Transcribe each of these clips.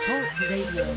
Pulse Radio.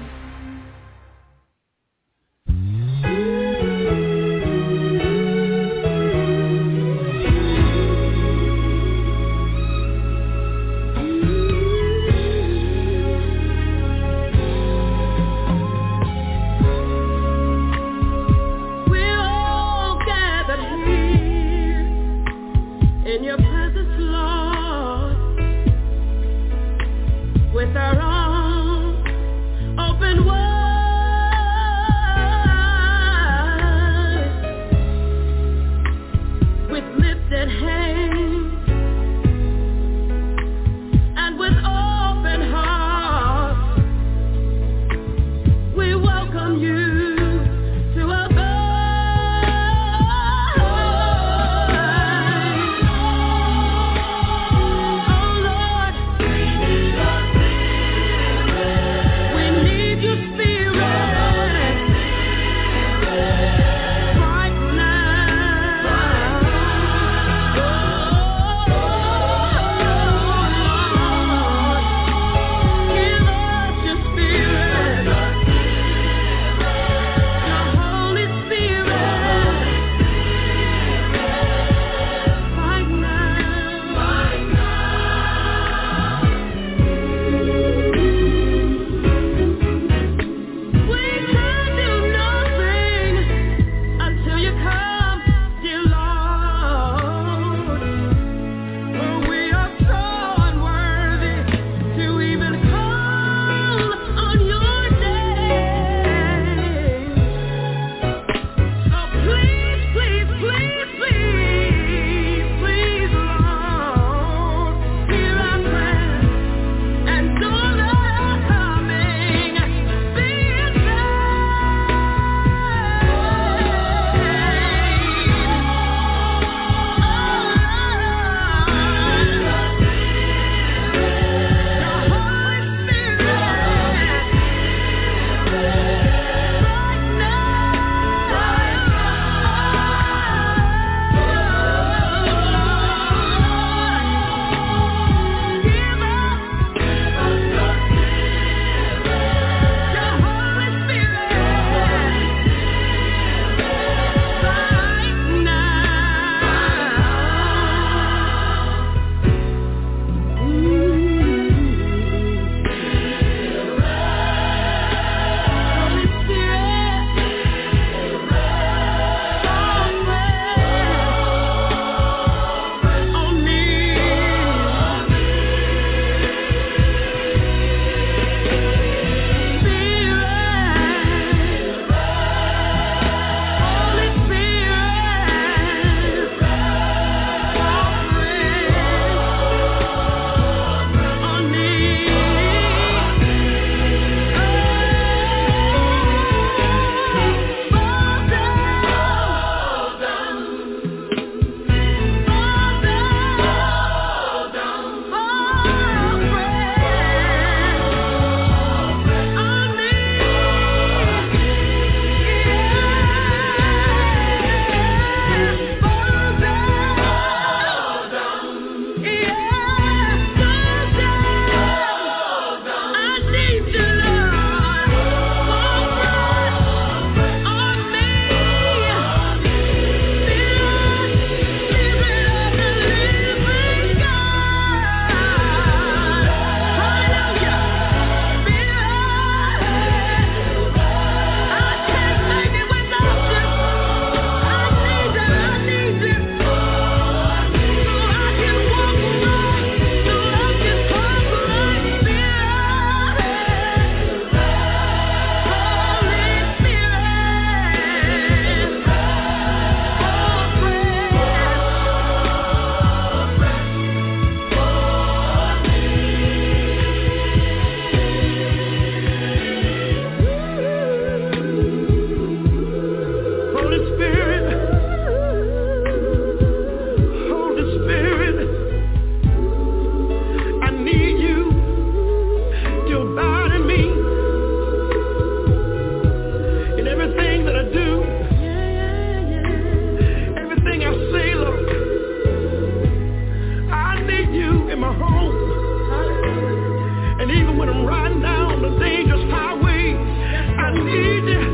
in my home. And even when I'm riding down the dangerous highway. I need you.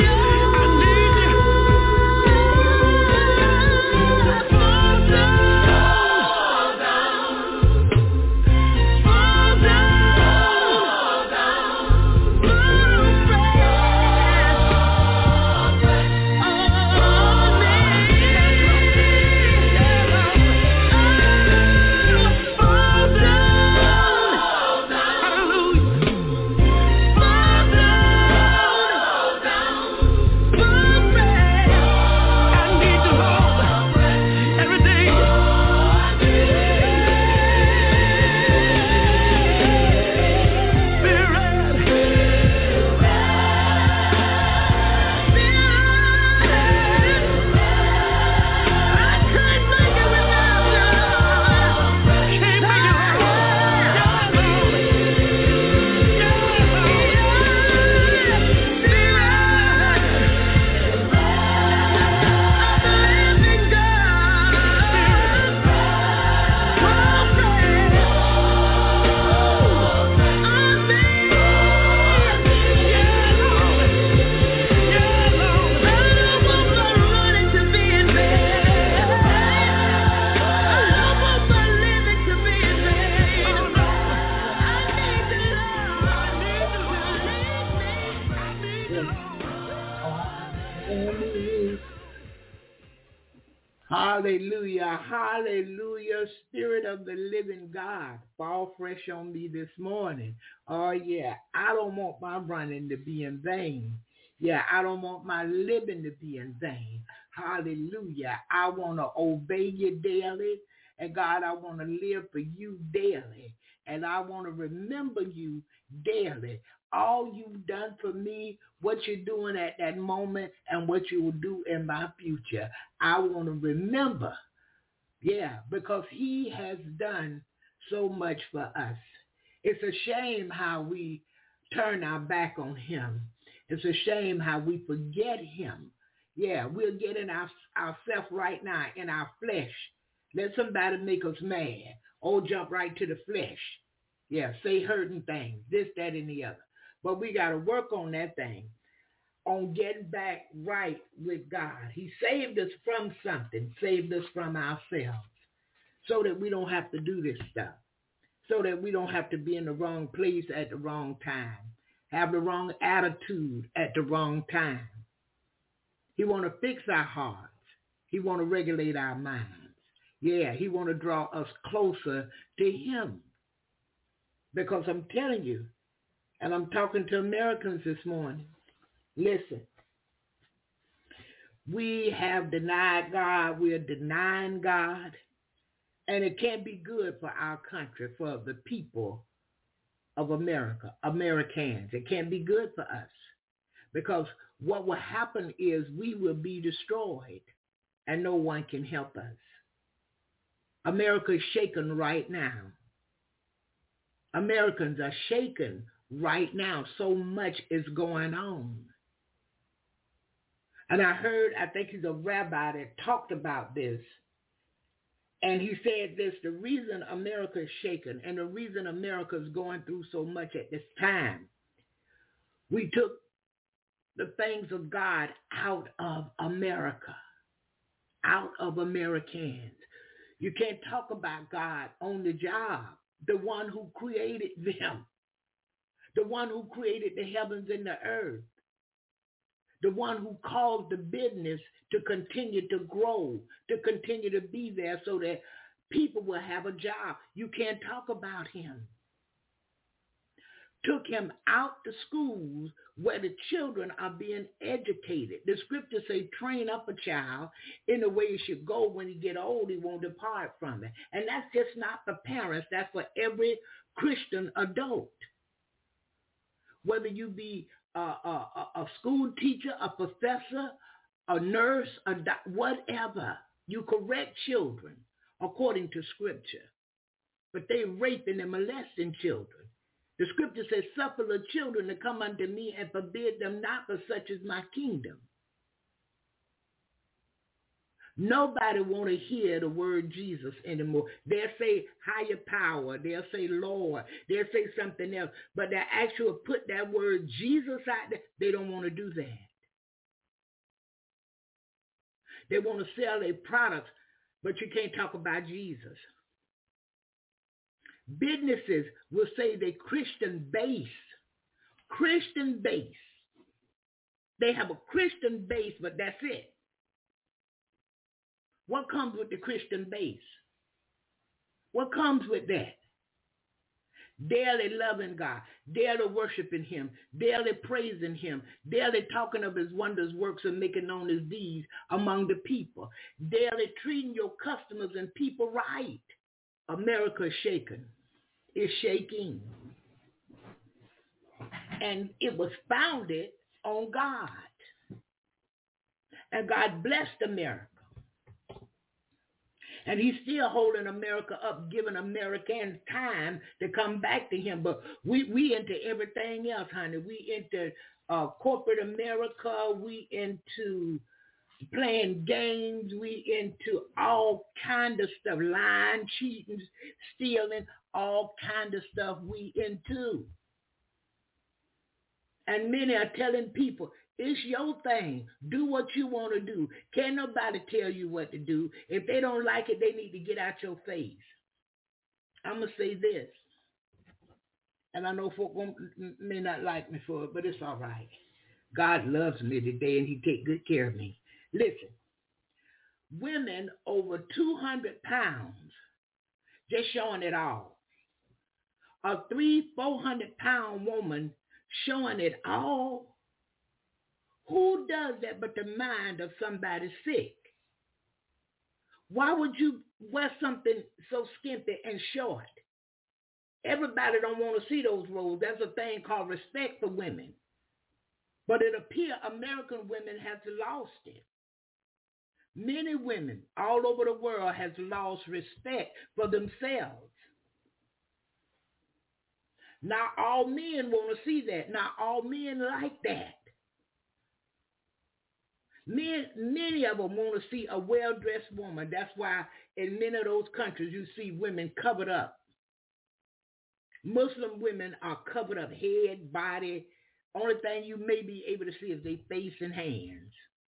Hallelujah, hallelujah, Spirit of the living God, fall fresh on me this morning. Oh yeah, I don't want my running to be in vain. Yeah, I don't want my living to be in vain. Hallelujah, I want to obey you daily. And God, I want to live for you daily. And I want to remember you daily. All you've done for me, what you're doing at that moment, and what you will do in my future. I want to remember, because he has done so much for us. It's a shame how we turn our back on him. It's a shame how we forget him. Yeah, we're getting ourselves right now in our flesh. Let somebody make us mad. Oh, jump right to the flesh. Yeah, say hurting things, this, that, and the other. But we got to work on that thing, on getting back right with God. He saved us from something, saved us from ourselves, so that we don't have to do this stuff, so that we don't have to be in the wrong place at the wrong time, have the wrong attitude at the wrong time. He want to fix our hearts. He want to regulate our minds. Yeah, he want to draw us closer to him. Because I'm telling you, and I'm talking to Americans this morning, listen, we have denied God, we are denying God, and it can't be good for our country, for the people of America, Americans. It can't be good for us, because what will happen is we will be destroyed, and no one can help us. America is shaken right now. Americans are shaken right now. So much is going on. And I think he's a rabbi that talked about this. And he said this, the reason America is shaken and the reason America is going through so much at this time, we took the things of God out of America, out of Americans. You can't talk about God on the job, the one who created them, the one who created the heavens and the earth, the one who caused the business to continue to grow, to continue to be there so that people will have a job. You can't talk about him. Took him out to schools where the children are being educated. The scriptures say, train up a child in the way he should go. When he get old, he won't depart from it. And that's just not for parents. That's for every Christian adult. Whether you be a school teacher, a professor, a nurse, whatever, you correct children according to scripture. But they raping and molesting children. The scripture says, suffer the children to come unto me and forbid them not, for such is my kingdom. Nobody want to hear the word Jesus anymore. They'll say higher power. They'll say Lord. They'll say something else. But they actually put that word Jesus out there. They don't want to do that. They want to sell their products, but you can't talk about Jesus. Businesses will say they Christian base. Christian base. They have a Christian base, but that's it. What comes with the Christian base? What comes with that? Daily loving God, daily worshiping him, daily praising him, daily talking of his wonders, works, and making known his deeds among the people, daily treating your customers and people right. America is shaken. It's shaking. And it was founded on God. And God blessed America. And he's still holding America up, giving Americans time to come back to him. But we into everything else, honey. We into corporate America. We into playing games. We into all kind of stuff. Lying, cheating, stealing, all kind of stuff we into. And many are telling people, it's your thing. Do what you want to do. Can't nobody tell you what to do. If they don't like it, they need to get out your face. I'm going to say this. And I know folk may not like me for it, but it's all right. God loves me today, and he takes good care of me. Listen, women over 200 pounds, just showing it all. A 300-400 pound woman showing it all. Who does that but the mind of somebody sick? Why would you wear something so skimpy and short? Everybody don't want to see those roles. There's a thing called respect for women. But it appears American women have lost it. Many women all over the world has lost respect for themselves. Not all men want to see that. Not all men like that. Many of them want to see a well-dressed woman. That's why in many of those countries you see women covered up. Muslim women are covered up, head, body. Only thing you may be able to see is their face and hands.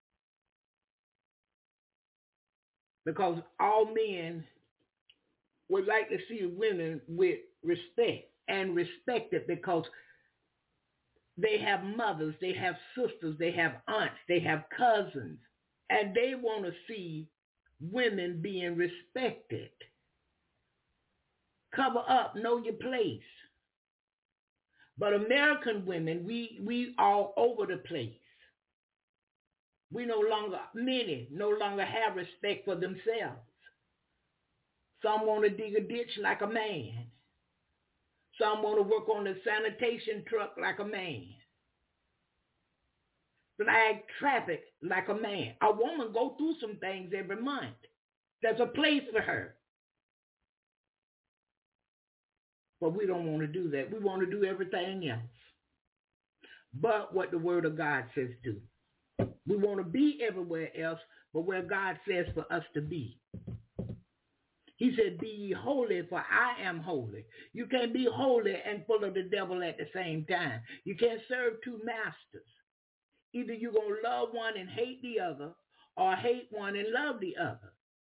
Because all men would like to see women with respect, and respected because they have mothers, they have sisters, they have aunts, they have cousins, and they want to see women being respected. Cover up, know your place. But American women, we all over the place. Many no longer have respect for themselves. Some want to dig a ditch like a man. Some want to work on the sanitation truck like a man. Flag traffic like a man. A woman go through some things every month. There's a place for her. But we don't want to do that. We want to do everything else. But what the word of God says do. We want to be everywhere else, but where God says for us to be. He said, be ye holy, for I am holy. You can't be holy and full of the devil at the same time. You can't serve two masters. Either you're going to love one and hate the other, or hate one and love the other.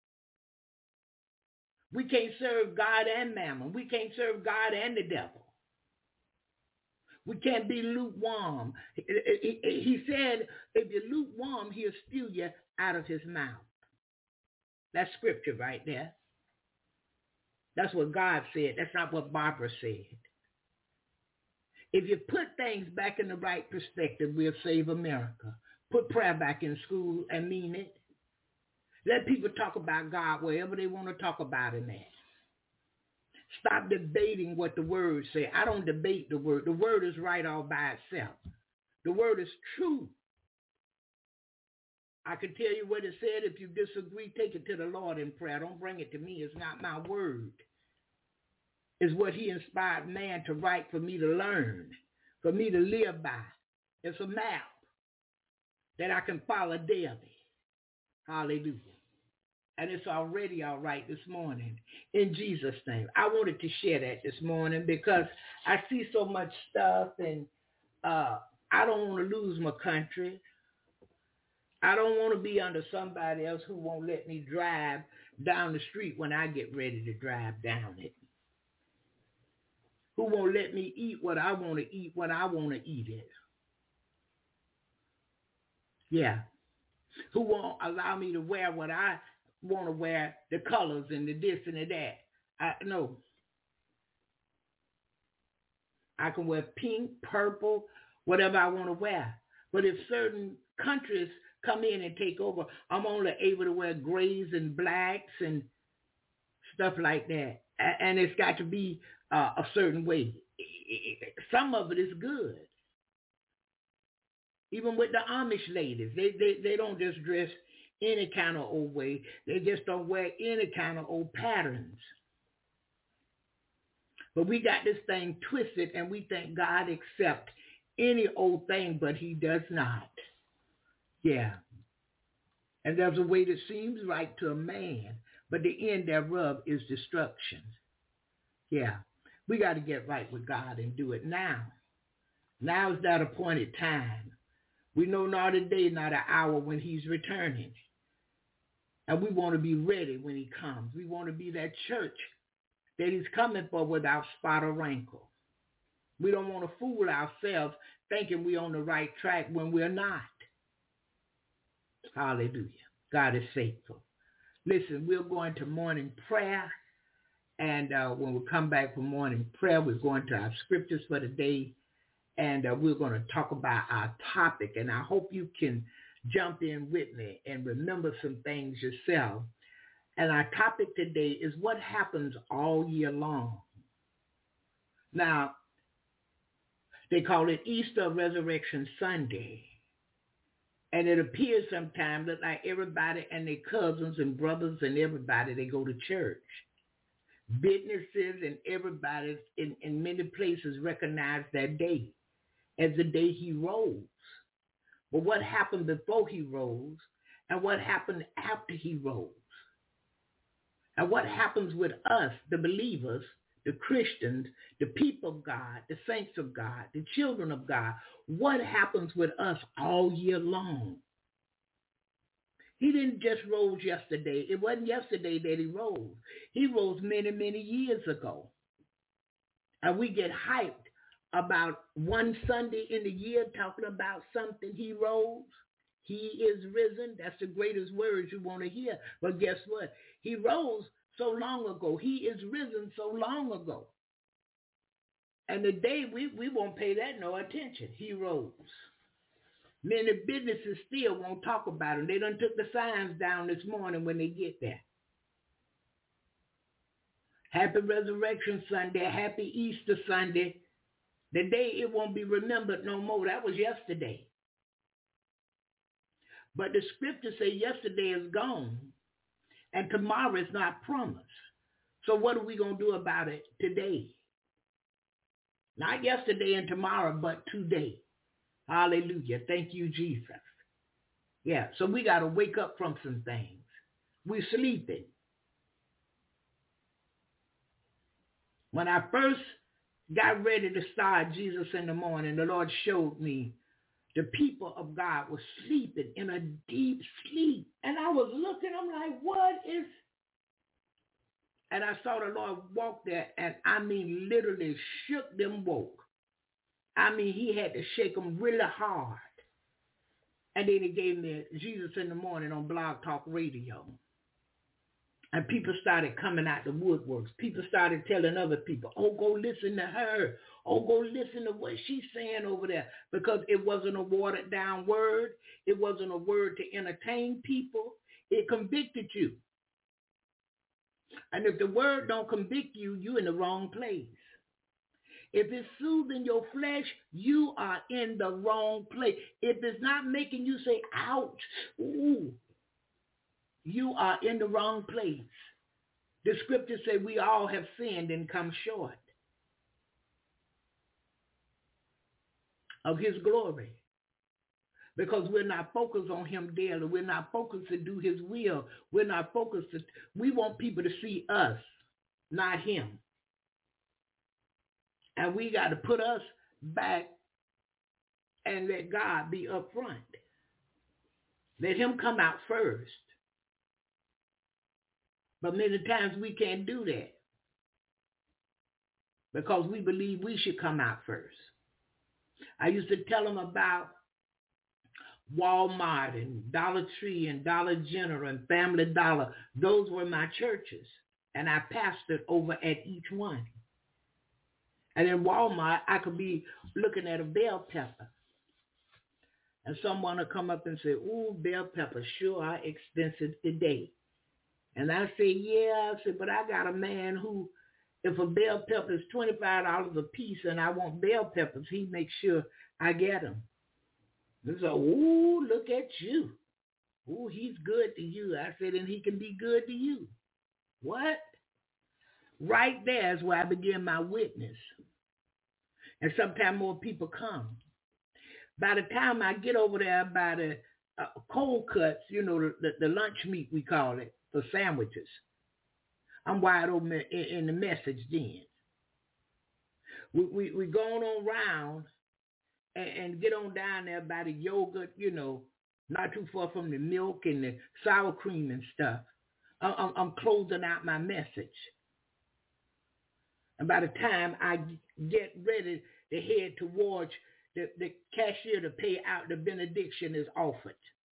We can't serve God and mammon. We can't serve God and the devil. We can't be lukewarm. He said, if you're lukewarm, he'll spew you out of his mouth. That's scripture right there. That's what God said. That's not what Barbara said. If you put things back in the right perspective, we'll save America. Put prayer back in school and mean it. Let people talk about God wherever they want to talk about him at. Stop debating what the word says. I don't debate the word. The word is right all by itself. The word is true. I can tell you what it said. If you disagree, take it to the Lord in prayer. Don't bring it to me. It's not my word. It's what he inspired man to write for me to learn, for me to live by. It's a map that I can follow daily. Hallelujah. And it's already all right this morning. In Jesus' name. I wanted to share that this morning because I see so much stuff, and I don't want to lose my country. I don't want to be under somebody else who won't let me drive down the street when I get ready to drive down it. Who won't let me eat what I want to eat when I want to eat it. Yeah. Who won't allow me to wear what I want to wear, the colors and the this and the that. No. I can wear pink, purple, whatever I want to wear. But if certain countries come in and take over, I'm only able to wear grays and blacks and stuff like that. And it's got to be a certain way. Some of it is good. Even with the Amish ladies, they don't just dress any kind of old way. They just don't wear any kind of old patterns. But we got this thing twisted, and we think God accepts any old thing, but he does not. Yeah. And there's a way that seems right to a man, but the end thereof is destruction. Yeah. We got to get right with God and do it now. Now is that appointed time. We know not a day, not an hour when he's returning. And we want to be ready when he comes. We want to be that church that he's coming for without spot or wrinkle. We don't want to fool ourselves thinking we're on the right track when we're not. Hallelujah. God is faithful. Listen, we're going to morning prayer. And when we come back from morning prayer, we're going to our scriptures for the day. And we're going to talk about our topic. And I hope you can jump in with me and remember some things yourself. And our topic today is what happens all year long. Now, they call it Easter Resurrection Sunday. And it appears sometimes that like everybody and their cousins and brothers and everybody, they go to church. Businesses and everybody in many places recognize that day as the day he rose. But what happened before he rose and what happened after he rose? And what happens with us, the believers, the Christians, the people of God, the saints of God, the children of God? What happens with us all year long? He didn't just rose yesterday. It wasn't yesterday that he rose. He rose many, many years ago. And we get hyped about one Sunday in the year talking about something he rose. He is risen. That's the greatest words you want to hear. But guess what? He rose so long ago. He is risen so long ago. And today we won't pay that no attention. He rose. Many businesses still won't talk about him. They done took the signs down this morning when they get there. Happy Resurrection Sunday. Happy Easter Sunday. The day it won't be remembered no more. That was yesterday. But the scriptures say yesterday is gone and tomorrow is not promised. So what are we going to do about it today? Not yesterday and tomorrow, but today. Hallelujah. Thank you, Jesus. Yeah, so we got to wake up from some things. We're sleeping. When I first got ready to start Jesus in the morning, the Lord showed me the people of God were sleeping in a deep sleep. And I was looking, I'm like, what is? And I saw the Lord walk there, and I mean literally shook them woke. I mean, he had to shake them really hard. And then he gave me Jesus in the morning on Blog Talk Radio. And people started coming out the woodworks. People started telling other people, oh, go listen to her. Oh, go listen to what she's saying over there. Because it wasn't a watered down word. It wasn't a word to entertain people. It convicted you. And if the word don't convict you, you're in the wrong place. If it's soothing your flesh, you are in the wrong place. If it's not making you say, ouch, ooh, you are in the wrong place. The scriptures say we all have sinned and come short of his glory. because we're not focused on him daily. We're not focused to do his will. We're not focused to, we want people to see us, not him. And we got to put us back and let God be up front. Let him come out first. But many times we can't do that because we believe we should come out first. I used to tell them about Walmart and Dollar Tree and Dollar General and Family Dollar. Those were my churches, and I pastored over at each one. And in Walmart, I could be looking at a bell pepper, and someone would come up and say, "Ooh, bell peppers sure are expensive today." And I say, "Yeah," I said, "but I got a man who, if a bell pepper is $25 a piece and I want bell peppers, he makes sure I get them." And so, "Ooh, look at you. Ooh, he's good to you." I said, "And he can be good to you." What? Right there is where I begin my witness. And sometimes more people come. By the time I get over there by the cold cuts, you know, the lunch meat we call it, for sandwiches, I'm wide open in the message then. We going on around and get on down there by the yogurt, you know, not too far from the milk and the sour cream and stuff. I'm closing out my message. And by the time I get ready to head towards the cashier to pay out, the benediction is offered.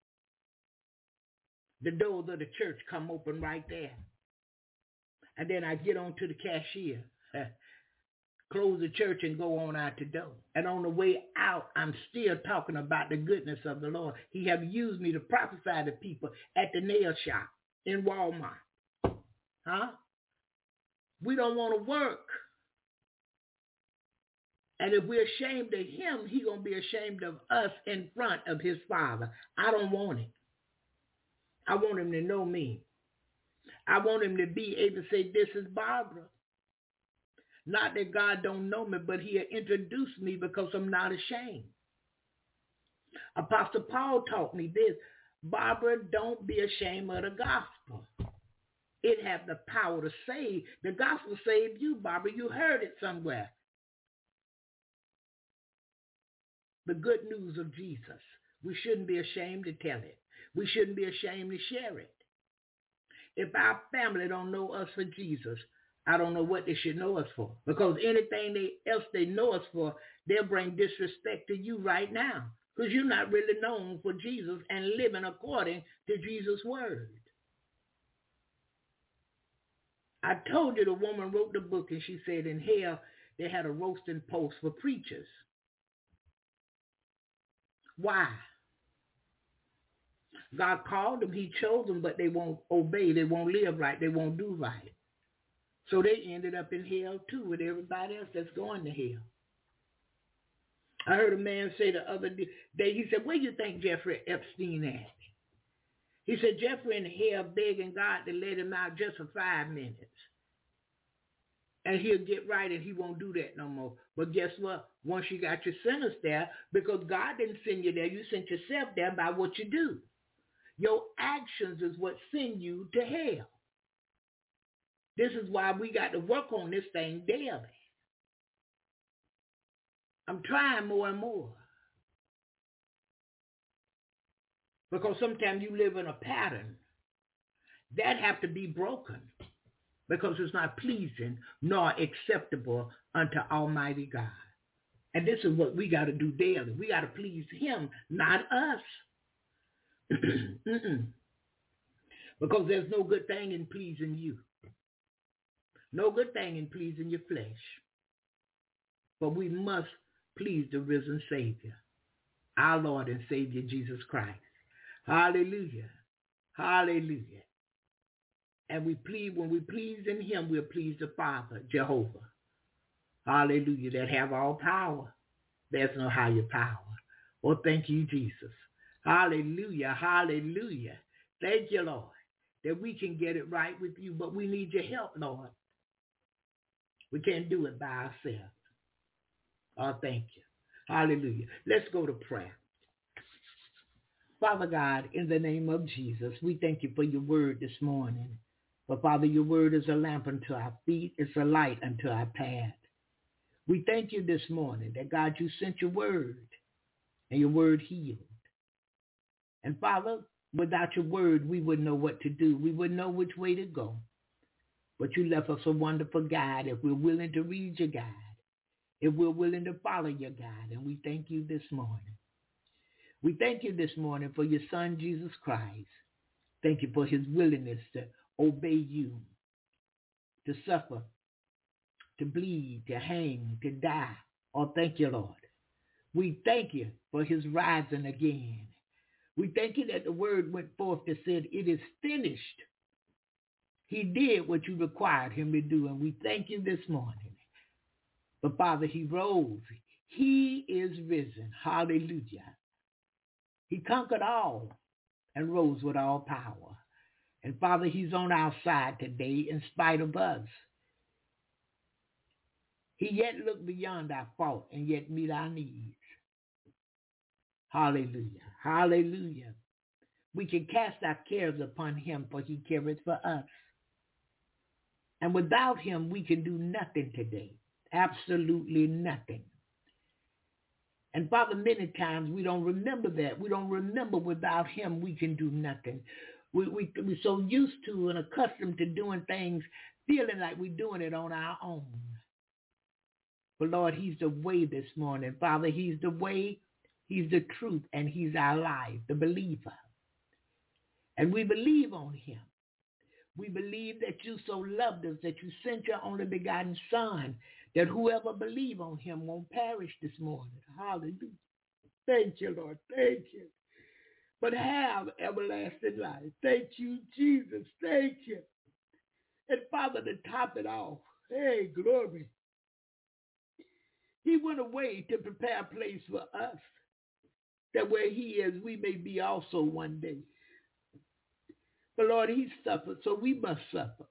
The doors of the church come open right there. And then I get on to the cashier, close the church and go on out the door. And on the way out, I'm still talking about the goodness of the Lord. He have used me to prophesy to people at the nail shop in Walmart. Huh? We don't want to work. And if we're ashamed of him, he's going to be ashamed of us in front of his Father. I don't want it. I want him to know me. I want him to be able to say, "This is Barbara." Not that God don't know me, but he introduced me because I'm not ashamed. Apostle Paul taught me this: "Barbara, don't be ashamed of the gospel. It has the power to save. The gospel saved you, Barbara. You heard it somewhere. The good news of Jesus. We shouldn't be ashamed to tell it. We shouldn't be ashamed to share it. If our family don't know us for Jesus, I don't know what they should know us for. Because anything else they know us for, they'll bring disrespect to you right now. Because you're not really known for Jesus and living according to Jesus' word. I told you the woman wrote the book and she said in hell they had a roasting post for preachers. Why? God called them, he chose them, but they won't obey, they won't live right, they won't do right. So they ended up in hell too with everybody else that's going to hell. I heard a man say the other day, he said, "Where do you think Jeffrey Epstein at?" He said, "Jeffrey in hell begging God to let him out just for 5 minutes. And he'll get right and he won't do that no more." But guess what? Once you got your sentence there, because God didn't send you there, you sent yourself there by what you do. Your actions is what send you to hell. This is why we got to work on this thing daily. I'm trying more and more. Because sometimes you live in a pattern. That have to be broken. Because it's not pleasing nor acceptable unto Almighty God. And this is what we got to do daily. We got to please him, not us. Because there's no good thing in pleasing you. No good thing in pleasing your flesh. But we must please the risen Savior, our Lord and Savior Jesus Christ. Hallelujah. Hallelujah. And when we please in him, we'll please the Father, Jehovah. Hallelujah. That have all power. There's no higher power. Oh, thank you, Jesus. Hallelujah. Hallelujah. Thank you, Lord, that we can get it right with you, but we need your help, Lord. We can't do it by ourselves. Oh, thank you. Hallelujah. Let's go to prayer. Father God, in the name of Jesus, we thank you for your word this morning. For Father, your word is a lamp unto our feet, it's a light unto our path. We thank you this morning that God, you sent your word and your word healed. And Father, without your word, we wouldn't know what to do. We wouldn't know which way to go. But you left us a wonderful guide if we're willing to read your guide, if we're willing to follow your guide. And we thank you this morning. We thank you this morning for your son, Jesus Christ. Thank you for his willingness to obey you, to suffer, to bleed, to hang, to die. Oh, thank you, Lord. We thank you for his rising again. We thank you that the word went forth that said, it is finished. He did what you required him to do, and we thank you this morning. But Father, he rose. He is risen. Hallelujah. He conquered all and rose with all power. And Father, he's on our side today in spite of us. He yet looked beyond our fault and yet meet our needs. Hallelujah. Hallelujah. We can cast our cares upon him, for he careth for us. And without him, we can do nothing today. Absolutely nothing. And Father, many times we don't remember that. We don't remember without him we can do nothing. We're so used to and accustomed to doing things, feeling like we're doing it on our own. But Lord, he's the way this morning. Father, he's the way, he's the truth, and he's our life, the believer. And we believe on him. We believe that you so loved us, that you sent your only begotten son, that whoever believe on him won't perish this morning. Hallelujah. Thank you, Lord. Thank you. But have everlasting life. Thank you, Jesus. Thank you. And Father, to top it off, hey, glory. He went away to prepare a place for us, that where he is, we may be also one day. But Lord, he suffered, so we must suffer.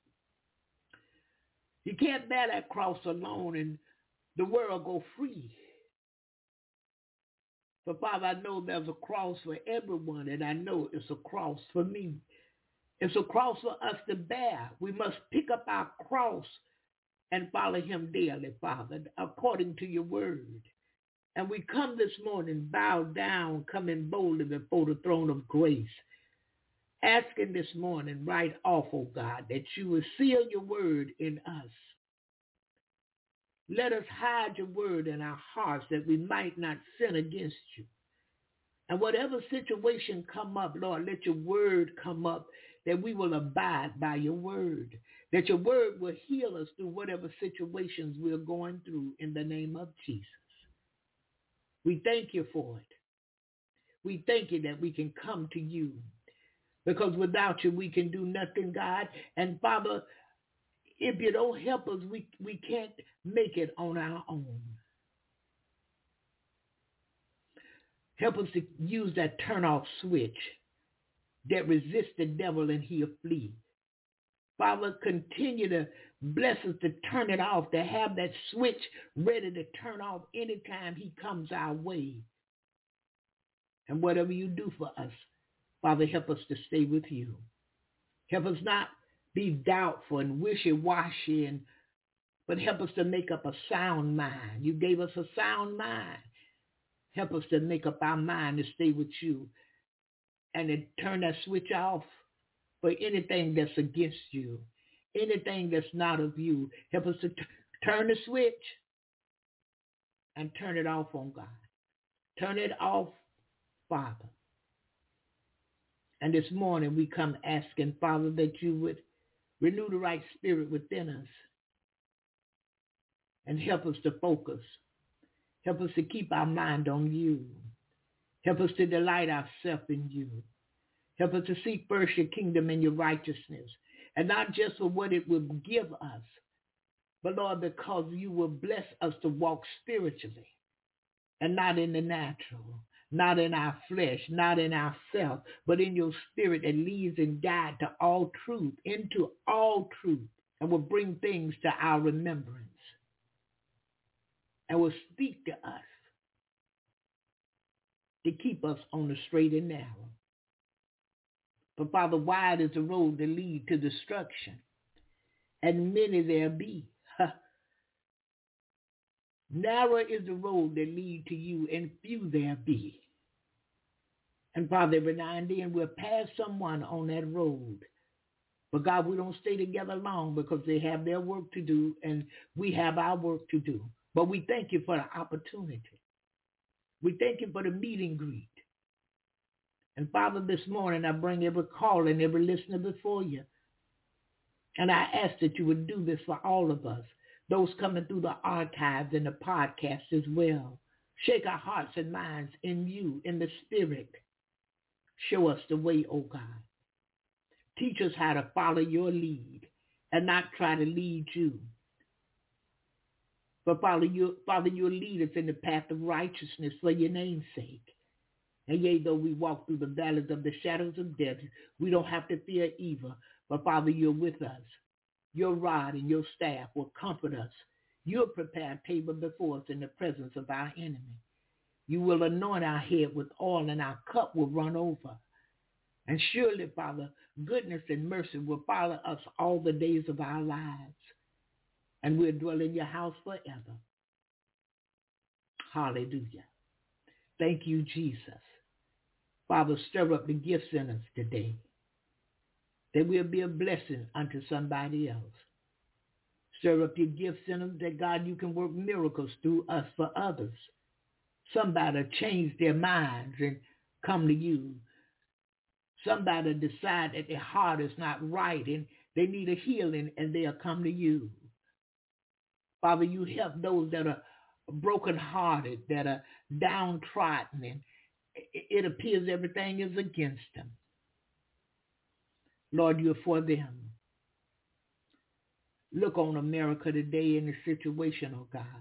You can't bear that cross alone and the world go free. But Father, I know there's a cross for everyone, and I know it's a cross for me. It's a cross for us to bear. We must pick up our cross and follow him daily, Father, according to your word. And we come this morning, bow down, coming boldly before the throne of grace, asking this morning right off, oh God, that you will seal your word in us. Let us hide your word in our hearts that we might not sin against you. And whatever situation come up, Lord, let your word come up, that we will abide by your word, that your word will heal us through whatever situations we're going through in the name of Jesus. We thank you for it. We thank you that we can come to you, because without you, we can do nothing, God. And Father, if you don't help us, we can't make it on our own. Help us to use that turn-off switch that resists the devil and he'll flee. Father, continue to bless us to turn it off, to have that switch ready to turn off anytime he comes our way. And whatever you do for us, Father, help us to stay with you. Help us not be doubtful and wishy-washy, but help us to make up a sound mind. You gave us a sound mind. Help us to make up our mind to stay with you and to turn that switch off for anything that's against you, anything that's not of you. Help us to turn the switch and turn it off on God. Turn it off, Father. And this morning we come asking, Father, that you would renew the right spirit within us and help us to focus. Help us to keep our mind on you. Help us to delight ourselves in you. Help us to seek first your kingdom and your righteousness, and not just for what it will give us, but Lord, because you will bless us to walk spiritually and not in the natural, not in our flesh, not in ourselves, but in your spirit that leads and guides to all truth, into all truth, and will bring things to our remembrance and will speak to us to keep us on the straight and narrow. But Father, wide is the road that lead to destruction, and many there be. Narrow is the road that lead to you, and few there be. And Father, every now and then we'll pass someone on that road. But God, we don't stay together long because they have their work to do and we have our work to do. But we thank you for the opportunity. We thank you for the meet and greet. And Father, this morning I bring every caller and every listener before you. And I ask that you would do this for all of us, those coming through the archives and the podcast as well. Shake our hearts and minds in you, in the spirit. Show us the way, oh God. Teach us how to follow your lead and not try to lead you. But Father, you lead us in the path of righteousness for your name's sake. And yea, though we walk through the valleys of the shadows of death, we don't have to fear evil. But Father, you're with us. Your rod and your staff will comfort us. You'll prepare a table before us in the presence of our enemy. You will anoint our head with oil and our cup will run over. And surely, Father, goodness and mercy will follow us all the days of our lives. And we'll dwell in your house forever. Hallelujah. Thank you, Jesus. Father, stir up the gifts in us today, that we'll be a blessing unto somebody else. Stir up your gifts in us that, God, you can work miracles through us for others. Somebody change their minds and come to you. Somebody decide that their heart is not right and they need a healing and they'll come to you. Father, you help those that are brokenhearted, that are downtrodden, and it appears everything is against them. Lord, you're for them. Look on America today in the situation, oh God.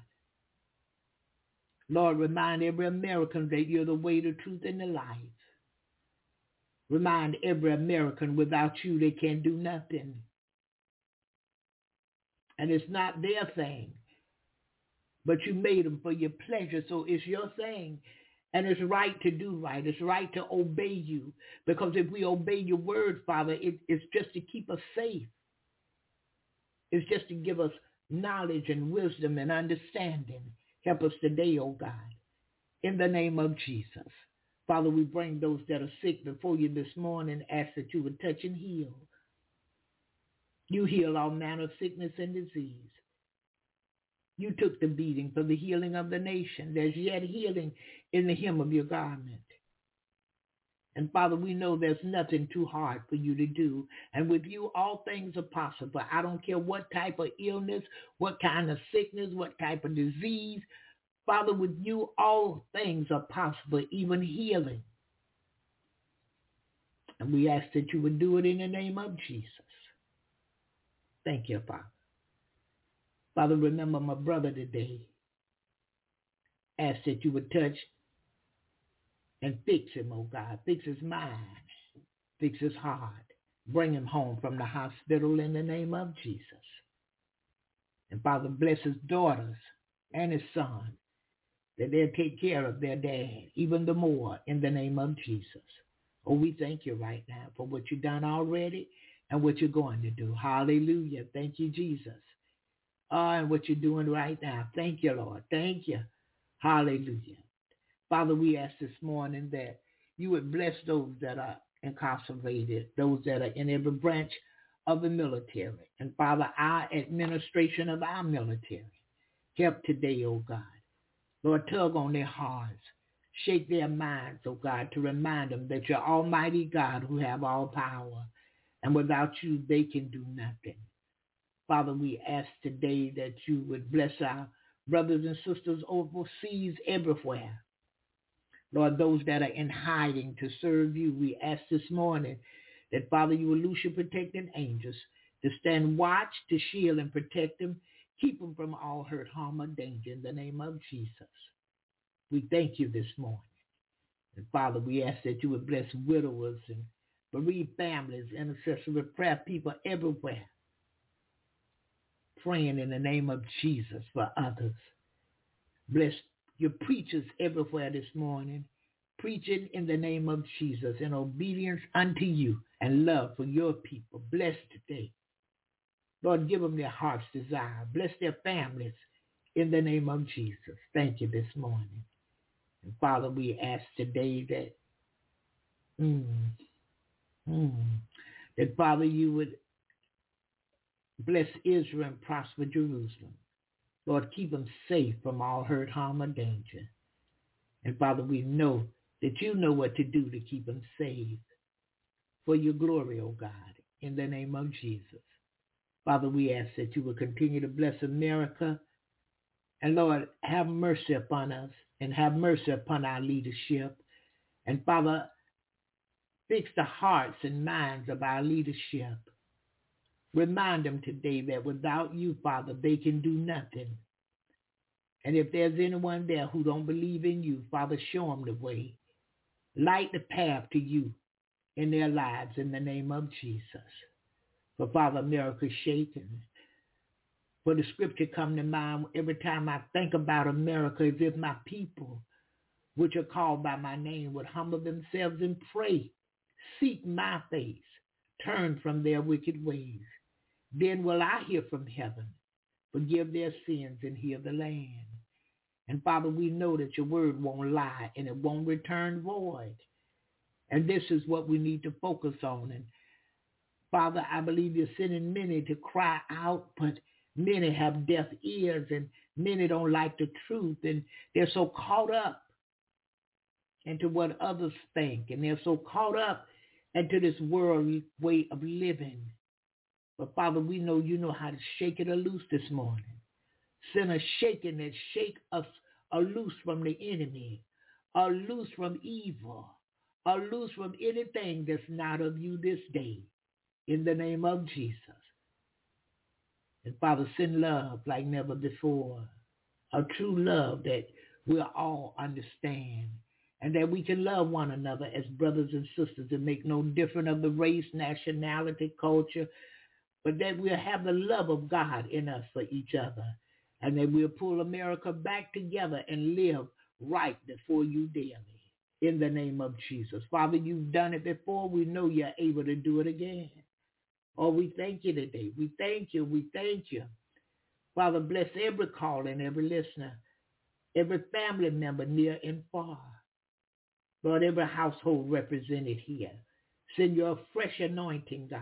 Lord, remind every American that you're the way, the truth, and the life. Remind every American without you they can't do nothing. And it's not their thing, but you made them for your pleasure, so it's your thing. And it's right to do right. It's right to obey you. Because if we obey your word, Father, it's just to keep us safe. It's just to give us knowledge and wisdom and understanding. Help us today, oh God, in the name of Jesus. Father, we bring those that are sick before you this morning, ask that you would touch and heal. You heal all manner of sickness and disease. You took the beating for the healing of the nation. There's yet healing in the hem of your garment. And Father, we know there's nothing too hard for you to do. And with you, all things are possible. I don't care what type of illness, what kind of sickness, what type of disease. Father, with you, all things are possible, even healing. And we ask that you would do it in the name of Jesus. Thank you, Father. Father, remember my brother today. Ask that you would touch and fix him, oh God. Fix his mind. Fix his heart. Bring him home from the hospital in the name of Jesus. And Father, bless his daughters and his son, that they'll take care of their dad even the more in the name of Jesus. Oh, we thank you right now for what you've done already and what you're going to do. Hallelujah. Thank you, Jesus. And what you're doing right now. Thank you, Lord. Thank you. Hallelujah. Father, we ask this morning that you would bless those that are incarcerated, those that are in every branch of the military. And Father, our administration of our military. Help today, oh God. Lord, tug on their hearts. Shake their minds, oh God, to remind them that you're Almighty God who have all power. And without you, they can do nothing. Father, we ask today that you would bless our brothers and sisters overseas everywhere. Lord, those that are in hiding to serve you, we ask this morning that, Father, you will loose your protecting angels to stand watch, to shield and protect them, keep them from all hurt, harm, or danger in the name of Jesus. We thank you this morning. And Father, we ask that you would bless widowers and bereaved families, intercessory prayer people everywhere, praying in the name of Jesus for others. Bless your preachers everywhere this morning, preaching in the name of Jesus in obedience unto you and love for your people. Bless today. Lord, give them their heart's desire. Bless their families in the name of Jesus. Thank you this morning. And Father, we ask today that, that Father, you would bless Israel and prosper Jerusalem. Lord, keep them safe from all hurt, harm, or danger. And Father, we know that you know what to do to keep them safe for your glory, oh God, in the name of Jesus. Father, we ask that you will continue to bless America. And Lord, have mercy upon us and have mercy upon our leadership. And Father, fix the hearts and minds of our leadership. Remind them today that without you, Father, they can do nothing. And if there's anyone there who don't believe in you, Father, show them the way. Light the path to you in their lives in the name of Jesus. For Father, America's shaken. For the scripture come to mind every time I think about America, as if my people, which are called by my name, would humble themselves and pray, seek my face, turn from their wicked ways. Then will I hear from heaven, forgive their sins and heal the land. And Father, we know that your word won't lie and it won't return void. And this is what we need to focus on. And Father, I believe you're sending many to cry out, but many have deaf ears and many don't like the truth. And they're so caught up into what others think. And they're so caught up into this worldly way of living. But Father, we know you know how to shake it loose this morning. Send a shaking that shake us loose from the enemy, loose from evil, loose from anything that's not of you this day. In the name of Jesus. And Father, send love like never before. A true love that we'll all understand. And that we can love one another as brothers and sisters and make no difference of the race, nationality, culture, but that we'll have the love of God in us for each other. And that we'll pull America back together and live right before you daily. In the name of Jesus. Father, you've done it before. We know you're able to do it again. Oh, we thank you today. We thank you. We thank you. Father, bless every caller and every listener, every family member near and far. Lord, every household represented here. Send your fresh anointing, God.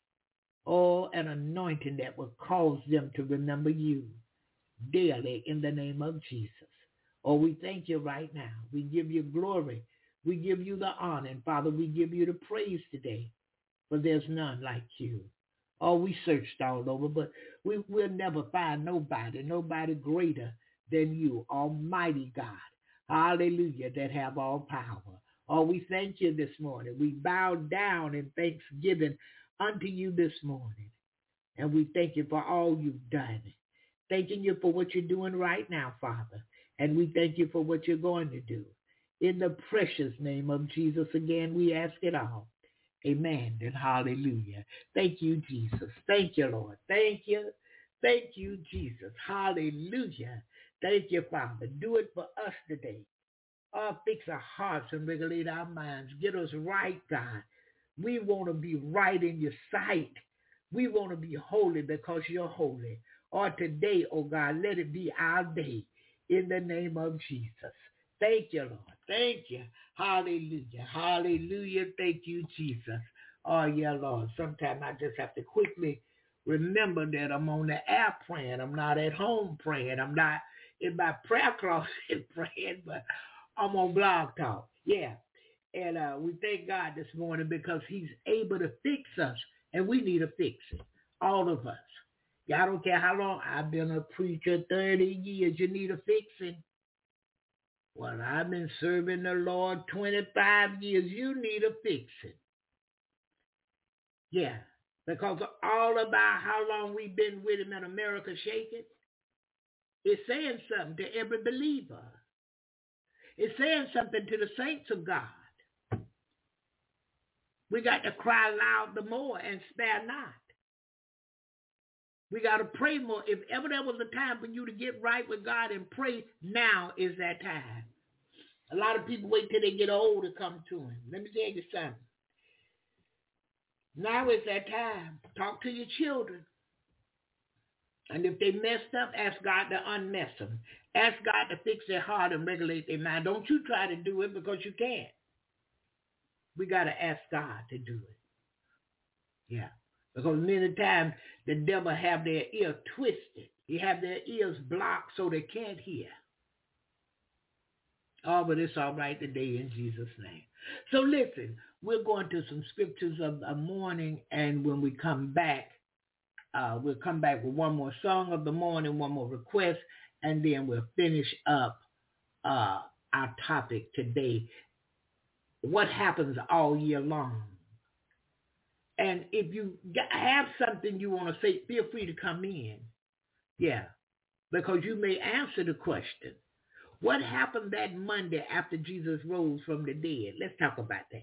Oh, an anointing that will cause them to remember you daily in the name of Jesus. Oh, we thank you right now. We give you glory. We give you the honor. And Father, we give you the praise today. For there's none like you. Oh, we searched all over, but we'll never find nobody greater than you, Almighty God. Hallelujah, that have all power. Oh, we thank you this morning. We bow down in thanksgiving unto you this morning. And we thank you for all you've done. Thanking you for what you're doing right now, Father. And we thank you for what you're going to do. In the precious name of Jesus, again, we ask it all. Amen and hallelujah. Thank you, Jesus. Thank you, Lord. Thank you. Thank you, Jesus. Hallelujah. Thank you, Father. Do it for us today. Oh, fix our hearts and regulate our minds. Get us right, God. We want to be right in your sight. We want to be holy because you're holy. Or today, oh God, let it be our day in the name of Jesus. Thank you, Lord. Thank you. Hallelujah. Hallelujah. Thank you, Jesus. Oh, yeah, Lord. Sometimes I just have to quickly remember that I'm on the air praying. I'm not at home praying. I'm not in my prayer closet praying, but I'm on Blog Talk. Yeah. And we thank God this morning because he's able to fix us, and we need a fixing. All of us. Yeah, I don't care how long. I've been a preacher 30 years. You need a fixing. Well, I've been serving the Lord 25 years. You need a fixing. Yeah, because all about how long we've been with him in America shaking, it's saying something to every believer. It's saying something to the saints of God. We got to cry loud the more and spare not. We got to pray more. If ever there was a time for you to get right with God and pray, now is that time. A lot of people wait till they get old to come to him. Let me tell you something. Now is that time. Talk to your children. And if they messed up, ask God to unmess them. Ask God to fix their heart and regulate their mind. Don't you try to do it because you can't. We got to ask God to do it. Yeah. Because many times the devil have their ear twisted. He have their ears blocked so they can't hear. Oh, but it's all right today in Jesus' name. So listen, we're going to some scriptures of the morning, and when we come back, we'll come back with one more song of the morning, one more request, and then we'll finish up our topic today. What happens all year long? And if you have something you want to say, feel free to come in. Yeah, because you may answer the question. What happened that Monday after Jesus rose from the dead? Let's talk about that.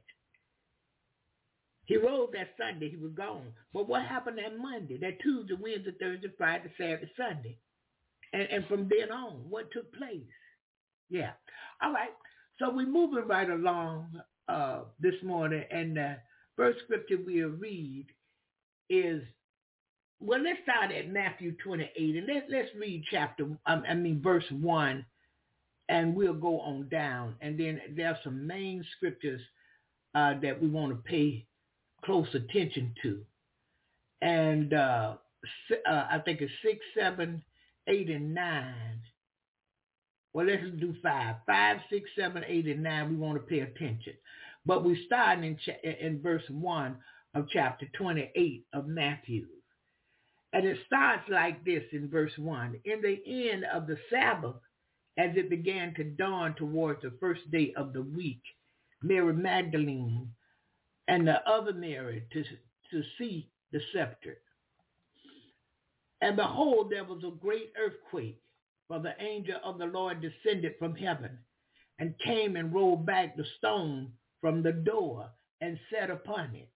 He rose that Sunday. He was gone. But what happened that Monday, that Tuesday, Wednesday, Thursday, Friday, Saturday, Sunday? And from then on, what took place? Yeah. All right. So we're moving right along this morning. And the first scripture we'll read is, well, let's start at Matthew 28. And let's read verse 1. And we'll go on down. And then there's some main scriptures that we want to pay close attention to. And I think it's 6, 7, 8, and 9. Well, let's do 5. 5, 6, 7, 8, and 9, we want to pay attention. But we're starting in verse 1 of chapter 28 of Matthew. And it starts like this in verse 1. In the end of the Sabbath, as it began to dawn towards the first day of the week, Mary Magdalene and the other Mary to see the sepulchre. And behold, there was a great earthquake, for the angel of the Lord descended from heaven and came and rolled back the stone from the door and sat upon it.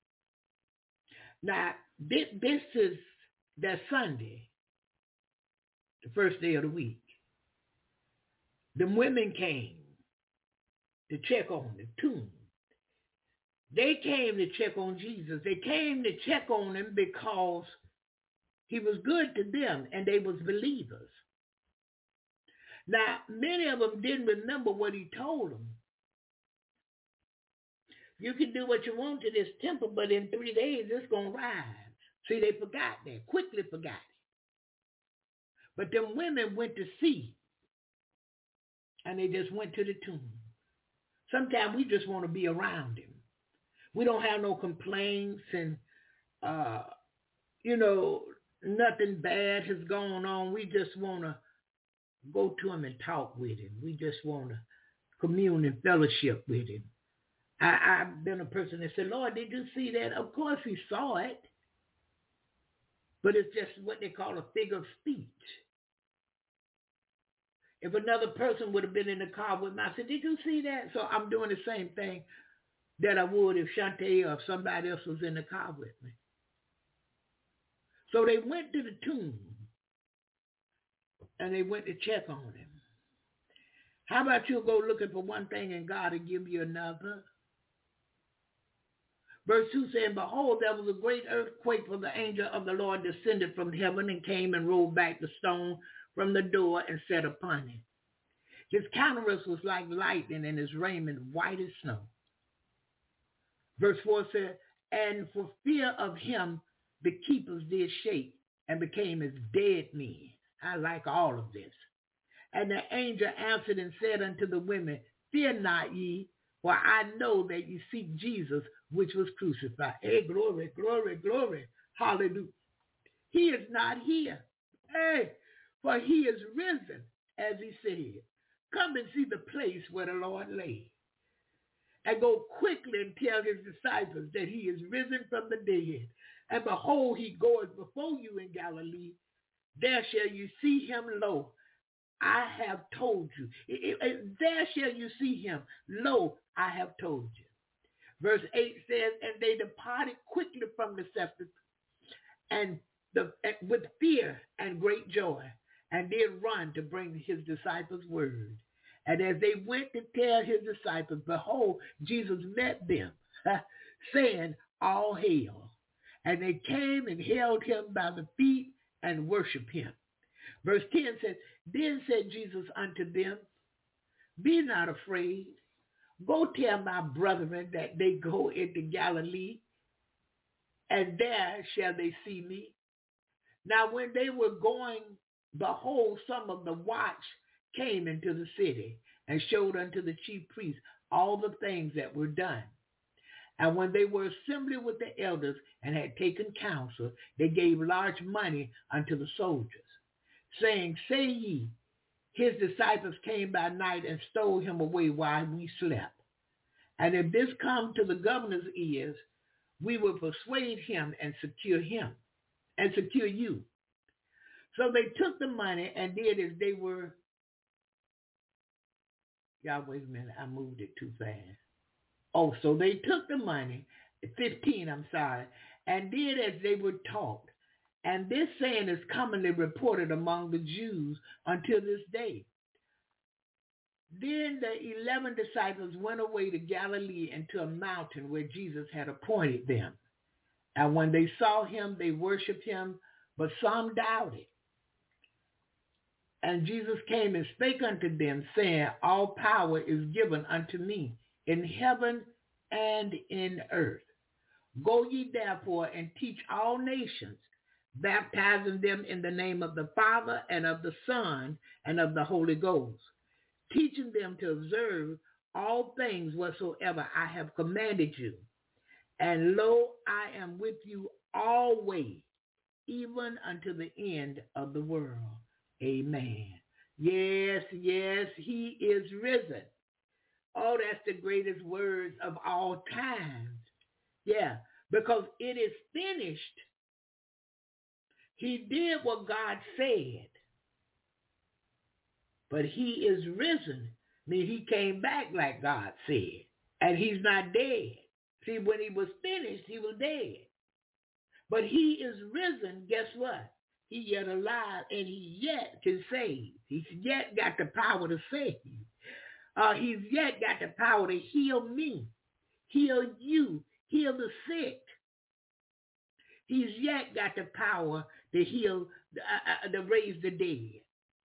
Now, this is that Sunday, the first day of the week. The women came to check on the tomb. They came to check on Jesus. They came to check on him because he was good to them and they was believers. Now, many of them didn't remember what he told them. You can do what you want to this temple, but in 3 days it's going to rise. See, they forgot that, quickly forgot it. But them women went to see, and they just went to the tomb. Sometimes we just want to be around him. We don't have no complaints and, nothing bad has gone on. We just want to go to him and talk with him. We just want to commune and fellowship with him. I've been a person that said, Lord, did you see that? Of course he saw it. But it's just what they call a figure of speech. If another person would have been in the car with me, I said, did you see that? So I'm doing the same thing that I would if Shantae or if somebody else was in the car with me. So they went to the tomb and they went to check on him. How about you go looking for one thing and God will give you another? Verse 2 saying, behold, there was a great earthquake, for the angel of the Lord descended from heaven and came and rolled back the stone from the door and sat upon it. His countenance was like lightning and his raiment white as snow. Verse 4 said, and for fear of him, the keepers did shake and became as dead men. I like all of this. And the angel answered and said unto the women, fear not ye, for I know that ye seek Jesus, which was crucified. Hey, glory, glory, glory. Hallelujah. He is not here. Hey, for he is risen, as he said. Come and see the place where the Lord lay. And go quickly and tell his disciples that he is risen from the dead. And behold, he goeth before you in Galilee. There shall you see him, lo, I have told you. There shall you see him, lo, I have told you. Verse 8 says, and they departed quickly from the sepulchre and with fear and great joy, and did run to bring his disciples word. And as they went to tell his disciples, behold, Jesus met them, saying, all hail. And they came and held him by the feet and worshiped him. Verse 10 says, then said Jesus unto them, be not afraid. Go tell my brethren that they go into Galilee, and there shall they see me. Now when they were going, behold, some of the watch came into the city and showed unto the chief priests all the things that were done. And when they were assembled with the elders and had taken counsel, they gave large money unto the soldiers, saying, say ye, his disciples came by night and stole him away while we slept. And if this come to the governor's ears, we will persuade him and secure you. So they took the money and did as they were. Y'all wait a minute, I moved it too fast. Oh, so they took the money, 15, and did as they were taught. And this saying is commonly reported among the Jews until this day. Then the 11 disciples went away to Galilee into a mountain where Jesus had appointed them. And when they saw him, they worshiped him, but some doubted. And Jesus came and spake unto them, saying, all power is given unto me in heaven and in earth. Go ye therefore and teach all nations, baptizing them in the name of the Father and of the Son and of the Holy Ghost, teaching them to observe all things whatsoever I have commanded you. And lo, I am with you always, even unto the end of the world. Amen. Yes, yes, he is risen. Oh, that's the greatest words of all times. Yeah, because it is finished. He did what God said. But he is risen. I mean, he came back like God said. And he's not dead. See, when he was finished, he was dead. But he is risen, guess what? He yet alive, and he yet can save. He's yet got the power to save. He's yet got the power to heal me, heal you, heal the sick. He's yet got the power to heal, to raise the dead.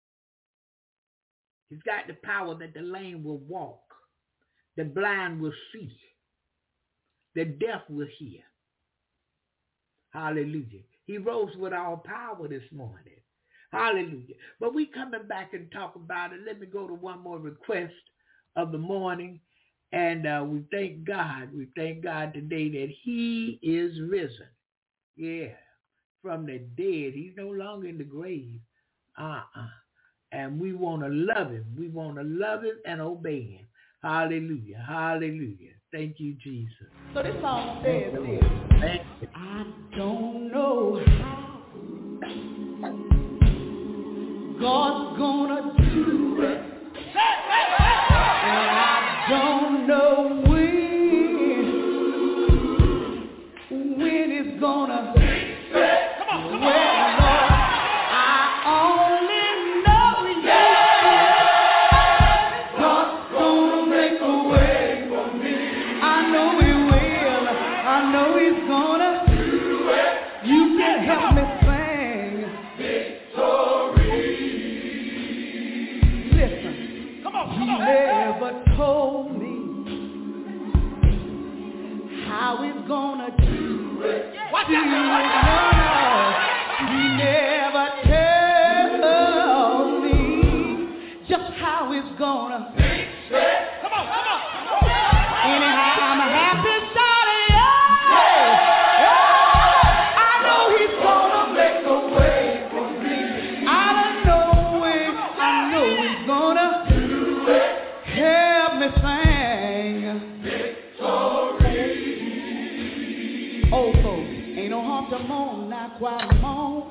He's got the power that the lame will walk, the blind will see, the deaf will hear. Hallelujah. He rose with all power this morning. Hallelujah. But we coming back and talk about it. Let me go to one more request of the morning. And we thank God. We thank God today that he is risen. Yeah. From the dead. He's no longer in the grave. And we want to love him. We want to love him and obey him. Hallelujah. Hallelujah. Thank you, Jesus. So this song says this. I don't know how God's gonna do it. And I don't know when it's gonna. Come on. How he's gonna do it. Watch out. He never tells me just how he's gonna. Come on. Anyhow, I'm a happy starter. I know he's gonna make a way for me. I know he's gonna do it. Help me sing. Old folks, ain't no harm to moan, not quite moan.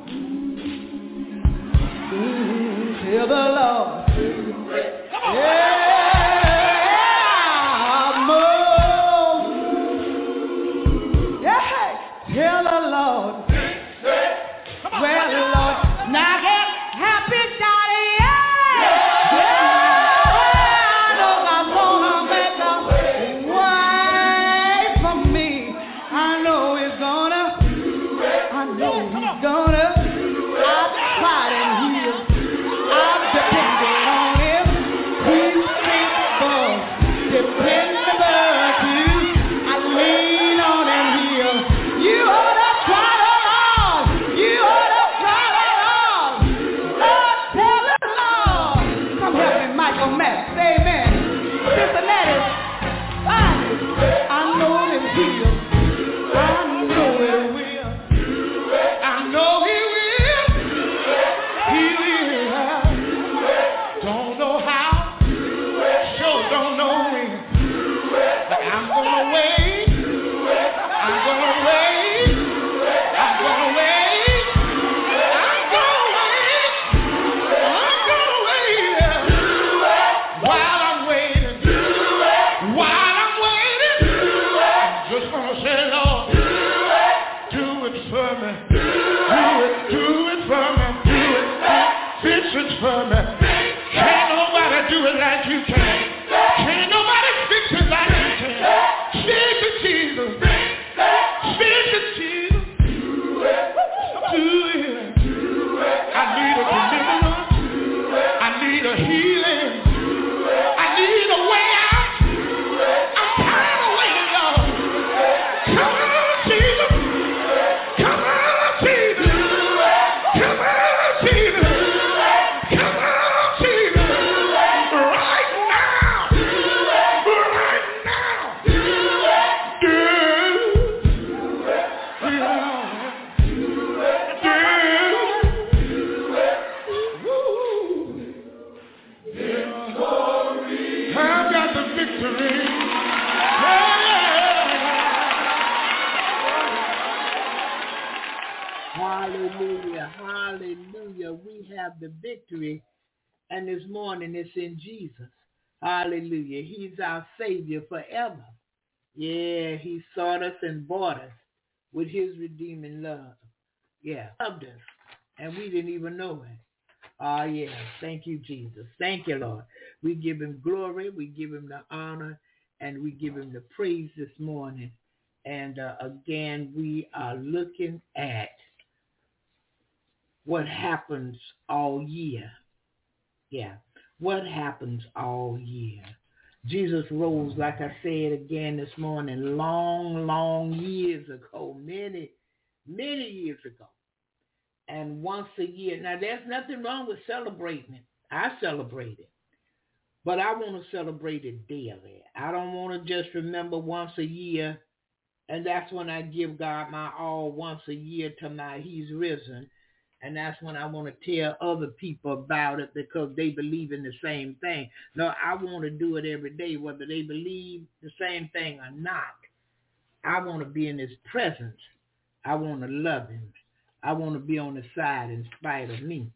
Tell the Lord. Moan. Yeah, tell the Lord. Well, Lord, now get happy, daddy. Yeah. say amen. Cincinnati, I know it will. I know it will. I know he will. He will. Don't know how. Sure don't know when. But I'm gonna wait. I'm gonna wait. I'm gonna wait. For me. Can't nobody do it like you can. Can't nobody fix it like you can. Speak to Jesus. Speak to Jesus. Do it. I need a deliverance. I need a healing. I need a way out. I'm tired of waiting, Lord. Come on, Jesus. Come on, Jesus. Come on, Jesus. Hallelujah. We have the victory, and this morning it's in Jesus. Hallelujah. He's our Savior forever. Yeah, he sought us and bought us with his redeeming love. Yeah, loved us, and we didn't even know it. Ah, yeah. Thank you, Jesus. Thank you, Lord. We give him glory, we give him the honor, and we give him the praise this morning. And again, we are looking at what happens all year. Yeah, what happens all year. Jesus rose, like I said again this morning, long years ago, many years ago. And once a year. Now, there's nothing wrong with celebrating it. I celebrate it. But I want to celebrate it daily. I don't want to just remember once a year, and that's when I give God my all once a year till he's risen. And that's when I want to tell other people about it because they believe in the same thing. No, I want to do it every day, whether they believe the same thing or not. I want to be in his presence. I want to love him. I want to be on his side in spite of me.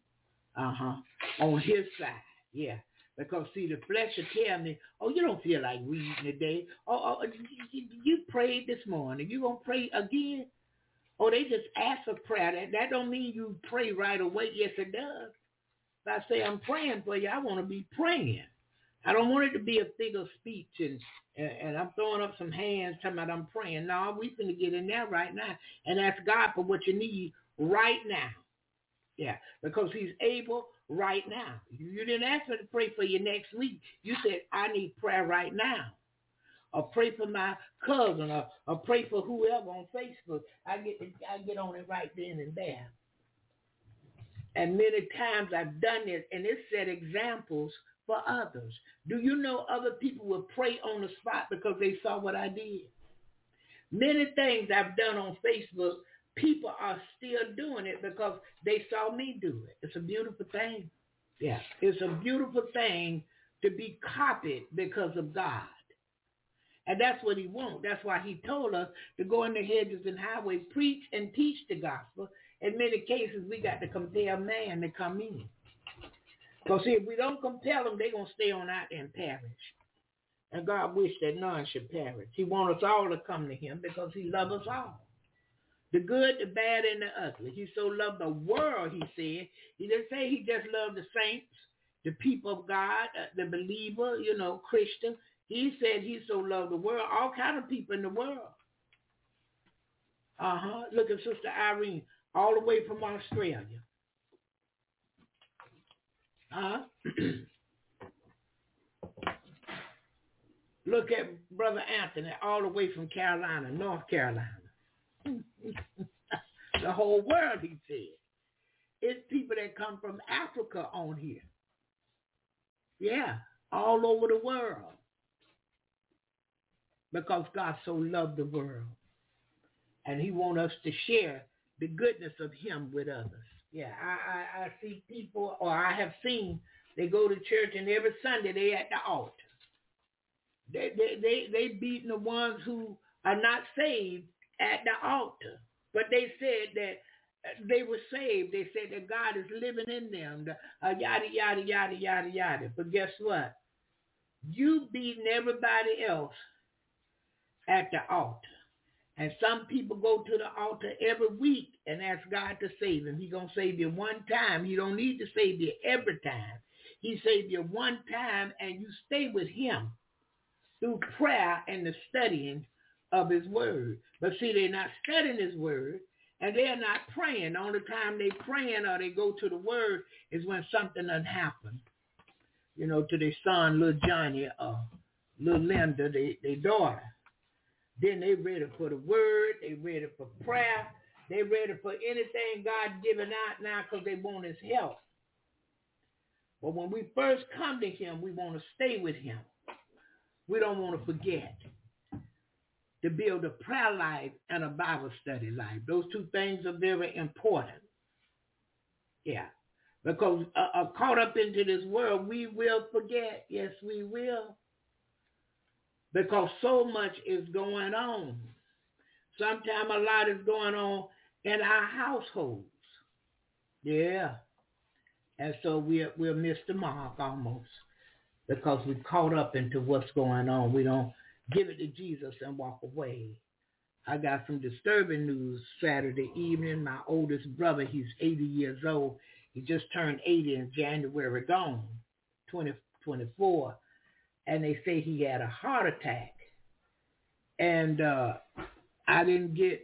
On his side, yeah. Because, see, the flesh will tell me, oh, you don't feel like reading today. Oh, you prayed this morning. You going to pray again? Oh, they just ask for prayer. That don't mean you pray right away. Yes, it does. If I say I'm praying for you, I want to be praying. I don't want it to be a figure of speech and I'm throwing up some hands talking about I'm praying. No, we finna get in there right now and ask God for what you need right now. Yeah, because he's able right now. You didn't ask me to pray for you next week. You said, I need prayer right now. Or pray for my cousin, or pray for whoever on Facebook. I get on it right then and there. And many times I've done this, and it set examples for others. Do you know other people will pray on the spot because they saw what I did? Many things I've done on Facebook, people are still doing it because they saw me do it. It's a beautiful thing. Yeah, it's a beautiful thing to be copied because of God. And that's what he wants. That's why he told us to go in the hedges and highways, preach and teach the gospel. In many cases, we got to compel man to come in. Because see, if we don't compel them, they're going to stay on out there and perish. And God wished that none should perish. He wants us all to come to him because he loves us all. The good, the bad, and the ugly. He so loved the world, he said. He didn't say he just loved the saints, the people of God, the believer, Christian. He said he so loved the world, all kind of people in the world. Look at Sister Irene, all the way from Australia. Look at Brother Anthony, all the way from Carolina, North Carolina. The whole world, he said. It's people that come from Africa on here. Yeah, all over the world because God so loved the world. And he wants us to share the goodness of him with others. Yeah, I see people, or I have seen, they go to church and every Sunday they at the altar. They beating the ones who are not saved at the altar. But they said that they were saved. They said that God is living in them. Yada, yada, yada, yada, yada. But guess what? You beating everybody else at the altar. And some people go to the altar every week and ask God to save him. He's going to save you one time. He don't need to save you every time. He saved you one time and you stay with him through prayer and the studying of his word. But see, they're not studying his word and they're not praying. The only time they praying or they go to the word is when something done happened. You know, to their son, little Johnny, little Linda, their daughter. Then they ready for the word. They ready for prayer. They ready for anything God giving out now because they want his help. But when we first come to him, we want to stay with him. We don't want to forget to build a prayer life and a Bible study life. Those two things are very important. Yeah. Because caught up into this world, we will forget. Yes, we will. Because so much is going on. Sometimes a lot is going on in our households. Yeah. And so we'll miss the mark almost because we're caught up into what's going on. We don't give it to Jesus and walk away. I got some disturbing news Saturday evening. My oldest brother, he's 80 years old. He just turned 80 in January, gone, 2024. And they say he had a heart attack. And I didn't get,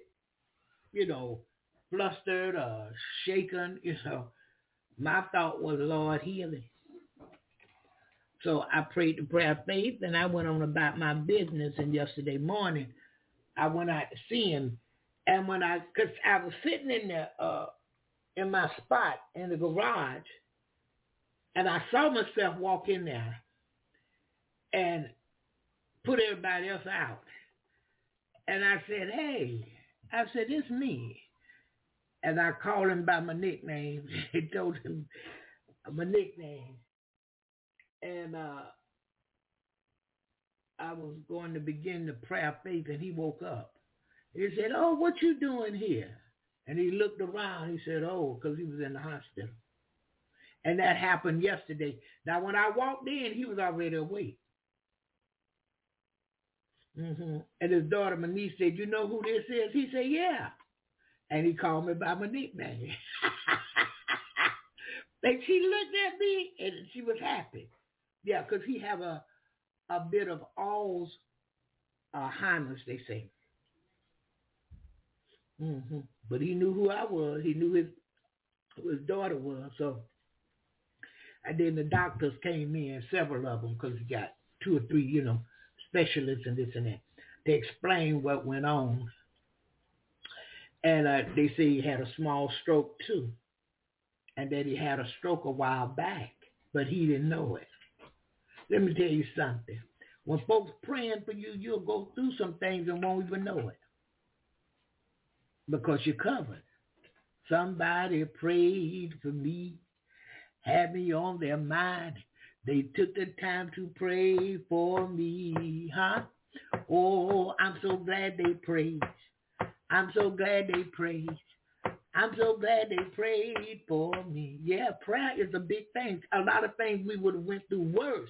flustered or shaken, My thought was, Lord, heal him. So I prayed the prayer of faith, and I went on about my business. And yesterday morning, I went out to see him. And because I was sitting in there, in my spot in the garage, and I saw myself walk in there and put everybody else out. And I said, hey, it's me. And I called him by my nickname. I told him my nickname. And I was going to begin the prayer of faith, and he woke up. He said, oh, what you doing here? And he looked around. He said, oh, because he was in the hospital. And that happened yesterday. Now, when I walked in, he was already awake. Mm-hmm. And his daughter, my niece, said, you know who this is? He said, yeah. And he called me by my nickname. And she looked at me, and she was happy. Yeah, because he have a bit of Alzheimer's, they say. Mm-hmm. But he knew who I was. He knew who his daughter was. So, and then the doctors came in, several of them, because he got 2 or 3, specialists and this and that. They explained what went on. And they say he had a small stroke too. And that he had a stroke a while back, but he didn't know it. Let me tell you something. When folks praying for you, you'll go through some things and won't even know it. Because you're covered. Somebody prayed for me, had me on their mind. They took the time to pray for me, huh? Oh, I'm so glad they prayed. I'm so glad they prayed. I'm so glad they prayed for me. Yeah, prayer is a big thing. A lot of things we would have went through worse.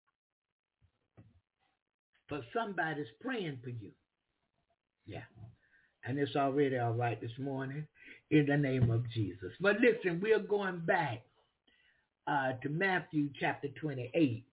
But somebody's praying for you. Yeah. And it's already all right this morning in the name of Jesus. But listen, we're going back to Matthew chapter 28.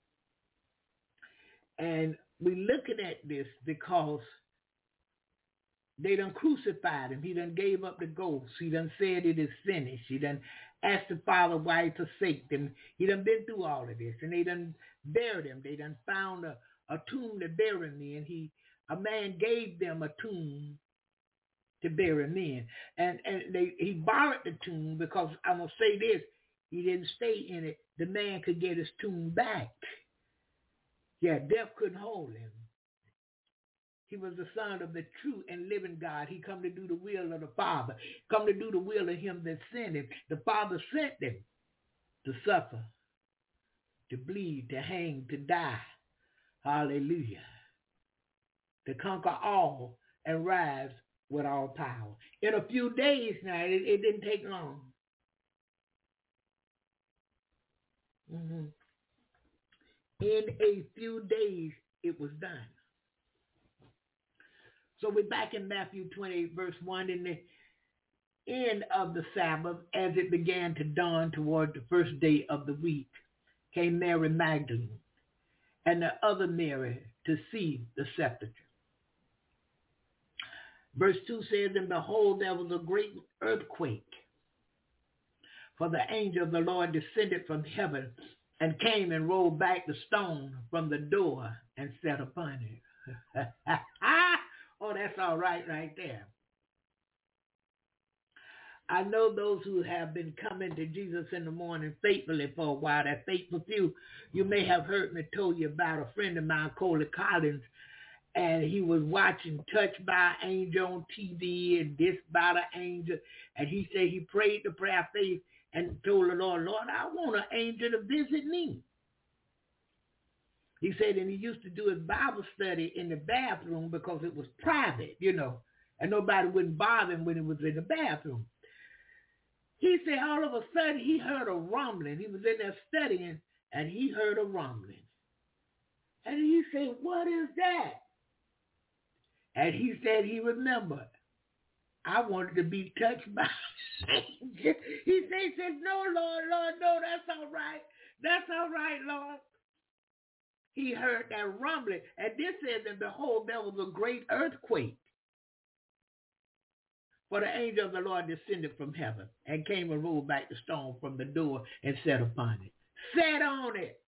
And we're looking at this because they done crucified him. He done gave up the ghost. He done said it is finished. He done asked the Father why he forsake them. He done been through all of this. And they done buried him. They done found a tomb to bury me. And a man gave them a tomb to bury men. And he borrowed the tomb because I'm going to say this. He didn't stay in it. The man could get his tomb back. Yeah, death couldn't hold him. He was the Son of the true and living God. He come to do the will of the Father. Come to do the will of him that sent him. The Father sent him to suffer, to bleed, to hang, to die. Hallelujah. To conquer all and rise with all power. In a few days now, it didn't take long. In a few days, it was done. So we're back in Matthew 28, verse 1. In the end of the Sabbath, as it began to dawn toward the first day of the week, came Mary Magdalene and the other Mary to see the sepulchre. Verse 2 says, and behold, there was a great earthquake, for the angel of the Lord descended from heaven and came and rolled back the stone from the door and sat upon it. Oh, that's all right there. I know those who have been coming to Jesus in the morning faithfully for a while, that faithful few. You may have heard me tell you about a friend of mine, Coley Collins, and he was watching Touched by an Angel on TV and this by the angel, and he said he prayed the prayer of faith and told the Lord, Lord, I want an angel to visit me. He said, and he used to do his Bible study in the bathroom because it was private, and nobody wouldn't bother him when he was in the bathroom. He said all of a sudden he heard a rumbling. He was in there studying, and he heard a rumbling. And he said, what is that? And he said he remembered. I wanted to be touched by an angel. He said, no, Lord, no, that's all right. That's all right, Lord. He heard that rumbling. And this says, and behold, there was a great earthquake. For the angel of the Lord descended from heaven and came and rolled back the stone from the door and sat upon it. Sat on it.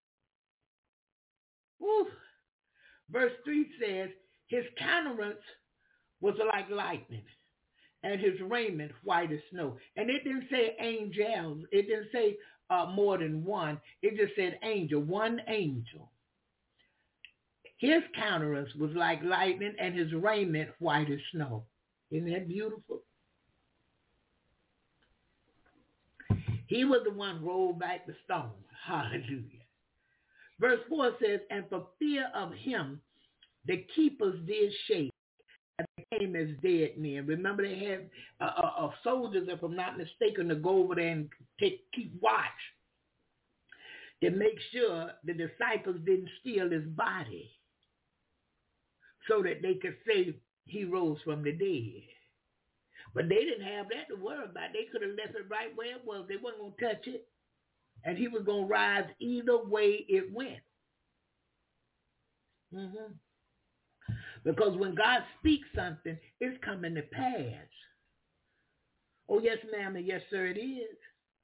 Woo. Verse 3 says, his countenance was like lightning, and his raiment white as snow. And it didn't say angels. It didn't say more than one. It just said angel, one angel. His countenance was like lightning, and his raiment white as snow. Isn't that beautiful? He was the one who rolled back the stone. Hallelujah. Verse 4 says, and for fear of him, the keepers did shake and became as dead men. Remember, they had soldiers, if I'm not mistaken, to go over there and keep watch to make sure the disciples didn't steal his body so that they could say he rose from the dead. But they didn't have that to worry about. They could have left it right where it was. They weren't going to touch it. And he was going to rise either way it went. Because when God speaks something, it's coming to pass. Oh, yes, ma'am, and yes, sir, it is.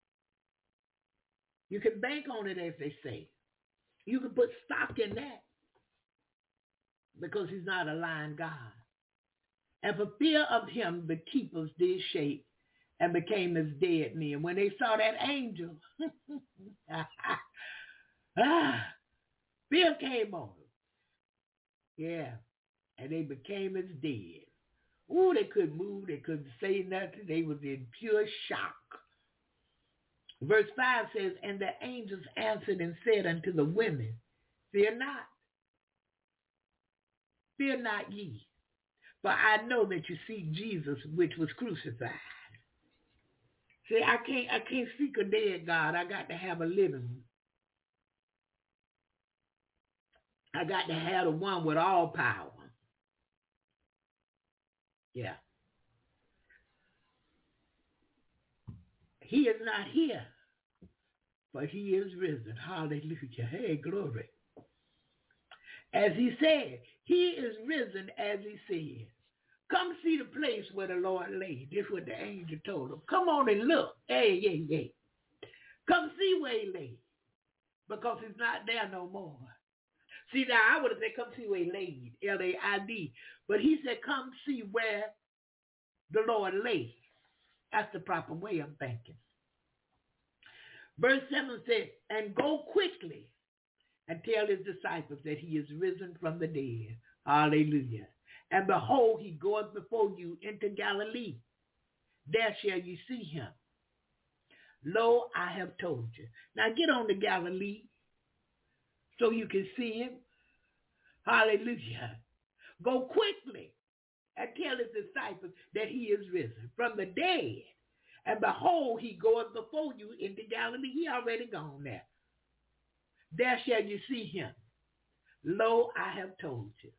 You can bank on it, as they say. You can put stock in that because he's not a lying God. And for fear of him, the keepers did shake and became as dead men. When they saw that angel, fear came on them. Yeah, and they became as dead. Ooh, they couldn't move. They couldn't say nothing. They was in pure shock. Verse 5 says, and the angels answered and said unto the women, fear not. Fear not ye. For I know that you see Jesus, which was crucified. See, I can't seek a dead God. I got to have a living one. I got to have the one with all power. Yeah. He is not here, but he is risen. Hallelujah. Hey, glory. As he said, he is risen as he said. Come see the place where the Lord lay. This is what the angel told him. Come on and look. Hey. Come see where he lay. Because he's not there no more. See, now I would have said, come see where he laid. L-A-I-D. But he said, come see where the Lord lay. That's the proper way I'm thinking. Verse 7 said, and go quickly and tell his disciples that he is risen from the dead. Hallelujah. And behold, he goeth before you into Galilee. There shall you see him. Lo, I have told you. Now get on to Galilee so you can see him. Hallelujah. Go quickly and tell his disciples that he is risen from the dead. And behold, he goeth before you into Galilee. He already gone there. There shall you see him. Lo, I have told you.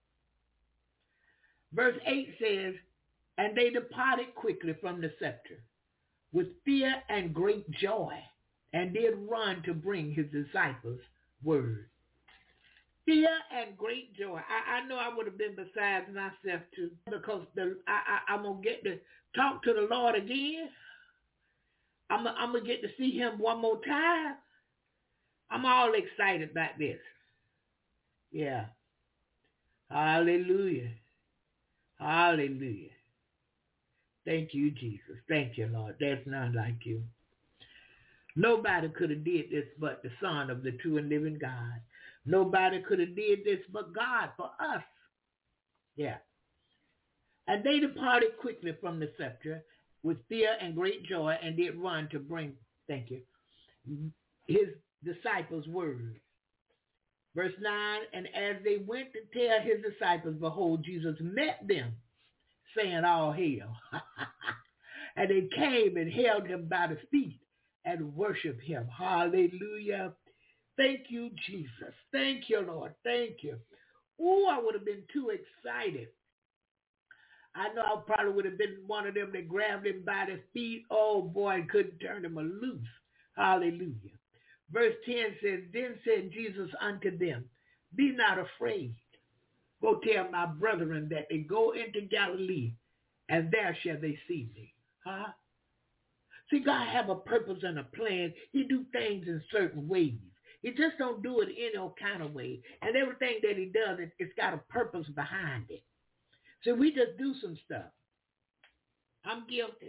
Verse 8 says, and they departed quickly from the sepulchre with fear and great joy, and did run to bring his disciples word. Fear and great joy. I know I would have been beside myself too, because I'm going to get to talk to the Lord again. I'm going to get to see him one more time. I'm all excited about this. Yeah. Hallelujah. Hallelujah. Thank you, Jesus. Thank you, Lord. There's none like you. Nobody could have did this but the Son of the true and living God. Nobody could have did this but God for us. Yeah. And they departed quickly from the sepulchre with fear and great joy, and did run to bring, thank you, his disciples word. Verse 9, and as they went to tell his disciples, behold, Jesus met them, saying, all hail. And they came and held him by the feet and worshiped him. Hallelujah. Thank you, Jesus. Thank you, Lord. Thank you. Oh, I would have been too excited. I know I probably would have been one of them that grabbed him by the feet. Oh, boy, couldn't turn him loose. Hallelujah. Verse 10 says, then said Jesus unto them, be not afraid. Go tell my brethren that they go into Galilee, and there shall they see me. Huh? See, God have a purpose and a plan. He do things in certain ways. He just don't do it any old kind of way. And everything that he does, it's got a purpose behind it. So we just do some stuff. I'm guilty.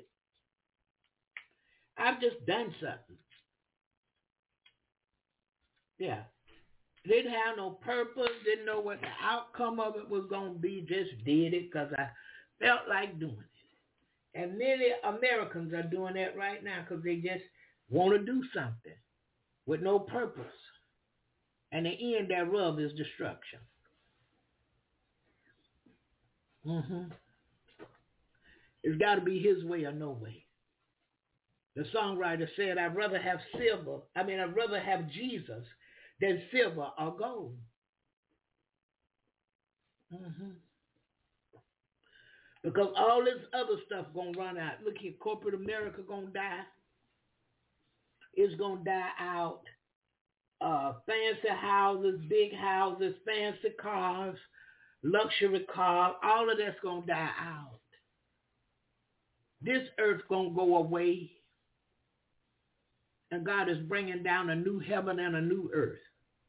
I've just done something. Yeah. Didn't have no purpose, didn't know what the outcome of it was going to be, just did it because I felt like doing it. And many Americans are doing that right now because they just want to do something with no purpose. And the end thereof is destruction. It's got to be his way or no way. The songwriter said, I'd rather have Jesus than silver or gold. Because all this other stuff going to run out. Look here, corporate America going to die. It's going to die out. Fancy houses, big houses, fancy cars, luxury cars, all of that's going to die out. This earth's going to go away. And God is bringing down a new heaven and a new earth.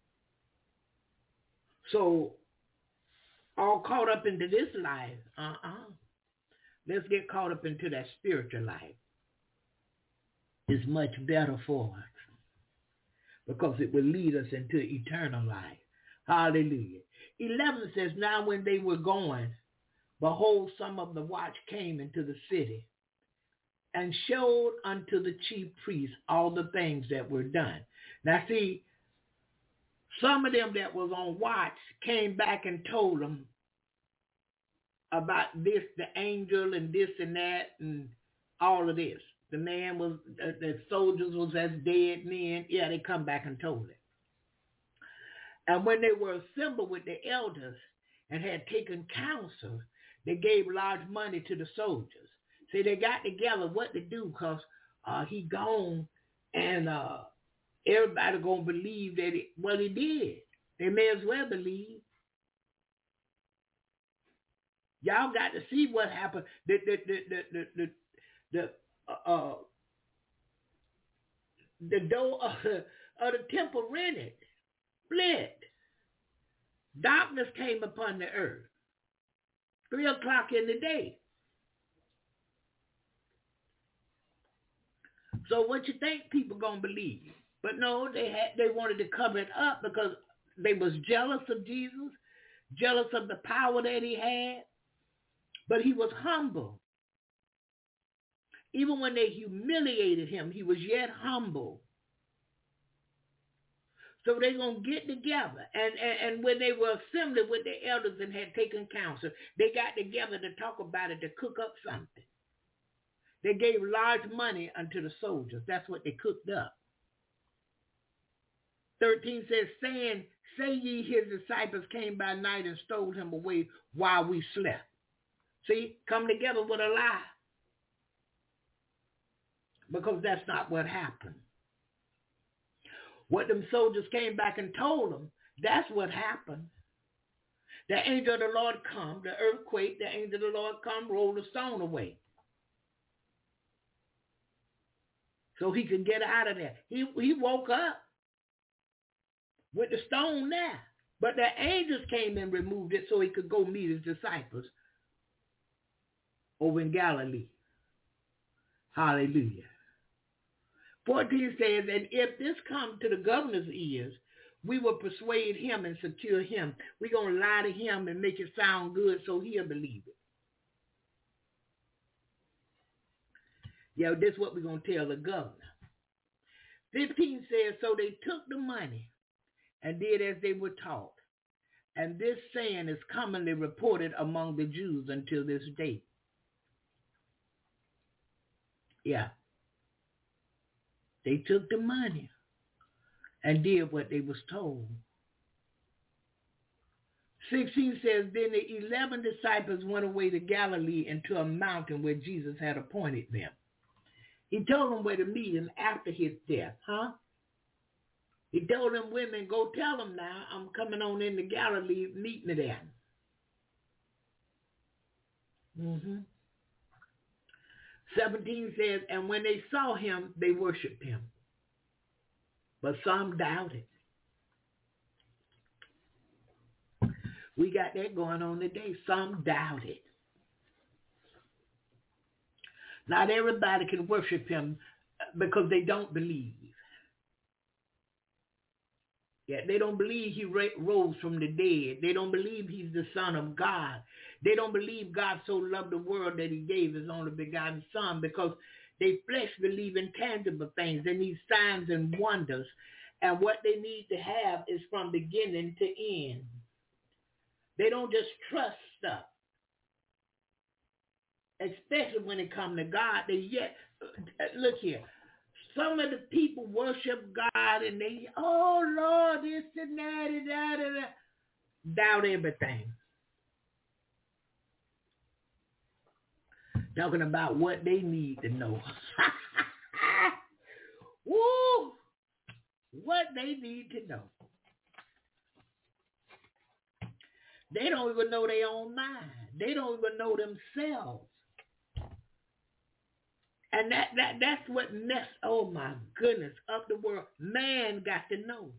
So, all caught up into this life, let's get caught up into that spiritual life. It's much better for us because it will lead us into eternal life. Hallelujah. 11 says, now when they were going, behold, some of the watch came into the city and showed unto the chief priests all the things that were done. Now see, some of them that was on watch came back and told them about this, the angel and this and that and all of this. The man was, the soldiers was as dead men. Yeah, they come back and told it. And when they were assembled with the elders and had taken counsel, they gave large money to the soldiers. See, they got together what to do because he gone and everybody going to believe that what he did. They may as well believe. Y'all got to see what happened. The door of the temple rented, split. Darkness came upon the earth. 3 o'clock in the day. So what you think people gonna believe? But no, they wanted to cover it up because they was jealous of Jesus, jealous of the power that he had, but he was humble. Even when they humiliated him, he was yet humble. So they're going to get together. And when they were assembling with the elders and had taken counsel, they got together to talk about it, to cook up something. They gave large money unto the soldiers. That's what they cooked up. 13 says, saying, say ye his disciples came by night and stole him away while we slept. See, come together with a lie. Because that's not what happened. What them soldiers came back and told them, that's what happened. The angel of the Lord come, the earthquake, the angel of the Lord come, roll the stone away. So he could get out of there. He woke up with the stone there. But the angels came and removed it so he could go meet his disciples over in Galilee. Hallelujah. 14 says, and if this come to the governor's ears, we will persuade him and secure him. We're going to lie to him and make it sound good so he'll believe it. Yeah, this is what we're going to tell the governor. 15 says, so they took the money and did as they were taught. And this saying is commonly reported among the Jews until this day. Yeah. They took the money and did what they was told. 16 says, then the 11 disciples went away to Galilee into a mountain where Jesus had appointed them. He told them where to meet him after his death, He told them women, go tell them now, I'm coming on into Galilee, meet me there. 17 says, and when they saw him, they worshiped him. But some doubted. We got that going on today. Some doubted. Not everybody can worship him because they don't believe. Yeah, they don't believe he rose from the dead. They don't believe he's the Son of God. They don't believe God so loved the world that he gave his only begotten Son, because they flesh believe in tangible things. They need signs and wonders. And what they need to have is from beginning to end. They don't just trust stuff. Especially when it comes to God. Look here. Some of the people worship God and they, oh Lord, this and that and that and that. Doubt everything. Talking about what they need to know. Woo! What they need to know. They don't even know their own mind. They don't even know themselves. And that's what messed, oh my goodness, up the world. Man got to know.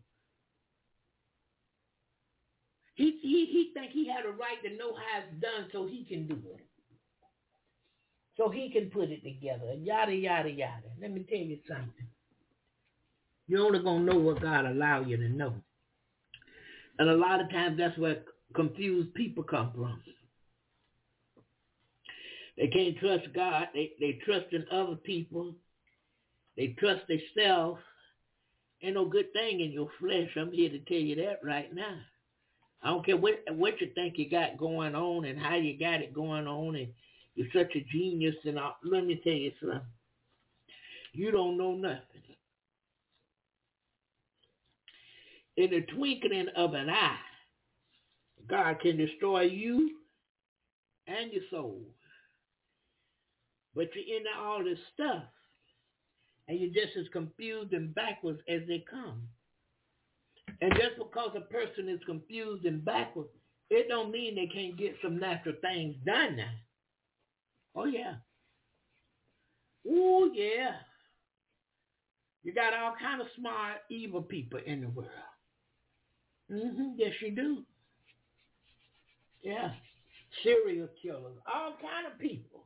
He think he had a right to know how it's done so he can do it. So he can put it together. Yada, yada, yada. Let me tell you something. You're only going to know what God allow you to know. And a lot of times that's where confused people come from. They can't trust God. They trust in other people. They trust themselves. Ain't no good thing in your flesh. I'm here to tell you that right now. I don't care what you think you got going on and how you got it going on, and you're such a genius and all. Let me tell you something. You don't know nothing. In the twinkling of an eye, God can destroy you and your soul. But you're into all this stuff, and you're just as confused and backwards as they come. And just because a person is confused and backwards, it don't mean they can't get some natural things done now. Oh, yeah. Oh, yeah. You got all kind of smart, evil people in the world. Yes, you do. Yeah. Serial killers, all kind of people.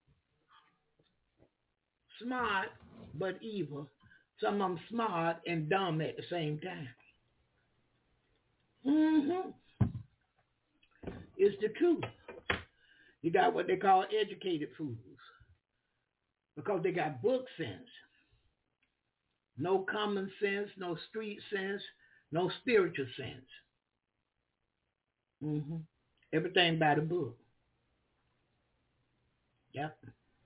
Smart, but evil. Some of them smart and dumb at the same time. Mm-hmm. It's the truth. You got what they call educated fools because they got book sense. No common sense, no street sense, no spiritual sense. Mm-hmm. Everything by the book. Yep.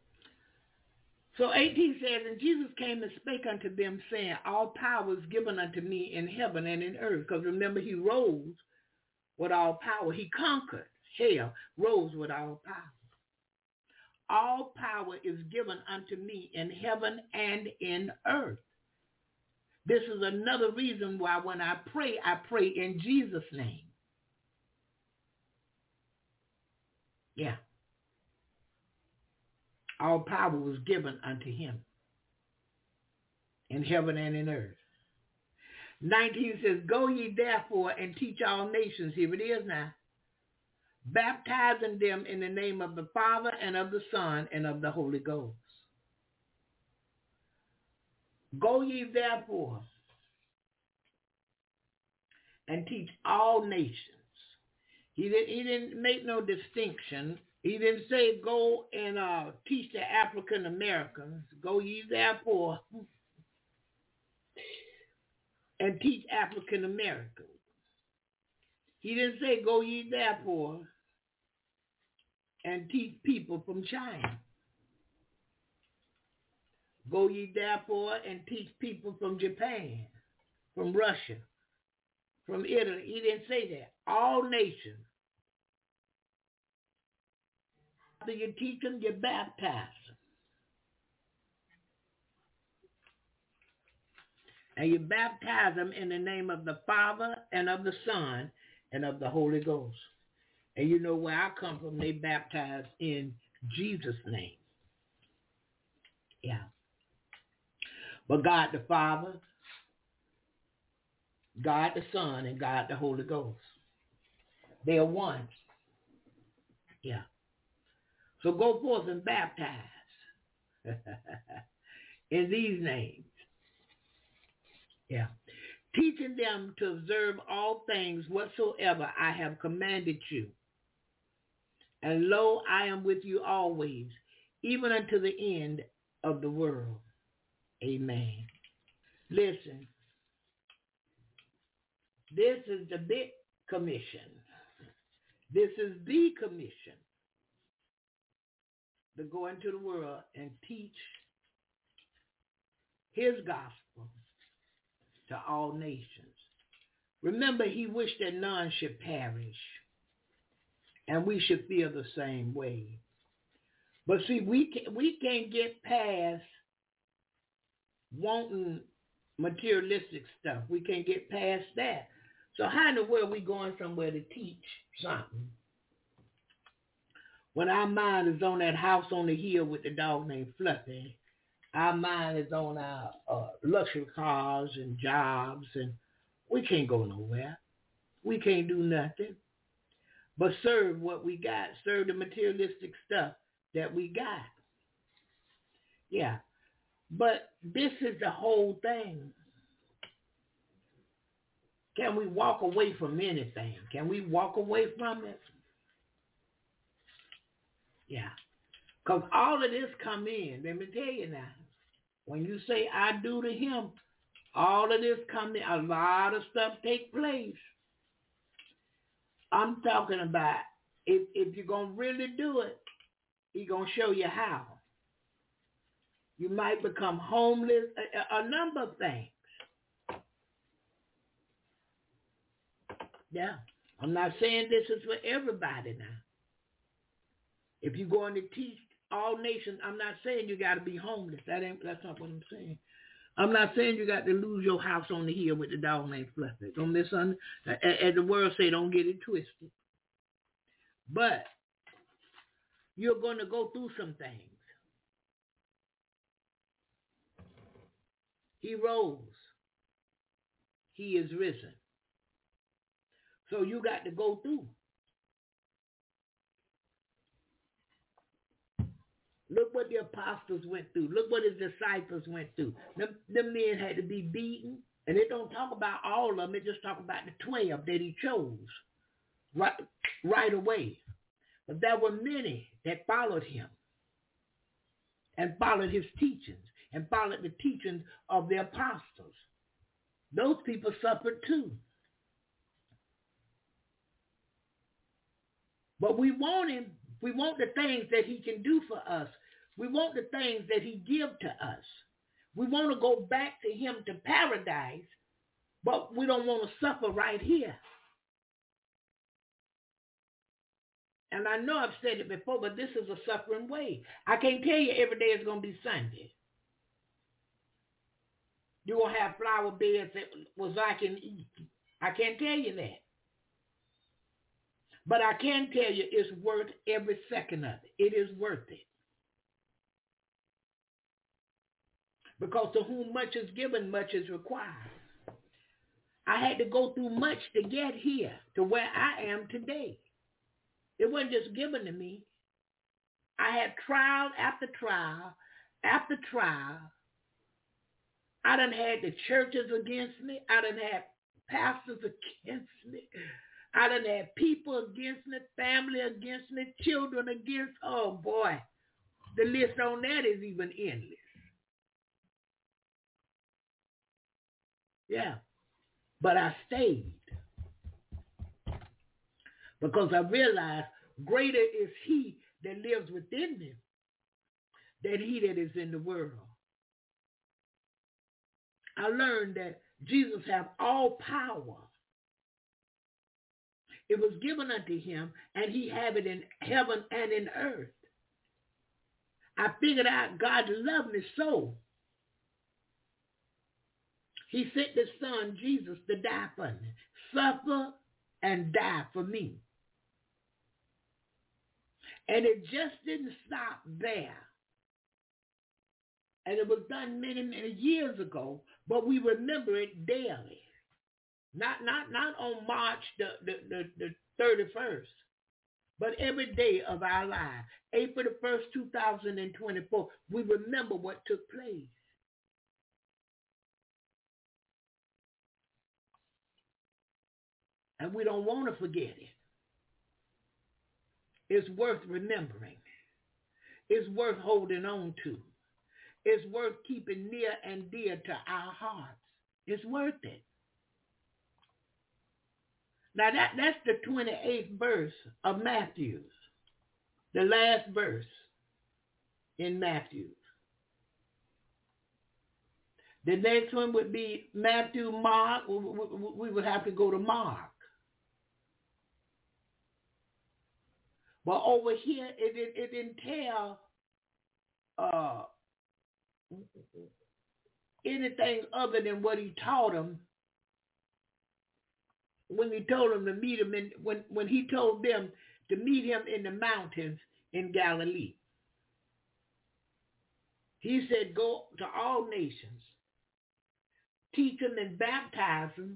So 18 says, and Jesus came and spake unto them, saying, all power is given unto me in heaven and in earth. Because remember, he rose with all power. He conquered hell, rose with all power. All power is given unto me in heaven and in earth. This is another reason why when I pray in Jesus' name. Yeah. All power was given unto him in heaven and in earth. 19 says, go ye therefore and teach all nations. Here it is now. Baptizing them in the name of the Father and of the Son and of the Holy Ghost. Go ye therefore and teach all nations. He didn't make no distinction. He didn't say go and teach the African Americans. Go ye therefore and teach African Americans. He didn't say go ye therefore and teach people from China. Go ye therefore and teach people from Japan, from Russia, from Italy. He didn't say that. All nations. After you teach them, you baptize them. And you baptize them in the name of the Father and of the Son and of the Holy Ghost. And you know where I come from, they baptize in Jesus' name. Yeah. But God the Father, God the Son, and God the Holy Ghost. They are one. Yeah. So go forth and baptize in these names. Yeah. Teaching them to observe all things whatsoever I have commanded you. And lo, I am with you always, even unto the end of the world. Amen. Listen, this is the big commission. This is the commission to go into the world and teach his gospel to all nations. Remember, he wished that none should perish, and we should feel the same way. But see, we can't get past wanting materialistic stuff. We can't get past that. So how in the world are we going somewhere to teach something when our mind is on that house on the hill with the dog named Fluffy? Our mind is on our luxury cars and jobs, and we can't go nowhere. We can't do nothing but serve what we got, serve the materialistic stuff that we got. Yeah. But this is the whole thing. Can we walk away from anything? Can we walk away from it? Yeah. Because all of this come in. Let me tell you now. When you say I do to him, all of this come in. A lot of stuff take place. I'm talking about if you're going to really do it, he's going to show you how. You might become homeless, a number of things. Yeah. I'm not saying this is for everybody now. If you're going to teach all nations, I'm not saying you got to be homeless. That's not what I'm saying. I'm not saying you got to lose your house on the hill with the dog named Fluffy. Don't misunderstand. As the world say, don't get it twisted. But you're going to go through some things. He rose. He is risen. So you got to go through. Look what the apostles went through. Look what his disciples went through. Them men had to be beaten. And it don't talk about all of them. It just talk about the 12 that he chose right away. But there were many that followed him and followed his teachings and followed the teachings of the apostles. Those people suffered too. But we want him. We want the things that he can do for us. We want the things that he gives to us. We want to go back to him to paradise, but we don't want to suffer right here. And I know I've said it before, but this is a suffering way. I can't tell you every day is going to be Sunday. You're going to have flower beds that I can eat. I can't tell you that. But I can tell you it's worth every second of it. It is worth it. Because to whom much is given, much is required. I had to go through much to get here, to where I am today. It wasn't just given to me. I had trial after trial after trial. I done had the churches against me. I done had pastors against me. I done had people against me, family against me, children against. Oh boy, the list on that is even endless. Yeah, but I stayed because I realized greater is he that lives within me than he that is in the world. I learned that Jesus has all power. It was given unto him, and he have it in heaven and in earth. I figured out God loved me so. He sent his son, Jesus, to die for me, suffer and die for me. And it just didn't stop there. And it was done many, many years ago, but we remember it daily. Not on March the 31st, but every day of our lives. April the 1st, 2024, we remember what took place. And we don't want to forget it. It's worth remembering. It's worth holding on to. It's worth keeping near and dear to our hearts. It's worth it. Now that's the 28th verse of Matthew, the last verse in Matthew. The next one would be Matthew, Mark. We would have to go to Mark. But over here, it didn't tell anything other than what he taught them when he told them to meet him when he told them to meet him in the mountains in Galilee. He said, go to all nations, teach them and baptize them.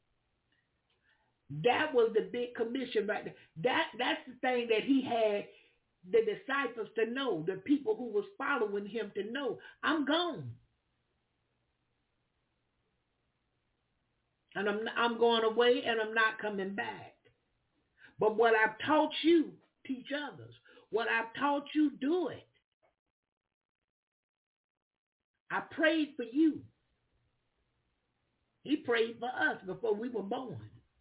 That was the big commission right there. That's the thing that he had the disciples to know, the people who was following him to know. I'm gone. And I'm going away and I'm not coming back. But what I've taught you, teach others. What I've taught you, do it. I prayed for you. He prayed for us before we were born.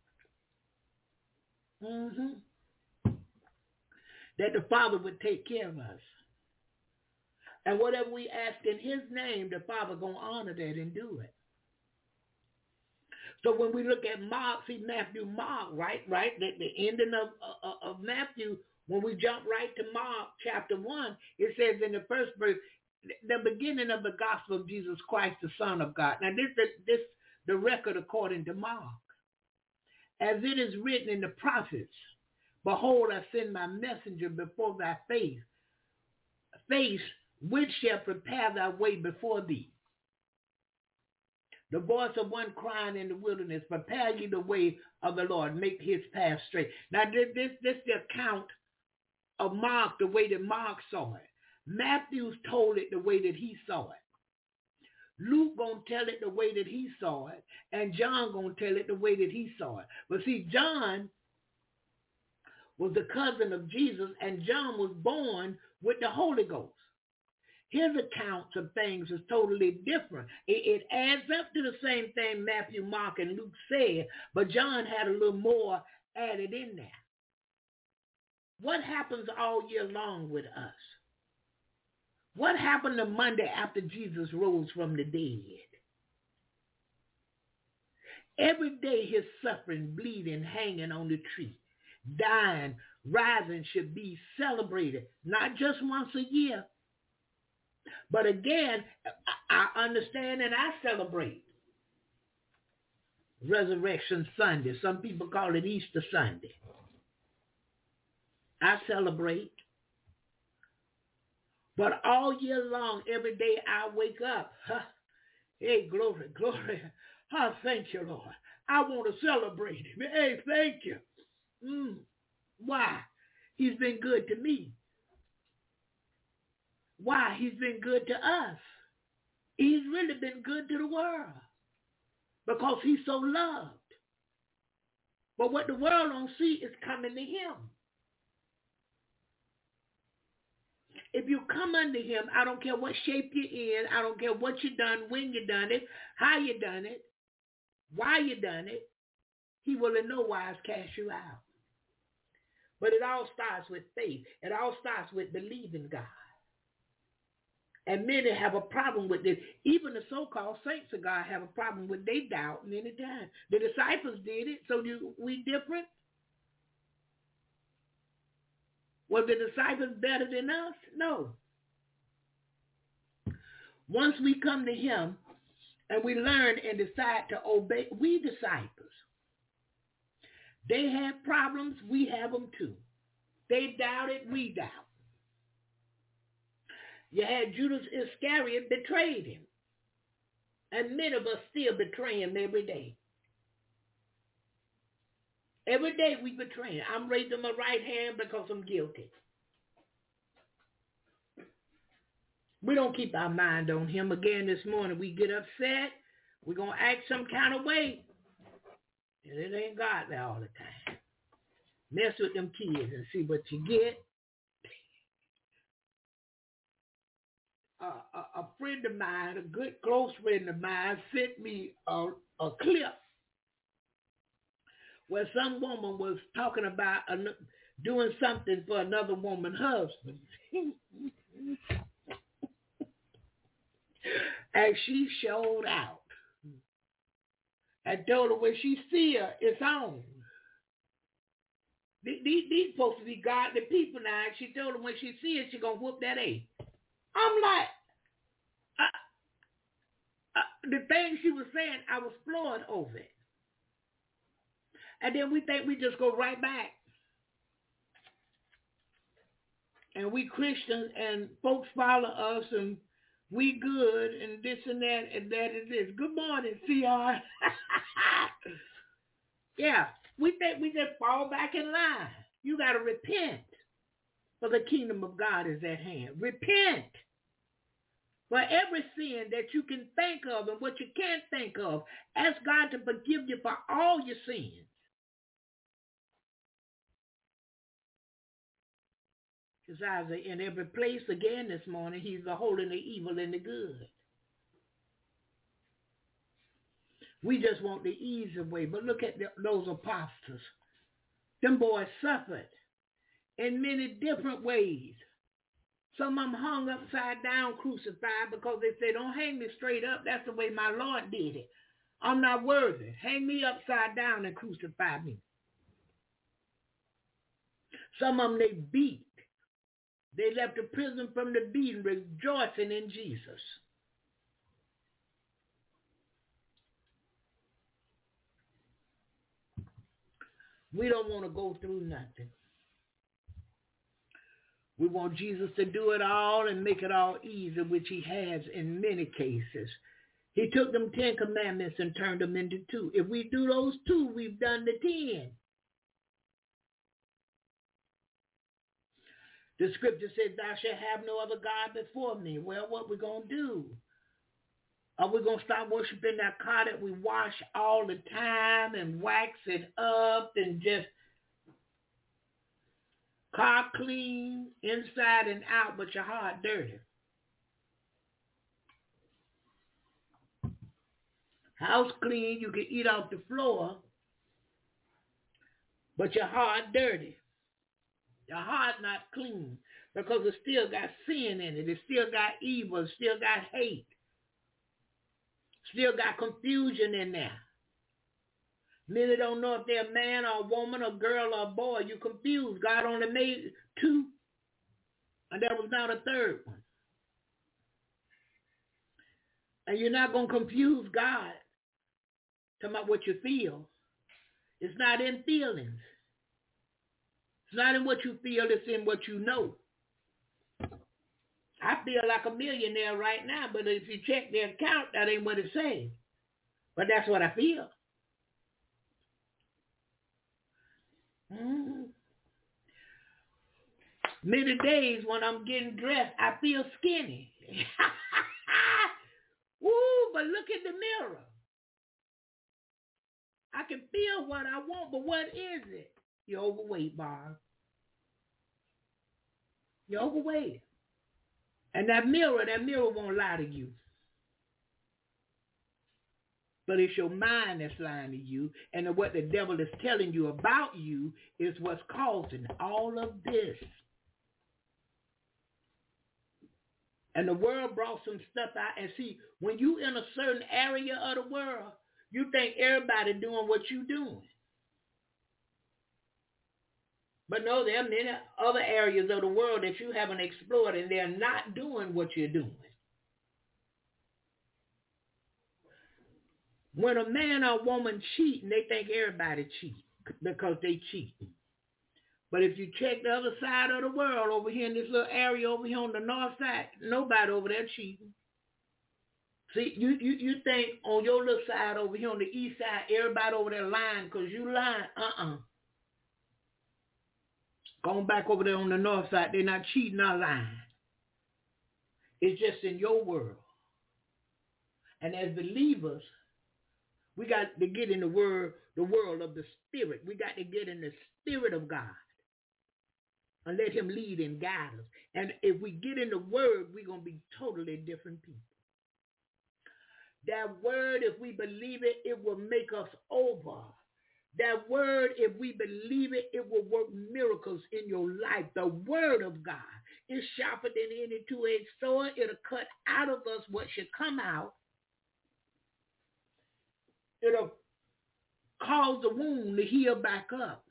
That the Father would take care of us. And whatever we ask in his name, the Father going to honor that and do it. So when we look at Mark, see Matthew, Mark, right? The ending of Matthew, when we jump right to Mark chapter 1, it says in the first verse, the beginning of the gospel of Jesus Christ, the Son of God. Now this the record according to Mark. As it is written in the prophets, behold, I send my messenger before thy face, which shall prepare thy way before thee. The voice of one crying in the wilderness, prepare ye the way of the Lord, make his path straight. Now this the account of Mark, the way that Mark saw it. Matthew told it the way that he saw it. Luke going to tell it the way that he saw it, and John going to tell it the way that he saw it. But see, John was the cousin of Jesus, and John was born with the Holy Ghost. His accounts of things is totally different. It adds up to the same thing Matthew, Mark, and Luke said, but John had a little more added in there. What happens all year long with us? What happened the Monday after Jesus rose from the dead? Every day his suffering, bleeding, hanging on the tree, dying, rising should be celebrated, not just once a year. But again, I understand and I celebrate Resurrection Sunday. Some people call it Easter Sunday. I celebrate. But all year long, every day I wake up. Hey, glory, glory. Thank you, Lord. I want to celebrate him. Hey, thank you. Why? He's been good to me. Why? He's been good to us. He's really been good to the world because he's so loved. But what the world don't see is coming to him. If you come under him, I don't care what shape you're in. I don't care what you done, when you done it, how you done it, why you done it. He will in no wise cast you out. But it all starts with faith. It all starts with believing God. And many have a problem with this. Even the so-called saints of God have a problem with they doubting any time. The disciples did it, so we different? Was the disciples better than us? No. Once we come to him and we learn and decide to obey, we disciples. They have problems, we have them too. They doubted, we doubt. You had Judas Iscariot betrayed him. And many of us still betray him every day. Every day we betray him. I'm raising my right hand because I'm guilty. We don't keep our mind on him. Again this morning, we get upset. We're going to act some kind of way. And it ain't God there all the time. Mess with them kids and see what you get. A friend of mine, a good close friend of mine, sent me a clip where some woman was talking about doing something for another woman's husband. And she showed out and told her when she see her, it's on. These supposed to be godly people now. And she told her when she see it, she going to whoop that A. I'm like, the thing she was saying, I was floored over it. And then we think we just go right back. And we Christians and folks follow us and we good and this and that and that and this. Good morning, CR. Yeah, we think we just fall back in line. You got to repent, for the kingdom of God is at hand. Repent for every sin that you can think of and what you can't think of. Ask God to forgive you for all your sins. Because Isaiah, in every place again this morning, he's the holy and the evil and the good. We just want the easy way. But look at those apostles. Them boys suffered in many different ways. Some of them hung upside down, crucified, because they said, don't hang me straight up. That's the way my Lord did it. I'm not worthy. Hang me upside down and crucify me. Some of them they beat. They left the prison from the beating, rejoicing in Jesus. We don't want to go through nothing. We want Jesus to do it all and make it all easy, which he has in many cases. He took them 10 commandments and turned them into 2. If we do those 2, we've done the 10. The scripture said, thou shalt have no other God before me. Well, what we going to do? Are we going to start worshiping that car that we wash all the time and wax it up and just car clean inside and out, but your heart dirty? House clean, you can eat off the floor, but your heart dirty. Your heart not clean because it still got sin in it. It still got evil. It still got hate. Still got confusion in there. Many don't know if they're a man or a woman, a girl or a boy. You confused. God only made two, and there was not a third one. And you're not going to confuse God talking about what you feel. It's not in feelings. It's not in what you feel. It's in what you know. I feel like a millionaire right now, but if you check their account, that ain't what it says. But that's what I feel. Many days when I'm getting dressed, I feel skinny. Woo, but look in the mirror. I can feel what I want, but what is it? You're overweight, Barb. You're overweight. And that mirror won't lie to you. But it's your mind that's lying to you. And what the devil is telling you about you is what's causing all of this. And the world brought some stuff out. And see, when you in a certain area of the world, you think everybody doing what you doing. But no, there are many other areas of the world that you haven't explored, and they're not doing what you're doing. When a man or woman cheating, they think everybody cheats because they cheating. But if you check the other side of the world, over here in this little area over here on the north side, nobody over there cheating. See, you think on your little side over here on the east side, everybody over there lying because you lying. Going back over there on the north side, they're not cheating or lying. It's just in your world. And as believers, we got to get in the world of the Spirit. We got to get in the Spirit of God and let him lead and guide us. And if we get in the Word, we're going to be totally different people. That Word, if we believe it, it will make us over. That Word, if we believe it, it will work miracles in your life. The Word of God is sharper than any two-edged sword. It'll cut out of us what should come out. It'll cause the wound to heal back up.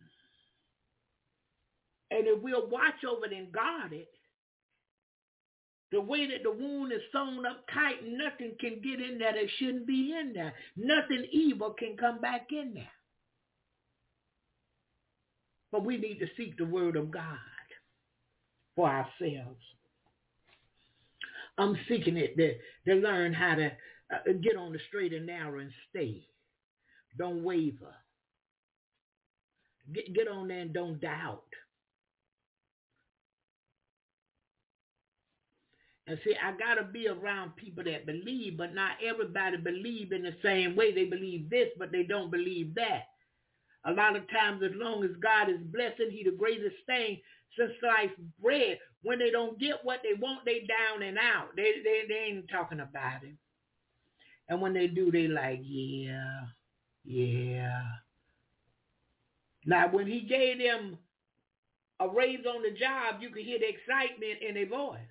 And if we'll watch over it and guard it, the way that the wound is sewn up tight, nothing can get in there that shouldn't be in there. Nothing evil can come back in there. But we need to seek the Word of God for ourselves. I'm seeking it to learn how to get on the straight and narrow and stay. Don't waver. Get on there and don't doubt. And see, I got to be around people that believe, but not everybody believe in the same way. They believe this, but they don't believe that. A lot of times, as long as God is blessing, he the greatest thing since sliced bread. When they don't get what they want, they down and out. They ain't talking about it. And when they do, they like, yeah. Now, when he gave them a raise on the job, you could hear the excitement in their voice.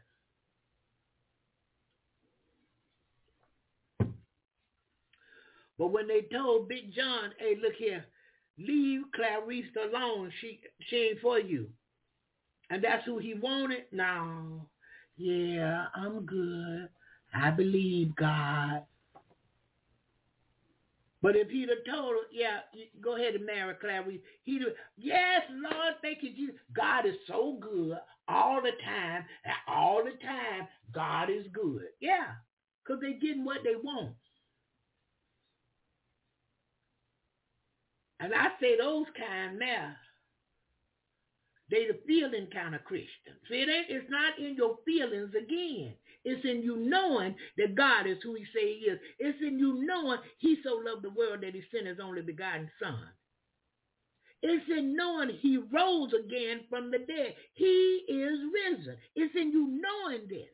But when they told Big John, hey, look here, leave Clarice alone. She ain't for you. And that's who he wanted. No. Yeah, I'm good. I believe God. But if he'd have told her, yeah, go ahead and marry Clarice, he'd have, yes, Lord, thank you, Jesus. God is so good all the time. And all the time, God is good. Yeah, because they're getting what they want. And I say those kind now, They the feeling kind of Christian. See, it's not in your feelings again. It's in you knowing that God is who he say he is. It's in you knowing he so loved the world that he sent his only begotten son. It's in knowing he rose again from the dead. He is risen. It's in you knowing this.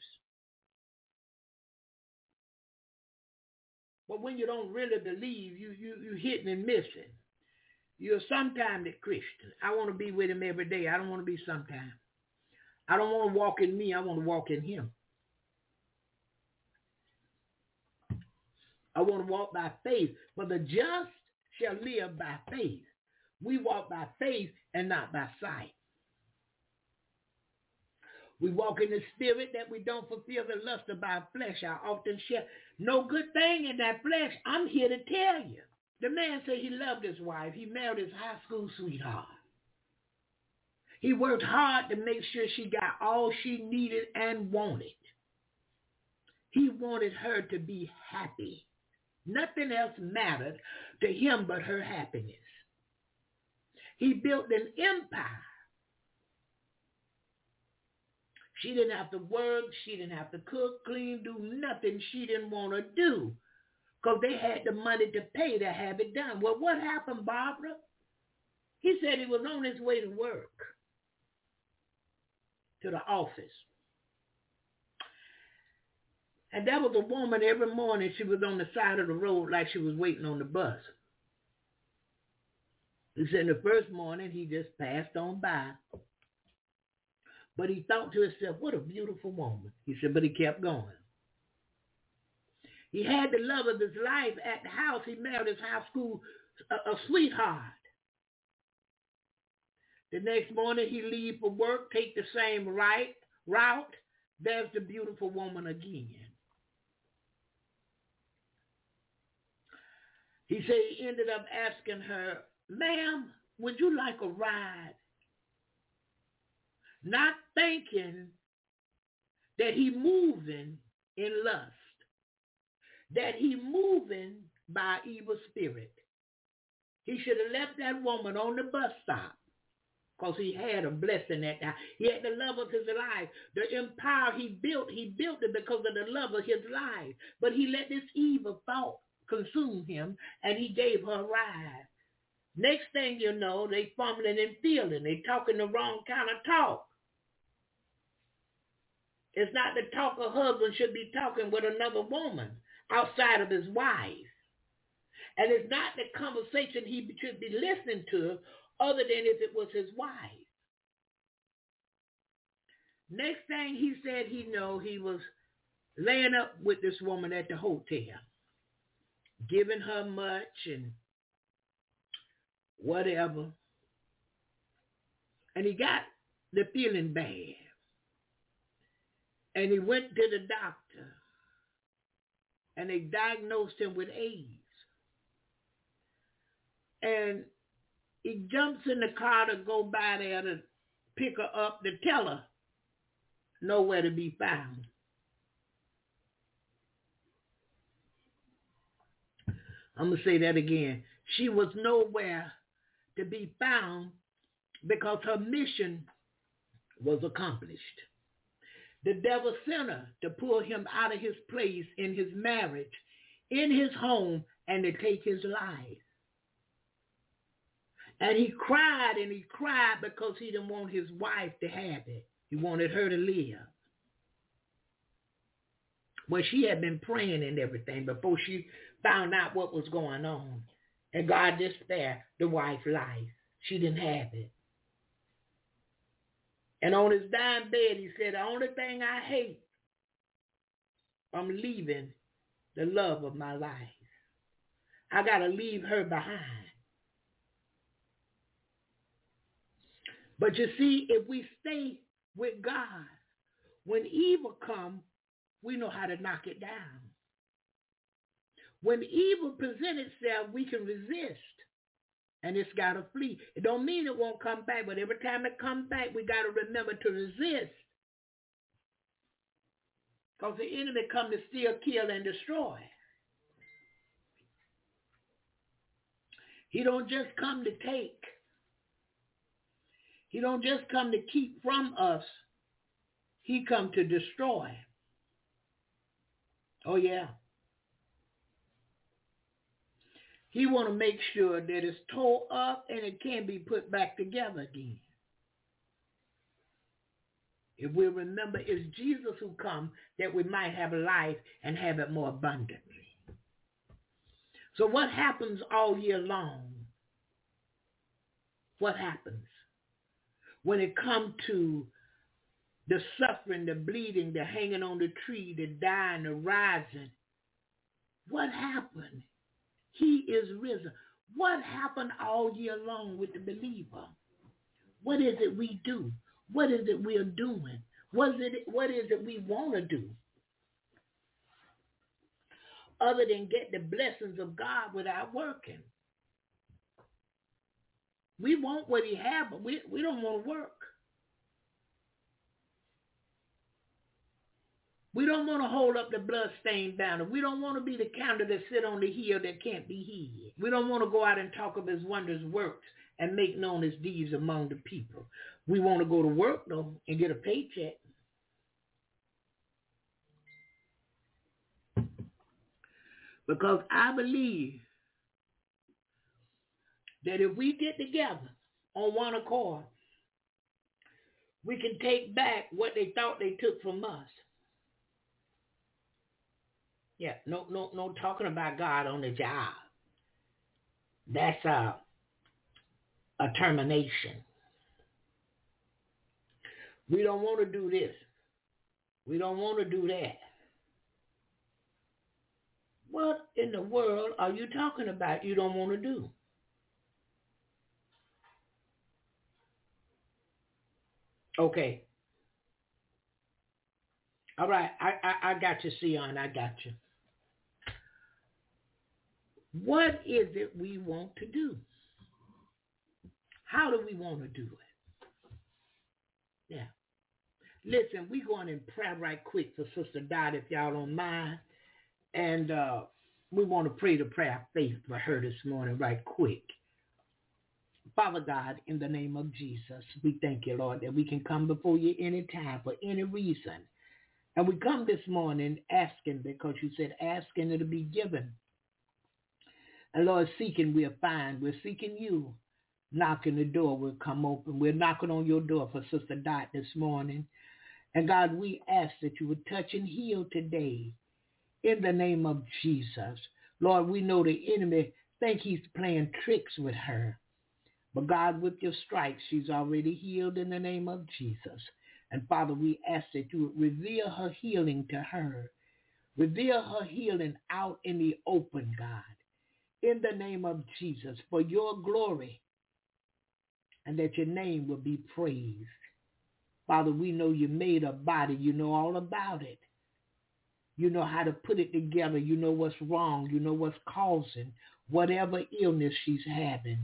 But when you don't really believe, you hitting and missing. You're sometime a Christian. I want to be with him every day. I don't want to be sometime. I don't want to walk in me. I want to walk in him. I want to walk by faith. For the just shall live by faith. We walk by faith and not by sight. We walk in the spirit that we don't fulfill the lust of our flesh. I often share no good thing in that flesh. I'm here to tell you. The man said he loved his wife. He married his high school sweetheart. He worked hard to make sure she got all she needed and wanted. He wanted her to be happy. Nothing else mattered to him but her happiness. He built an empire. She didn't have to work. She didn't have to cook, clean, do nothing she didn't want to do because they had the money to pay to have it done. Well, what happened, Barbara? He said he was on his way to work, to the office. And there was a woman every morning, she was on the side of the road like she was waiting on the bus. He said the first morning he just passed on by. But he thought to himself, what a beautiful woman. He said, but he kept going. He had the love of his life at the house. He married his high school a sweetheart. The next morning he leave for work, take the same route. There's the beautiful woman again. He said he ended up asking her, ma'am, would you like a ride? Not thinking that he moving in lust, that he moving by evil spirit. He should have left that woman on the bus stop because he had a blessing at that. He had the love of his life. The empire he built it because of the love of his life. But he let this evil thought consume him, and he gave her a ride. Next thing you know, they fumbling and feeling. They talking the wrong kind of talk. It's not the talk a husband should be talking with another woman outside of his wife. And it's not the conversation he should be listening to other than if it was his wife. Next thing he said he was laying up with this woman at the hotel, giving her much and whatever. And he got the feeling bad. And he went to the doctor, and they diagnosed him with AIDS. And he jumps in the car to go by there to pick her up, to tell her nowhere to be found. I'm going to say that again. She was nowhere to be found because her mission was accomplished. The devil sent her to pull him out of his place in his marriage, in his home, and to take his life. And he cried because he didn't want his wife to have it. He wanted her to live. Well, she had been praying and everything before she found out what was going on. And God just spared the wife's life. She didn't have it. And on his dying bed, he said, the only thing I hate, I'm leaving the love of my life. I got to leave her behind. But you see, if we stay with God, when evil comes, we know how to knock it down. When evil presents itself, we can resist. And it's got to flee. It don't mean it won't come back, but every time it comes back, we got to remember to resist. Because the enemy comes to steal, kill, and destroy. He don't just come to take. He don't just come to keep from us. He come to destroy. Oh, yeah. He want to make sure that it's tore up and it can be put back together again. If we remember, it's Jesus who come that we might have life and have it more abundantly. So what happens all year long? What happens? When it comes to the suffering, the bleeding, the hanging on the tree, the dying, the rising, what happened? He is risen. What happened all year long with the believer? What is it we do? What is it we are doing? What is it we want to do? Other than get the blessings of God without working. We want what he has, but we don't want to work. We don't want to hold up the bloodstained banner. We don't want to be the candle that sit on the hill that can't be hid. We don't want to go out and talk of his wondrous works and make known his deeds among the people. We want to go to work, though, and get a paycheck. Because I believe that if we get together on one accord, we can take back what they thought they took from us. Yeah, no talking about God on the job. That's a termination. We don't want to do this. We don't want to do that. What in the world are you talking about you don't want to do? Okay. All right, I got you, Sion. I got you. What is it we want to do? How do we want to do it? Yeah. Listen, we going in prayer right quick for Sister Dot, if y'all don't mind. And we want to pray the prayer of faith for her this morning right quick. Father God, in the name of Jesus, we thank you, Lord, that we can come before you anytime for any reason. And we come this morning asking because you said asking it'll be given. And Lord, seeking we'll find. We're seeking you. Knocking the door will come open. We're knocking on your door for Sister Dot this morning. And God, we ask that you would touch and heal today in the name of Jesus. Lord, we know the enemy think he's playing tricks with her. But God, with your stripes, she's already healed in the name of Jesus. And Father, we ask that you would reveal her healing to her. Reveal her healing out in the open, God, in the name of Jesus, for your glory, and that your name will be praised. Father, we know you made a body. You know all about it. You know how to put it together. You know what's wrong. You know what's causing whatever illness she's having.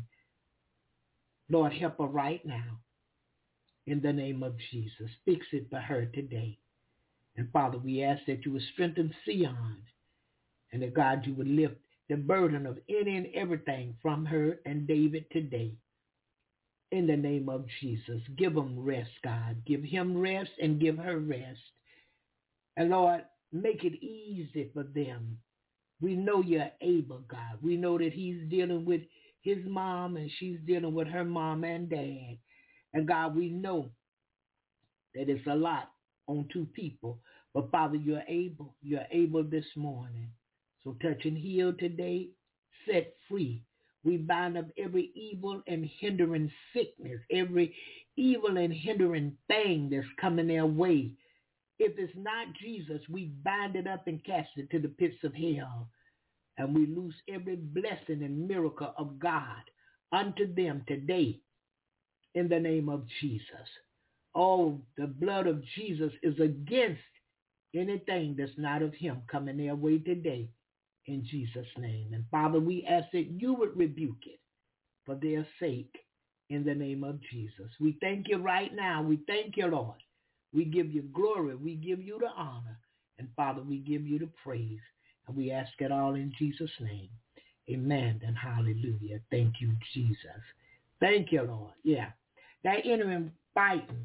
Lord, help her right now. In the name of Jesus, fix it for her today. And Father, we ask that you would strengthen Sion, and that God, you would lift the burden of any and everything from her and David today. In the name of Jesus, give them rest, God. Give him rest and give her rest. And Lord, make it easy for them. We know you're able, God. We know that he's dealing with his mom and she's dealing with her mom and dad. And God, we know that it's a lot on two people. But Father, you're able. You're able this morning. So touch and heal today. Set free. We bind up every evil and hindering sickness, every evil and hindering thing that's coming their way. If it's not Jesus, we bind it up and cast it to the pits of hell. And we loose every blessing and miracle of God unto them today in the name of Jesus. Oh, the blood of Jesus is against anything that's not of him coming their way today in Jesus' name. And Father, we ask that you would rebuke it for their sake in the name of Jesus. We thank you right now. We thank you, Lord. We give you glory. We give you the honor. And Father, we give you the praise. And we ask it all in Jesus' name. Amen and hallelujah. Thank you, Jesus. Thank you, Lord. Yeah. That enemy fighting.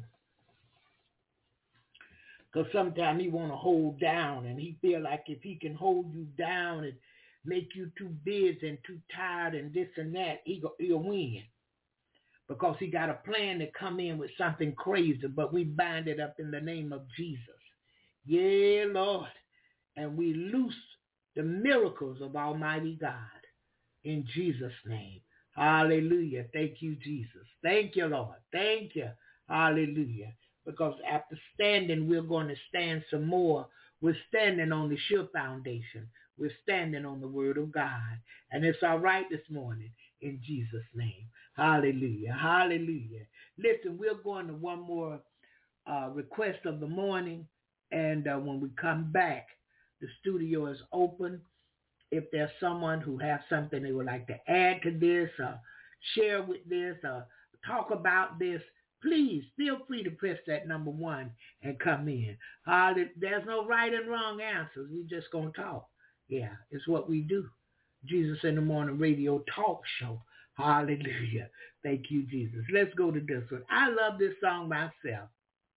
Because sometimes he want to hold down, and he feel like if he can hold you down and make you too busy and too tired and this and that, he'll win. Because he got a plan to come in with something crazy, but we bind it up in the name of Jesus. Yeah, Lord. And we loose the miracles of Almighty God in Jesus' name. Hallelujah. Thank you, Jesus. Thank you, Lord. Thank you. Hallelujah. Because after standing, we're going to stand some more. We're standing on the sure foundation. We're standing on the word of God. And it's all right this morning in Jesus' name. Hallelujah. Hallelujah. Listen, we're going to one more request of the morning. And when we come back, the studio is open. If there's someone who has something they would like to add to this, or share with this, or talk about this, please feel free to press that number 1 and come in. There's no right and wrong answers. We're just going to talk. Yeah, it's what we do. Jesus in the Morning Radio talk show. Hallelujah. Thank you, Jesus. Let's go to this one. I love this song myself.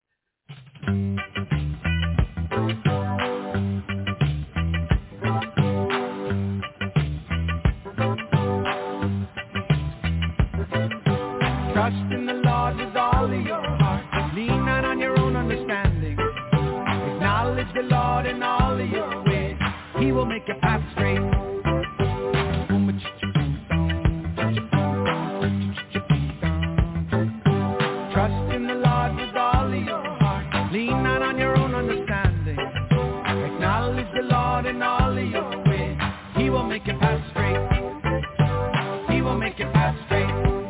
Trust in the Lord with all of your heart. Lean not on your own understanding. Acknowledge the Lord in all of your ways. He will make your path straight. Trust in the Lord with all of your heart. Lean not on your own understanding. Acknowledge the Lord in all of your ways. He will make your path straight. He will make your path straight.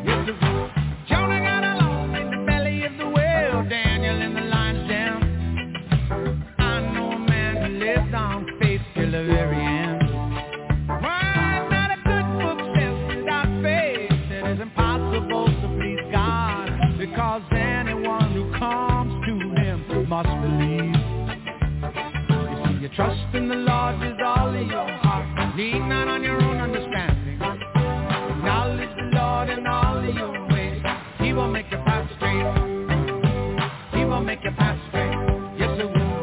Trust in the Lord with all of your heart. Lean not on your own understanding. Acknowledge the Lord in all of your ways. He will make your path straight. He will make your path straight. Yes, it will.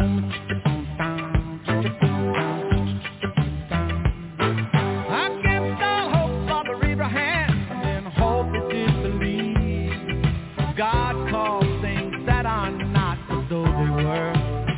Against all hope, Father Abraham, and hope is disbelief. God calls things that are not as though they were.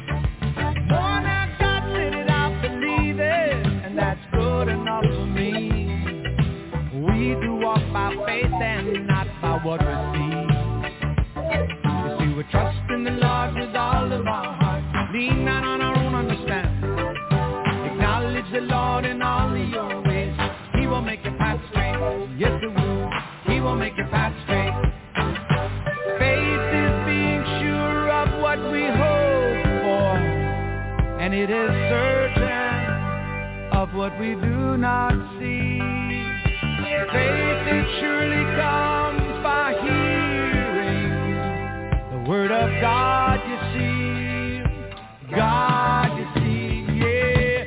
And not by what we see. You see, we trust in the Lord with all of our heart. Lean not on our own understanding. Acknowledge the Lord in all of your ways. He will make your path straight. Yes, He will. He will make your path straight. Faith is being sure of what we hope for, and it is certain of what we do not see. Faith it surely comes by hearing the word of God, you see. God, you see, yeah.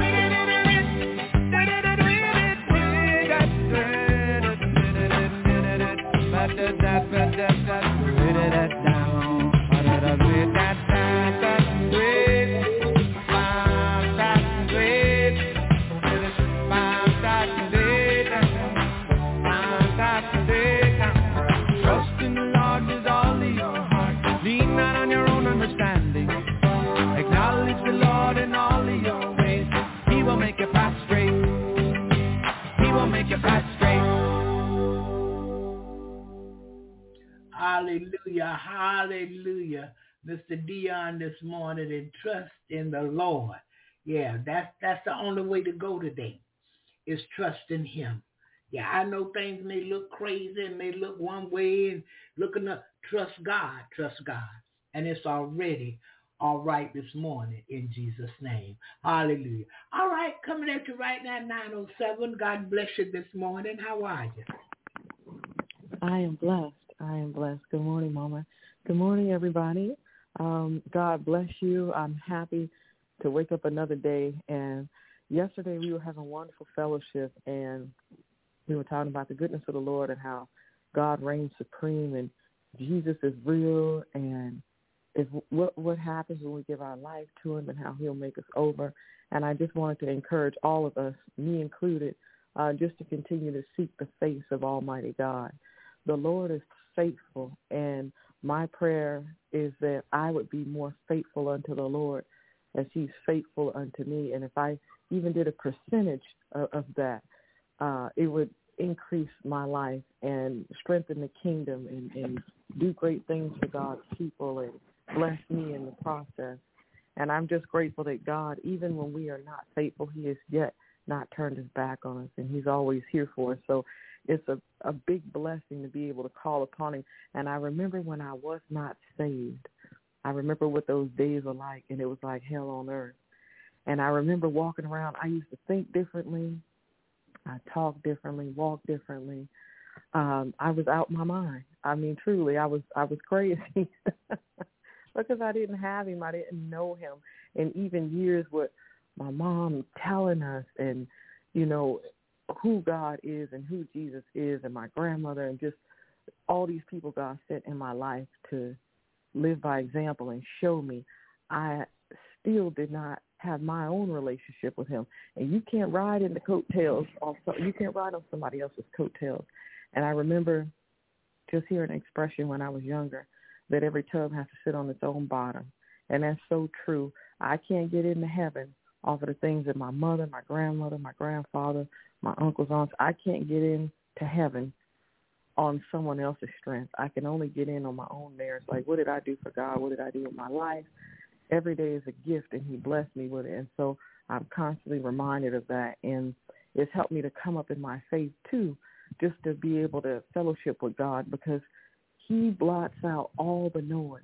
Hallelujah, hallelujah, Mr. Dion this morning, and trust in the Lord. Yeah, that's the only way to go today, is trust in Him. Yeah, I know things may look crazy and may look one way and looking up. Trust God, and it's already all right this morning in Jesus' name. Hallelujah. All right, coming at you right now, 9:07. God bless you this morning. How are you? I am blessed. Good morning, Mama. Good morning, everybody. God bless you. I'm happy to wake up another day. And yesterday we were having wonderful fellowship, and we were talking about the goodness of the Lord and how God reigns supreme, and Jesus is real, and if what happens when we give our life to him and how he'll make us over. And I just wanted to encourage all of us, me included, just to continue to seek the face of Almighty God. The Lord is faithful, and my prayer is that I would be more faithful unto the Lord as he's faithful unto me. And if I even did a percentage of that, it would increase my life and strengthen the kingdom and do great things for God's people and bless me in the process. And I'm just grateful that God, even when we are not faithful, he has yet not turned his back on us, and he's always here for us. So it's a big blessing to be able to call upon him. And I remember when I was not saved, I remember what those days were like, and it was like hell on earth. And I remember walking around. I used to think differently. I talked differently, walked differently. I was out my mind. I mean, truly, I was crazy because I didn't have him. I didn't know him. And even years with my mom telling us and, you know, who God is and who Jesus is, and my grandmother, and just all these people God sent in my life to live by example and show me, I still did not have my own relationship with him. And you can't ride in the coattails. You can't ride on somebody else's coattails. And I remember just hearing an expression when I was younger that every tub has to sit on its own bottom. And that's so true. I can't get into heaven off of the things that my mother, my grandmother, my grandfather, my uncles, aunts, I can't get into heaven on someone else's strength. I can only get in on my own merits. Like, what did I do for God? What did I do with my life? Every day is a gift, and he blessed me with it. And so I'm constantly reminded of that. And it's helped me to come up in my faith, too, just to be able to fellowship with God, because he blots out all the noise,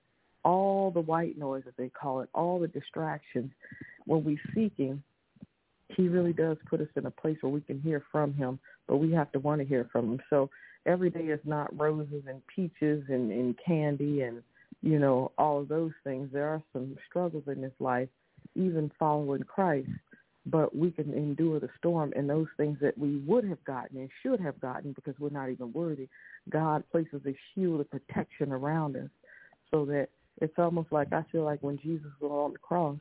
all the white noise, as they call it, all the distractions. When we seek him, he really does put us in a place where we can hear from him, but we have to want to hear from him. So every day is not roses and peaches and candy and, you know, all of those things. There are some struggles in this life, even following Christ, but we can endure the storm, and those things that we would have gotten and should have gotten because we're not even worthy. God places a shield of protection around us so that it's almost like, I feel like when Jesus was on the cross,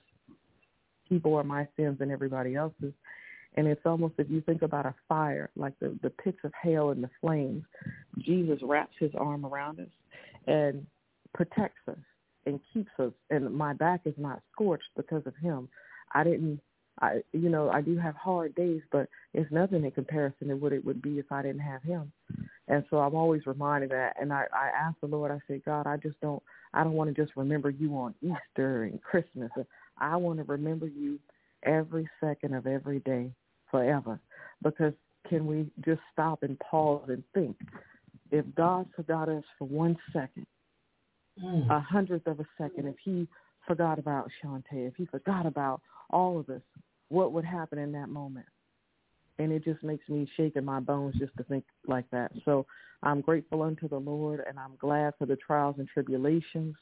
he bore my sins and everybody else's. And it's almost, if you think about a fire, like the pits of hell and the flames, Jesus wraps his arm around us and protects us and keeps us. And my back is not scorched because of him. I do have hard days, but it's nothing in comparison to what it would be if I didn't have him. And so I'm always reminded of that. And I ask the Lord, I say, God, I don't want to just remember you on Easter and Christmas. I want to remember you every second of every day, forever. Because can we just stop and pause and think? If God forgot us for 1 second, 1/100th of a second, if he forgot about Shantae, if he forgot about all of us, what would happen in that moment? And it just makes me shake in my bones just to think like that. So I'm grateful unto the Lord, and I'm glad for the trials and tribulations,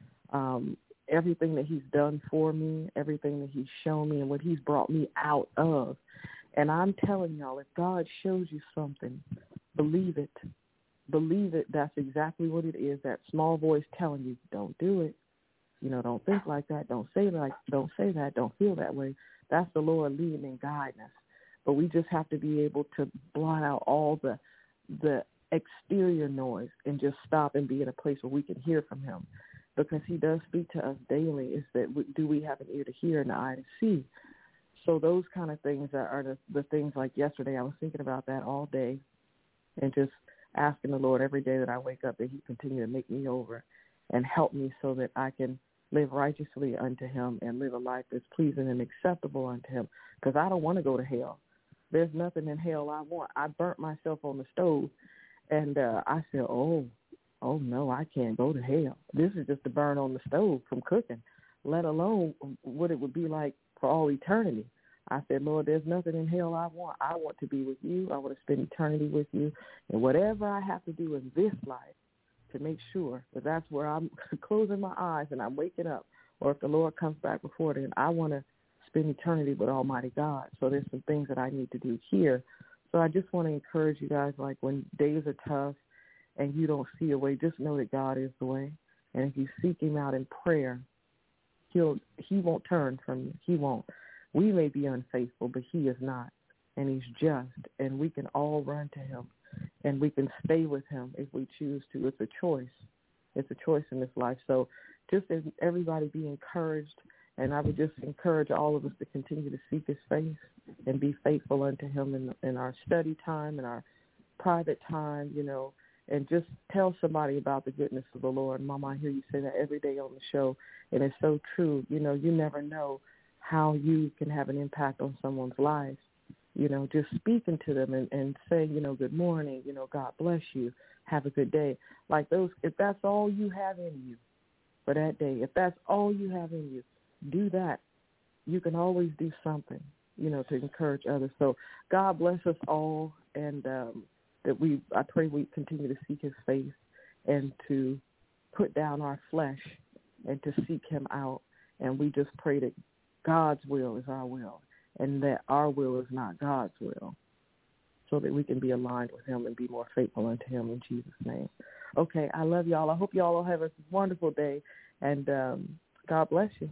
everything that he's done for me, everything that he's shown me, and what he's brought me out of. And I'm telling y'all, if God shows you something, believe it. Believe it. That's exactly what it is. That small voice telling you, don't do it. You know, don't think like that. Don't say that. Don't feel that way. That's the Lord leading and guiding us. But we just have to be able to blot out all the exterior noise and just stop and be in a place where we can hear from him. Because he does speak to us daily. Is that, do we have an ear to hear and an eye to see? So those kind of things are the things like yesterday. I was thinking about that all day and just asking the Lord every day that I wake up that he continue to make me over and help me so that I can live righteously unto him and live a life that's pleasing and acceptable unto him, because I don't want to go to hell. There's nothing in hell I want. I burnt myself on the stove, and I said, oh, no, I can't go to hell. This is just a burn on the stove from cooking, let alone what it would be like for all eternity. I said, Lord, there's nothing in hell I want. I want to be with you. I want to spend eternity with you. And whatever I have to do in this life to make sure that that's where I'm closing my eyes and I'm waking up, or if the Lord comes back before then, I want to spend eternity with Almighty God. So there's some things that I need to do here. So I just want to encourage you guys, like when days are tough and you don't see a way, just know that God is the way. And if you seek him out in prayer, he won't turn from you. He won't. We may be unfaithful, but he is not. And he's just. And we can all run to him. And we can stay with him if we choose to. It's a choice. It's a choice in this life. So just as everybody be encouraged, and I would just encourage all of us to continue to seek his face and be faithful unto him in our study time and our private time, you know, and just tell somebody about the goodness of the Lord. Mama, I hear you say that every day on the show, and it's so true. You know, you never know how you can have an impact on someone's life. You know, just speaking to them and saying, you know, good morning, you know, God bless you, have a good day. Like those, if that's all you have in you for that day, if that's all you have in you, do that. You can always do something, you know, to encourage others. So God bless us all, and I pray we continue to seek his face and to put down our flesh and to seek him out. And we just pray that God's will is our will and that our will is not God's will, so that we can be aligned with him and be more faithful unto him in Jesus' name. Okay, I love y'all. I hope y'all will have a wonderful day, and God bless you.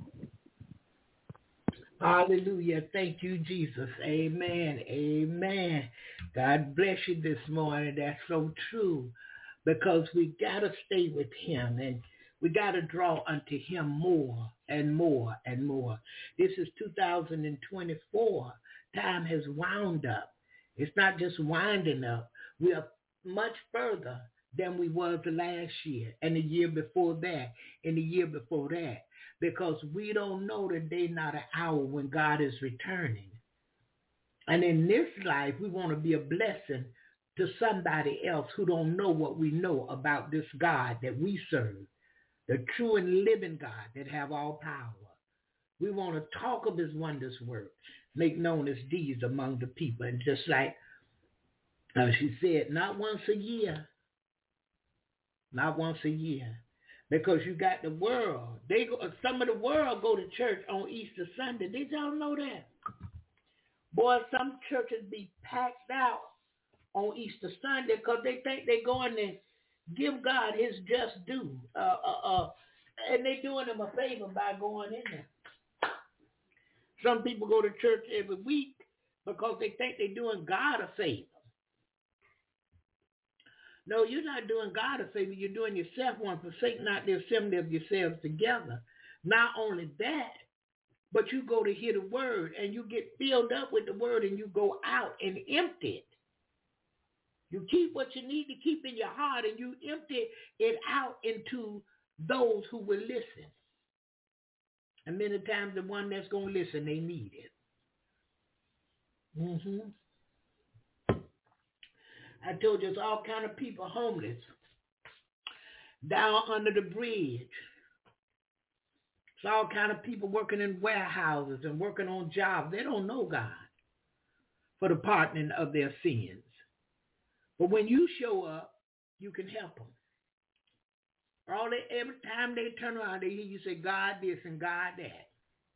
Hallelujah. Thank you, Jesus. Amen. Amen. God bless you this morning. That's so true, because we got to stay with him, and we got to draw unto him more and more and more. This is 2024. Time has wound up. It's not just winding up. We are much further than we was last year and the year before that and the year before that, because we don't know the day nor the hour when God is returning. And in this life, we want to be a blessing to somebody else who don't know what we know about this God that we serve, the true and living God that have all power. We want to talk of his wondrous works, make known his deeds among the people. And just like she said, not once a year, not once a year, because you got the world. Some of the world go to church on Easter Sunday. Did y'all know that? Boy, some churches be packed out on Easter Sunday because they think they're going to give God his just due. And they're doing him a favor by going in there. Some people go to church every week because they think they're doing God a favor. No, you're not doing God a favor. You're doing yourself one. Forsake not the assembly of yourselves together. Not only that, but you go to hear the word and you get filled up with the word and you go out and empty it. You keep what you need to keep in your heart and you empty it out into those who will listen. And many times the one that's going to listen, they need it. I told you, there's all kind of people homeless down under the bridge. It's all kind of people working in warehouses and working on jobs. They don't know God for the pardoning of their sins. But when you show up, you can help them. Every time they turn around, they hear you say, God this and God that.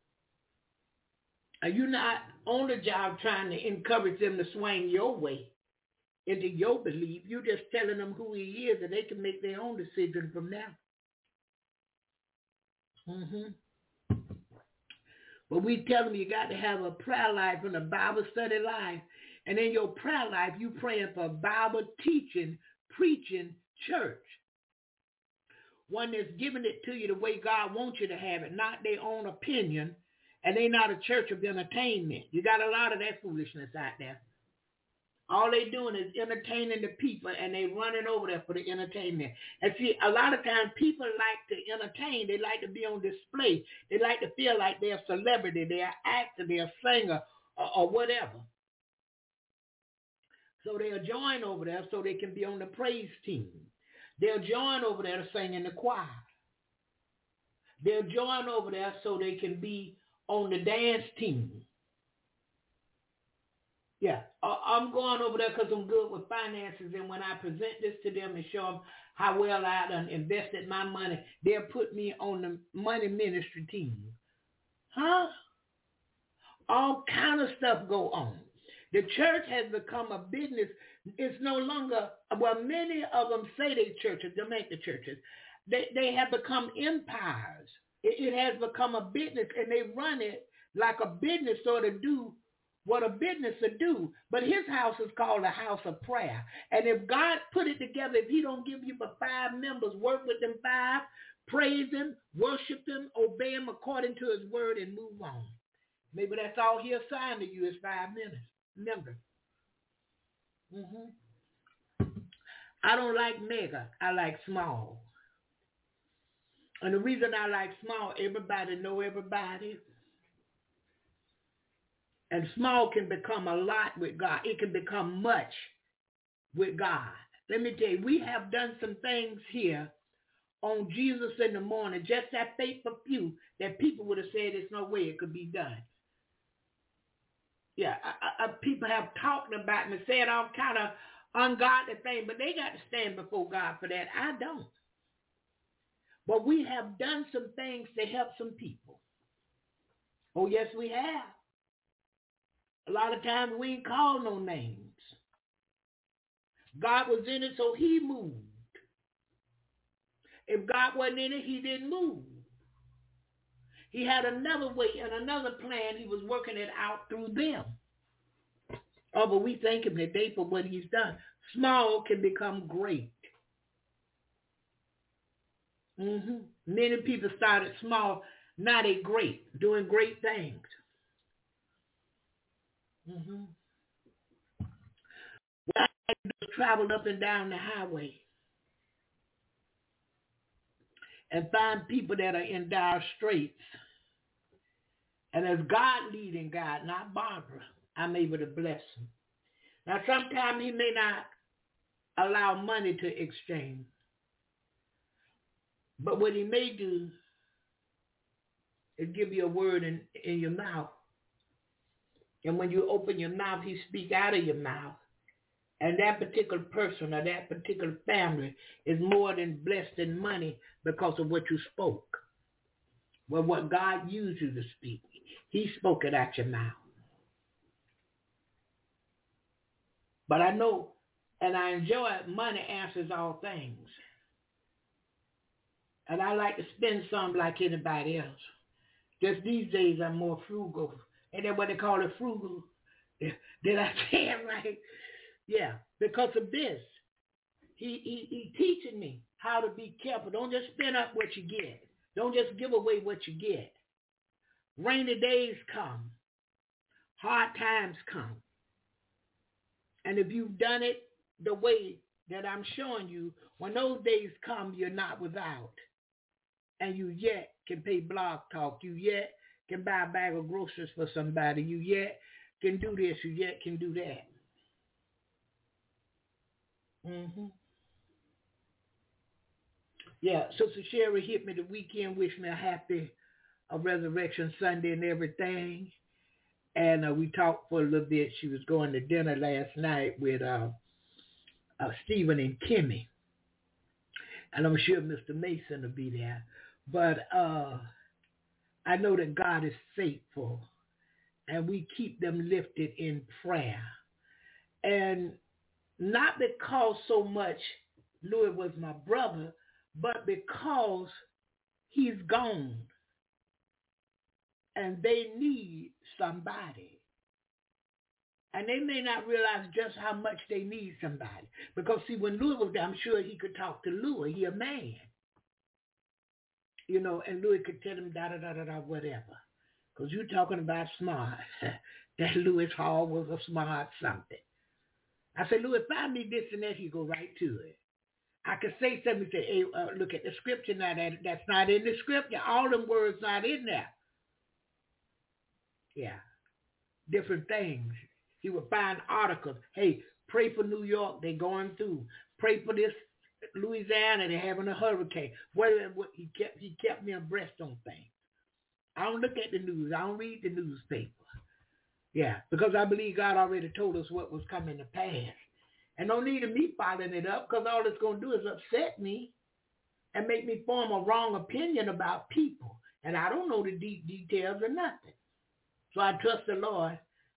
Are you not on the job trying to encourage them to swing your way into your belief? You're just telling them who he is, and they can make their own decision from there. But we tell them you got to have a prayer life and a Bible study life. And in your prayer life, you praying for a Bible teaching, preaching church. One that's giving it to you the way God wants you to have it, not their own opinion, and they not a church of entertainment. You got a lot of that foolishness out there. All they doing is entertaining the people, and they running over there for the entertainment. And see, a lot of times people like to entertain. They like to be on display. They like to feel like they're a celebrity, they're an actor, they're a singer, or whatever. So they'll join over there so they can be on the praise team. They'll join over there to sing in the choir. They'll join over there so they can be on the dance team. Yeah, I'm going over there because I'm good with finances, and when I present this to them and show them how well I done invested my money, they'll put me on the money ministry team. All kind of stuff go on. The church has become a business. It's no longer, well, many of them say they churches, they make the churches. They have become empires. It has become a business, and they run it like a business sort of do what a business would do. But his house is called a house of prayer. And if God put it together, if he don't give you but 5 members, work with them 5, praise him, worship him, obey him according to his word, and move on. Maybe that's all he assigned to you is 5 members. I don't like mega. I like small. And the reason I like small, everybody know everybody. And small can become a lot with God. It can become much with God. Let me tell you, we have done some things here on Jesus in the morning, just that faithful few that people would have said there's no way it could be done. Yeah, people have talked about and said all kind of ungodly things, but they got to stand before God for that. I don't. But we have done some things to help some people. Oh, yes, we have. A lot of times we ain't called no names. God was in it, so he moved. If God wasn't in it, he didn't move. He had another way and another plan. He was working it out through them. Oh, but we thank him today for what he's done. Small can become great. Many people started small. Now they great, doing great things. Well, I just traveled up and down the highway and find people that are in dire straits. And as God leading God, not Barbara, I'm able to bless them. Now, sometimes he may not allow money to exchange. But what he may do is give you a word in your mouth. And when you open your mouth, he speaks out of your mouth. And that particular person or that particular family is more than blessed in money because of what you spoke. Well, what God used you to speak, he spoke it out your mouth. But I know and I enjoy money answers all things. And I like to spend some like anybody else. Just these days I'm more frugal. Ain't that what they call it, frugal? Did I say it right? Yeah, because of this. He teaching me how to be careful. Don't just spend up what you get. Don't just give away what you get. Rainy days come. Hard times come. And if you've done it the way that I'm showing you, when those days come, you're not without. And you yet can pay Blog Talk. You yet can buy a bag of groceries for somebody. You yet can do this. You yet can do that. Yeah, Sister Sherry hit me the weekend, wished me a happy Resurrection Sunday and everything. And we talked for a little bit. She was going to dinner last night with Stephen and Kimmy. And I'm sure Mr. Mason will be there. But I know that God is faithful. And we keep them lifted in prayer. And not because so much Louis was my brother, but because he's gone. And they need somebody. And they may not realize just how much they need somebody. Because, see, when Louis was there, I'm sure he could talk to Louis. He a man. You know, and Louis could tell him da-da-da-da-da, whatever. Because you're talking about smart. That Louis Hall was a smart something. I said, Louis, find me this and that. He go right to it. I could say something and say, hey, look at the scripture now. That's not in the scripture. All them words not in there. Yeah. Different things. He would find articles. Hey, pray for New York. They're going through. Pray for this Louisiana. They're having a hurricane. He kept me abreast on things. I don't look at the news. I don't read the newspaper. Yeah, because I believe God already told us what was coming to pass. And no need of me following it up, because all it's going to do is upset me and make me form a wrong opinion about people. And I don't know the deep details or nothing. So I trust the Lord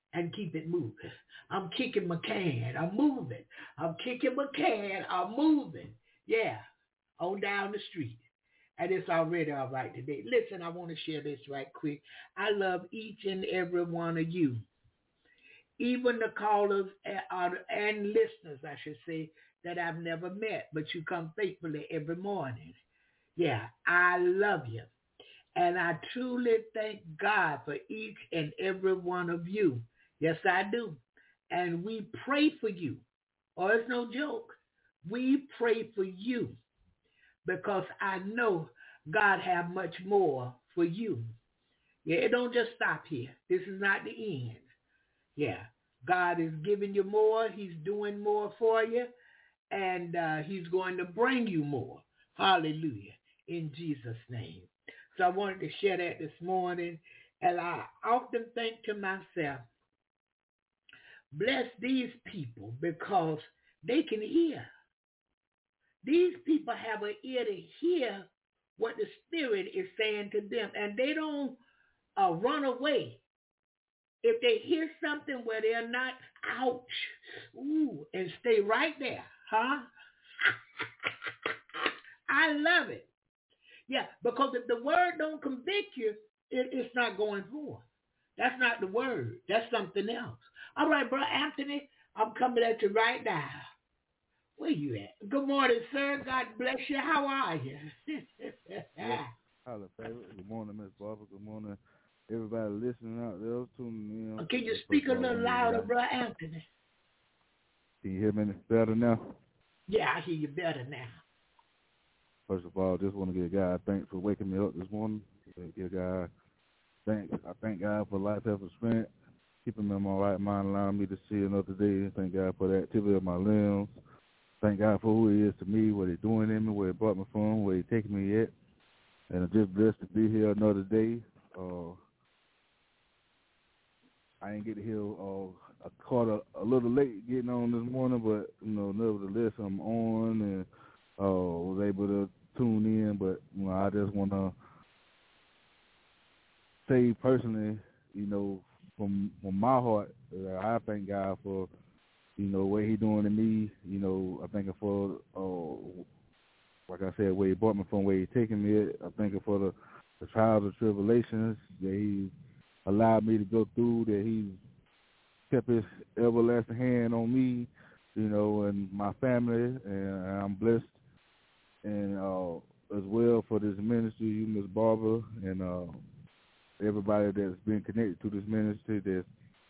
and keep it moving. I'm kicking my can. I'm moving. I'm kicking my can. I'm moving. Yeah, on down the street. And it's already all right today. Listen, I want to share this right quick. I love each and every one of you. Even the callers and listeners, I should say, that I've never met, but you come faithfully every morning. Yeah, I love you. And I truly thank God for each and every one of you. Yes, I do. And we pray for you. Oh, it's no joke. We pray for you because I know God have much more for you. Yeah, it don't just stop here. This is not the end. Yeah, God is giving you more. He's doing more for you. And he's going to bring you more. Hallelujah. In Jesus' name. So I wanted to share that this morning. And I often think to myself, bless these people because they can hear. These people have an ear to hear what the Spirit is saying to them. And they don't run away. If they hear something where they're not, ouch, ooh, and stay right there, huh? I love it. Yeah, because if the word don't convict you, it's not going forth. That's not the word. That's something else. All right, Brother Anthony, I'm coming at you right now. Where you at? Good morning, sir. God bless you. How are you? Hello, favorite. Good morning, Miss Barbara. Good morning, everybody listening out there, tuning in. Can you speak a little louder, Brother Anthony? Can you hear me better now? Yeah, I hear you better now. First of all, just want to give God thanks for waking me up this morning. Give God thanks. I thank God for life, health, and strength, keeping me in my right mind, allowing me to see another day. Thank God for the activity of my limbs. Thank God for who He is to me, what He's doing in me, where He brought me from, where He's taking me at. And I'm just blessed to be here another day. I ain't get to hear I caught a little late getting on this morning, but, nevertheless, I'm on and was able to tune in. But, I just want to say personally, from my heart, I thank God for, what He doing to me. I thank Him for, like I said, where He brought me from, where He taking me at. I thank Him for the trials and tribulations that He allowed me to go through, that He's kept His everlasting hand on me, and my family, and I'm blessed. And as well for this ministry, you, Miss Barbara, and everybody that's been connected to this ministry, that's,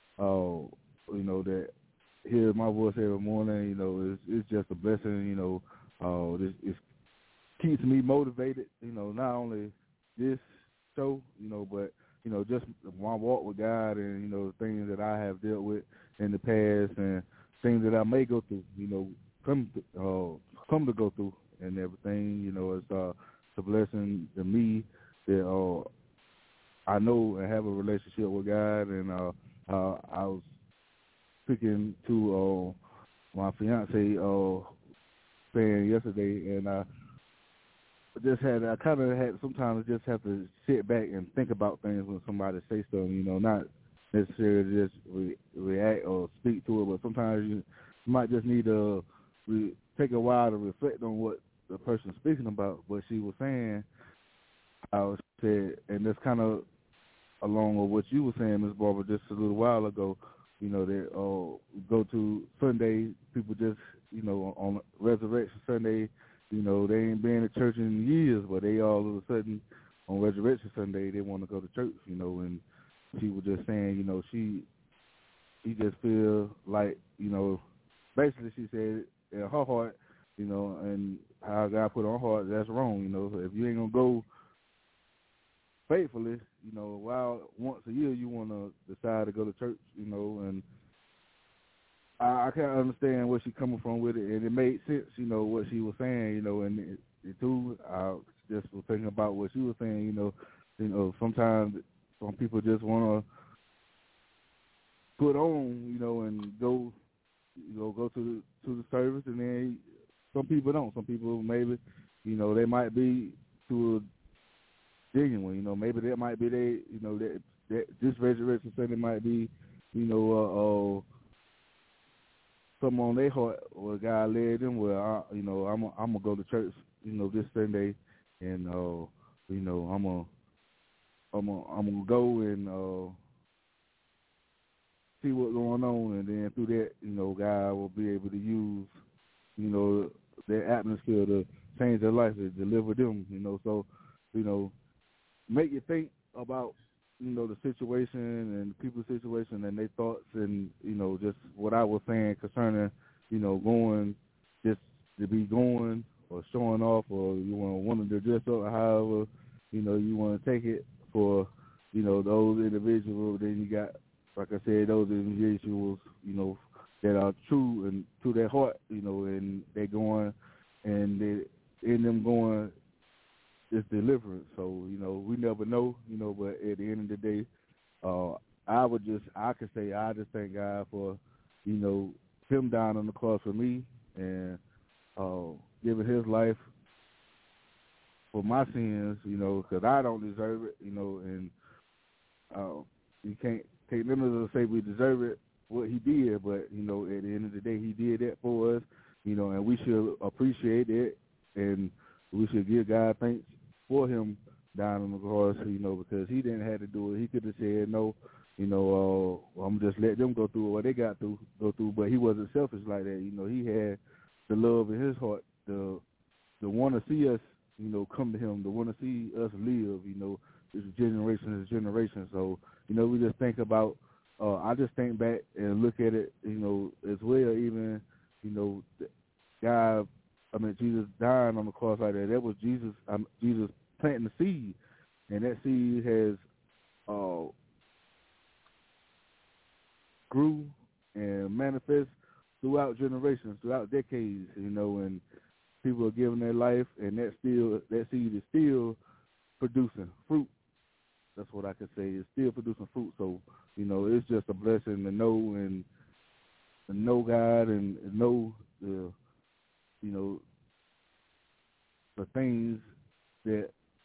that hears my voice every morning, it's just a blessing, it keeps me motivated, not only this show, but, just my walk with God and, the things that I have dealt with in the past and things that I may go through, come to go through and everything, it's a blessing to me that I know and have a relationship with God. And I was speaking to my fiance saying yesterday, and I kind of had sometimes just have to sit back and think about things when somebody say something, not necessarily just react or speak to it, but sometimes you might just need to take a while to reflect on what the person's speaking about. What she was saying, I said, and that's kind of along with what you were saying, Ms. Barbara, just a little while ago, that go to Sunday, people just, on Resurrection Sunday, they ain't been to church in years, but they all of a sudden on Resurrection Sunday they want to go to church, and she was just saying, she just feel like, basically she said in her heart, and how God put on her heart, that's wrong, if you ain't gonna go faithfully, while once a year you want to decide to go to church, and I can't understand where she's coming from with it, and it made sense, what she was saying, and it too, I just was thinking about what she was saying, sometimes some people just want to put on, and go to the service, and then some people don't. Some people maybe, they might be to a genuine, maybe that might be that this Resurrection Sunday might be something on their heart, or God led them, I'm gonna go to church, this Sunday, and I'm gonna go and see what's going on, and then through that, God will be able to use, their atmosphere to change their life, to deliver them, So, make you think about, the situation and the people's situation and their thoughts, and, just what I was saying concerning, going, just to be going or showing off, or you want to dress up, however, you want to take it for, those individuals. Then you got, like I said, those individuals, that are true and to their heart, and they're going, and they, in them going, it's deliverance. So, we never know, but at the end of the day, I could say I just thank God for, him dying on the cross for me, and giving his life for my sins, because I don't deserve it, and you can't take none of us to say we deserve it, what he did, but, at the end of the day, he did that for us, and we should appreciate it, and we should give God thanks for him dying on the cross, because he didn't have to do it. He could have said, no, I'm just let them go through what they got to go through, but he wasn't selfish like that. He had the love in his heart, the want to see us, come to him, the want to see us live, this generation. So, we just think about, I just think back and look at it, as well, even, Jesus dying on the cross like that. That was Jesus planting the seed, and that seed has grew and manifest throughout generations, throughout decades, and people are giving their life, and that seed is still producing fruit. That's what I could say. It's still producing fruit. So, it's just a blessing to know God and know the things that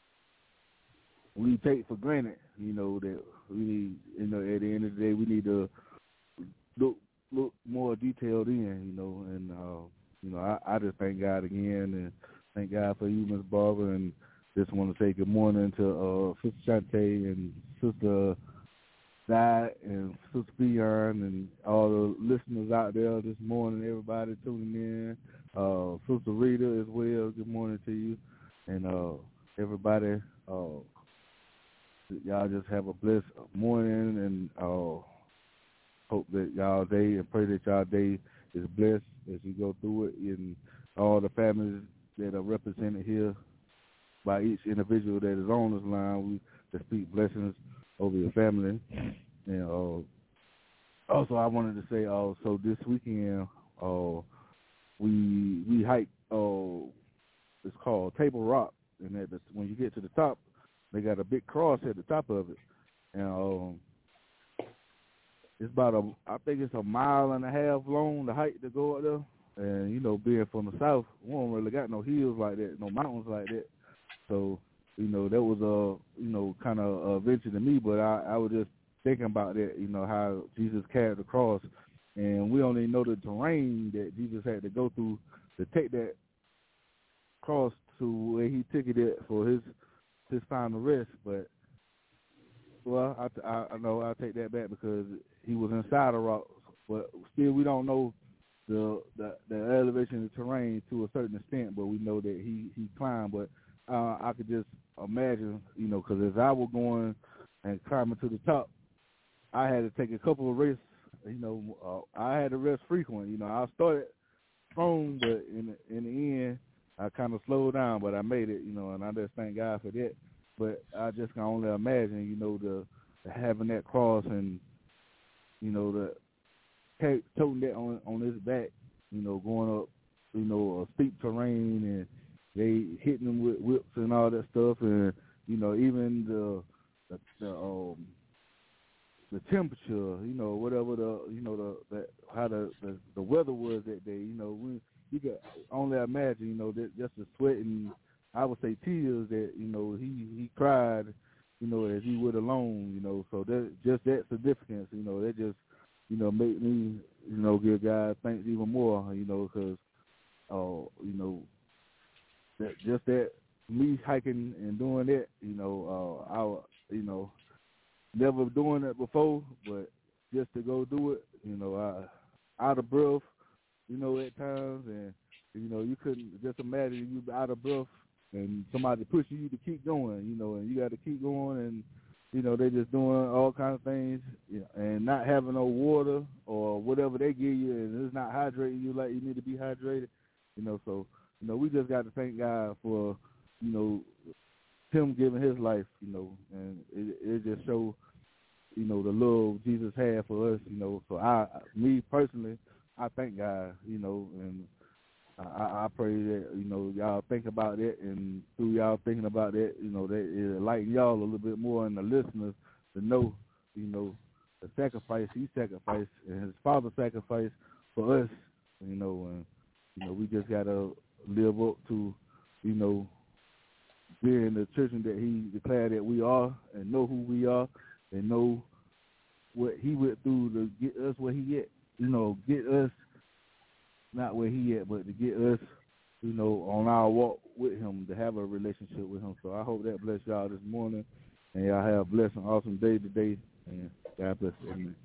we take for granted, that we need, at the end of the day, we need to look more detailed in, and, I just thank God again, and thank God for you, Ms. Barbara, and just want to say good morning to Sister Shante and Sister Di and Sister Beyond and all the listeners out there this morning, everybody tuning in, Sister Rita as well, good morning to you, and everybody, y'all just have a blessed morning, and hope that y'all day, and pray that y'all day is blessed as you go through it, and all the families that are represented here by each individual that is on this line. We just speak blessings over your family. And also I wanted to say, so this weekend we hiked, it's called Table Rock, and when you get to the top, they got a big cross at the top of it, and it's about I think it's 1.5 miles long, the hike to go up there. And, being from the south, we don't really got no hills like that, no mountains like that. So, that was kind of a venture to me, but I was just thinking about that, how Jesus carried the cross, and we only know the terrain that Jesus had to go through to take that cross to where he took it at for his final rest. But, well, I know I'll take that back because he was inside the rock, but still we don't know the elevation of the terrain to a certain extent, but we know that he climbed. But I could just imagine, because as I was going and climbing to the top, I had to take a couple of rests. I had to rest frequent. I started strong, but in the end, I kind of slowed down, but I made it. And I just thank God for that. But I just can only imagine, the having that cross and, the toting that on his back, going up, a steep terrain, and they hitting them with whips and all that stuff, and even the temperature, whatever how the weather was that day, you could only imagine, that just the sweat and I would say tears that he cried, as he would alone, so that significance, that just make me, give God thanks even more, because, that me hiking and doing that, I, never doing it before, but just to go do it, I out of breath, at times, and, you couldn't just imagine you out of breath and somebody pushing you to keep going, and you got to keep going, and, they just doing all kinds of things, and not having no water or whatever they give you, and it's not hydrating you like you need to be hydrated, so, we just got to thank God for, him giving his life, and it just shows, the love Jesus had for us, so me personally, I thank God, and I pray that, y'all think about it, and through y'all thinking about that, that it enlighten y'all a little bit more, and the listeners to know, the sacrifice he sacrificed and his father sacrificed for us, and, we just got to live up to, being the children that he declared that we are, and know who we are, and know what he went through to get us where he at, get us not where he at, but to get us, on our walk with him, to have a relationship with him. So I hope that bless y'all this morning, and y'all have a blessed and awesome day today, and God bless you. Amen.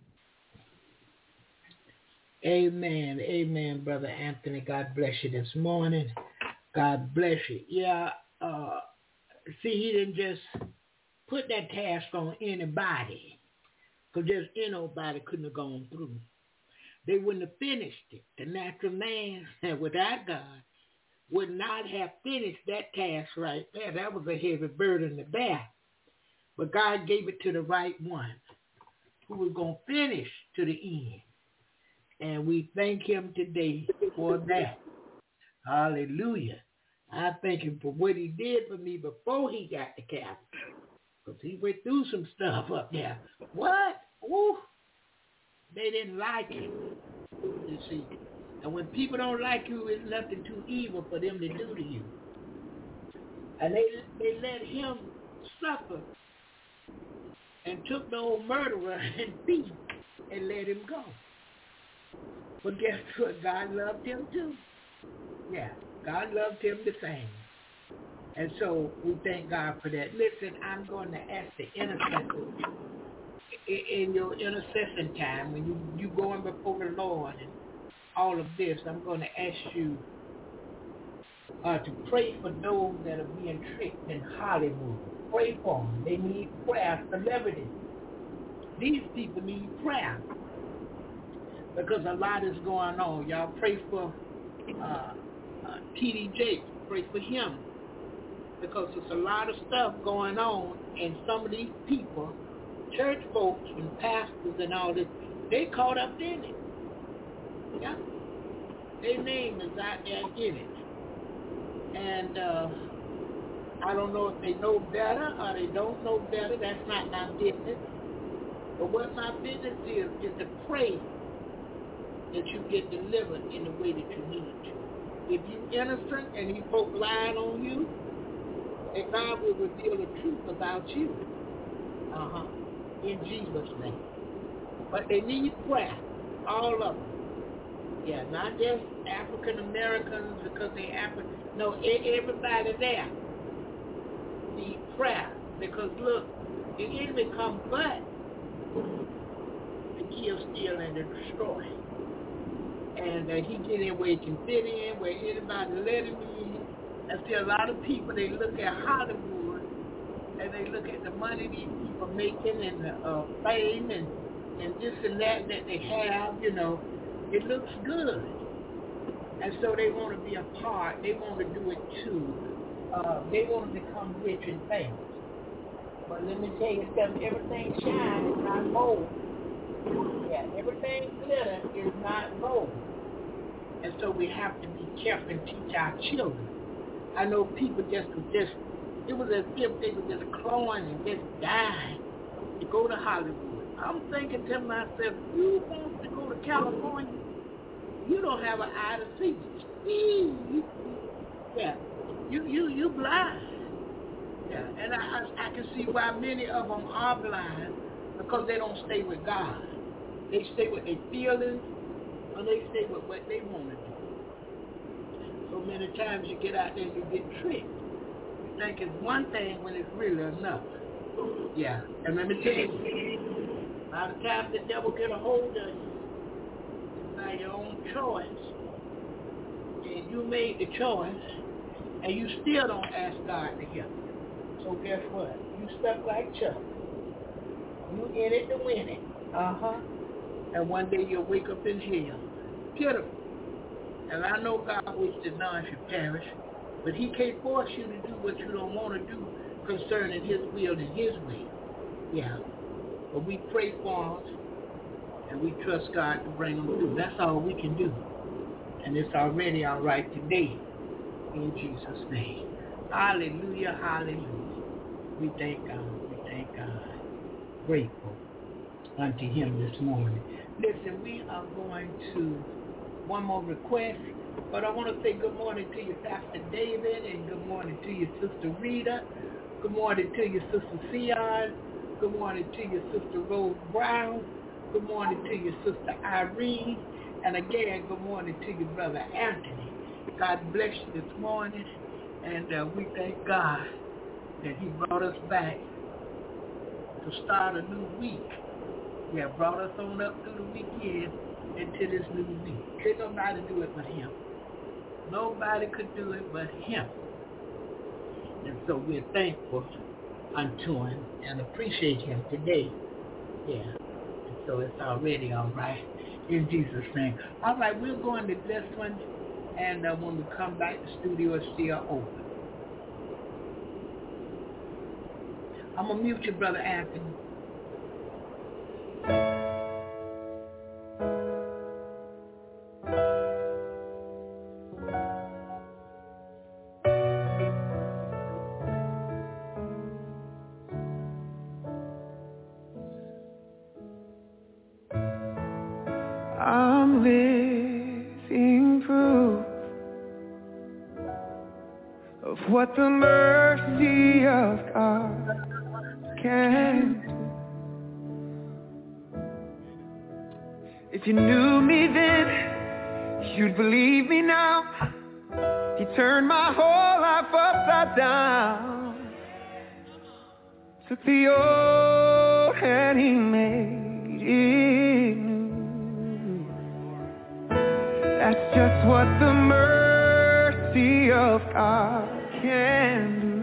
Amen. Amen, Brother Anthony. God bless you this morning. God bless you. Yeah, see, he didn't just put that task on anybody, because just anybody couldn't have gone through. They wouldn't have finished it. The natural man, without God, would not have finished that task right there. That was a heavy burden to bear. But God gave it to the right one who was going to finish to the end. And we thank him today for that. Hallelujah. I thank him for what he did for me before he got the captain. Because he went through some stuff up there. What? Woo! They didn't like him, you see. And when people don't like you, it's nothing too evil for them to do to you. And they let him suffer and took the old murderer and beat and let him go. But guess what? God loved him too. Yeah, God loved him the same. And so we thank God for that. Listen, I'm going to ask the intercessors in your intercession time, when you going before the Lord and all of this, I'm going to ask you to pray for those that are being tricked in Hollywood. Pray for them. They need prayer. Celebrities. These people need prayer because a lot is going on. Y'all pray for T.D. Jakes. Pray for him because there's a lot of stuff going on, and some of these people, church folks and pastors and all this, they caught up in it. Yeah. Their name is out there in it. And I don't know if they know better or they don't know better. That's not my business. But what my business is to pray that you get delivered in the way that you need to. If you're innocent and these folks lying on you, then God will reveal the truth about you. In Jesus' name. But they need prayer, all of them. Yeah, not just African Americans because they're African. No, everybody there need prayer because look, the enemy comes but to kill, steal, and to destroy. And he get in where he can fit in, where anybody let him in. And see, a lot of people, they look at Hollywood and they look at the money these people are making and the fame and this and that they have, it looks good. And so they want to be a part. They want to do it too. They want to become rich and famous. But let me tell you something, everything shines is not gold. Yeah, everything glitter is not gold. And so we have to be careful and teach our children. I know people it was as if they were just clawing and just dying to go to Hollywood. I'm thinking to myself, you want to go to California? You don't have an eye to see. Yeah, you blind. Yeah, and I can see why many of them are blind because they don't stay with God. They stay with their feelings, or they stay with what they want to do. So many times you get out there and you get tricked. You think it's one thing when it's really another. Yeah, and let me tell you, by the time the devil get a hold of you, it's by your own choice. And you made the choice, and you still don't ask God to help you. So guess what? You stuck like Chuck. You in it to win it. And one day you'll wake up in hell. Pitiful. And I know God wishes none should perish, but he can't force you to do what you don't want to do concerning his will and his way. Yeah. But we pray for them, and we trust God to bring them through. That's all we can do. And it's already all right today. In Jesus' name. Hallelujah, hallelujah. We thank God. We thank God. Grateful unto him this morning. Listen, we are going to one more request, but I want to say good morning to you, Pastor David, and good morning to you, Sister Rita. Good morning to you, Sister Sion. Good morning to you, Sister Rose Brown. Good morning to you, Sister Irene. And again, good morning to you, Brother Anthony. God bless you this morning, and we thank God that he brought us back to start a new week. Yeah, brought us on up through the weekend into this new week. Could nobody do it but him. Nobody could do it but him. And so we're thankful unto him and appreciate him today. Yeah. And so it's already all right. In Jesus' name. All right, we're going to this one, and when we come back, the studio is still open. I'm going to mute you, Brother Anthony. I'm living proof of what the mercy of God can do. If you knew me then, you'd believe me now. He turned my whole life upside down. Took the old and he made it new. That's just what the mercy of God can do.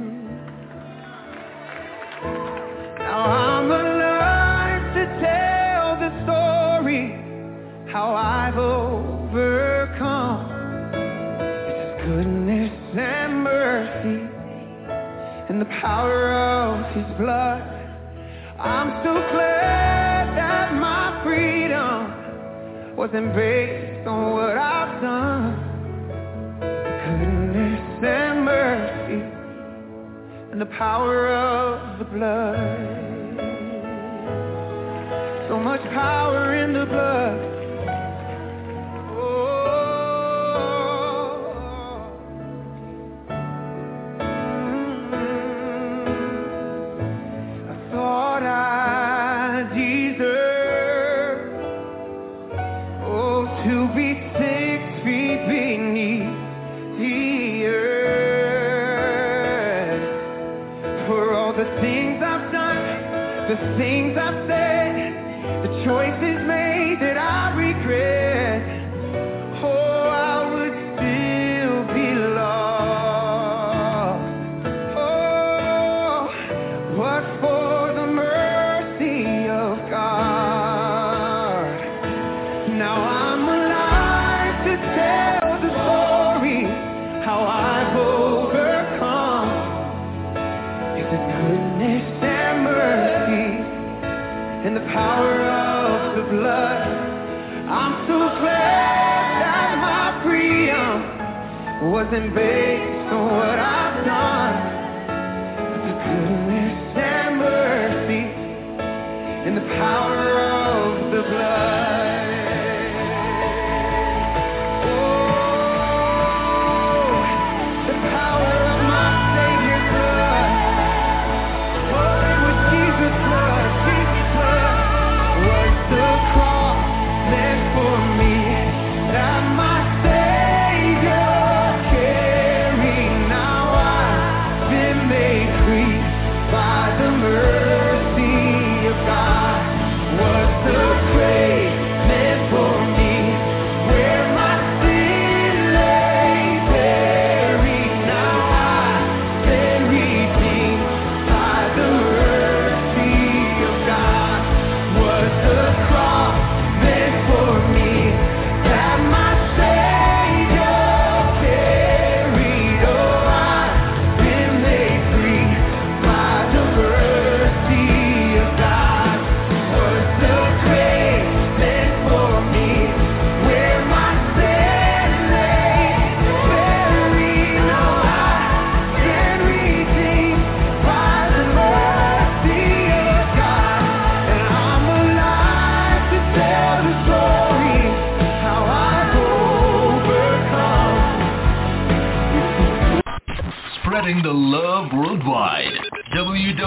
Now I'm alive to tell the story, how I've overcome. It's goodness and mercy and the power of his blood. I'm so glad that my freedom wasn't based on what I've done. Goodness and mercy and the power of the blood. So much power in the blood. The things I've said, the choices made that I regret. Oh, I would still be lost. Oh, but for the mercy of God. Now I'm alive to tell the story, how I've overcome. It's the goodness and mercy and the power of the blood. I'm so glad that my freedom wasn't based on what I've done. The goodness and mercy and the power of the blood. Oh, the power of my Savior's blood. Oh, it was Jesus' blood. Jesus' blood was the cross.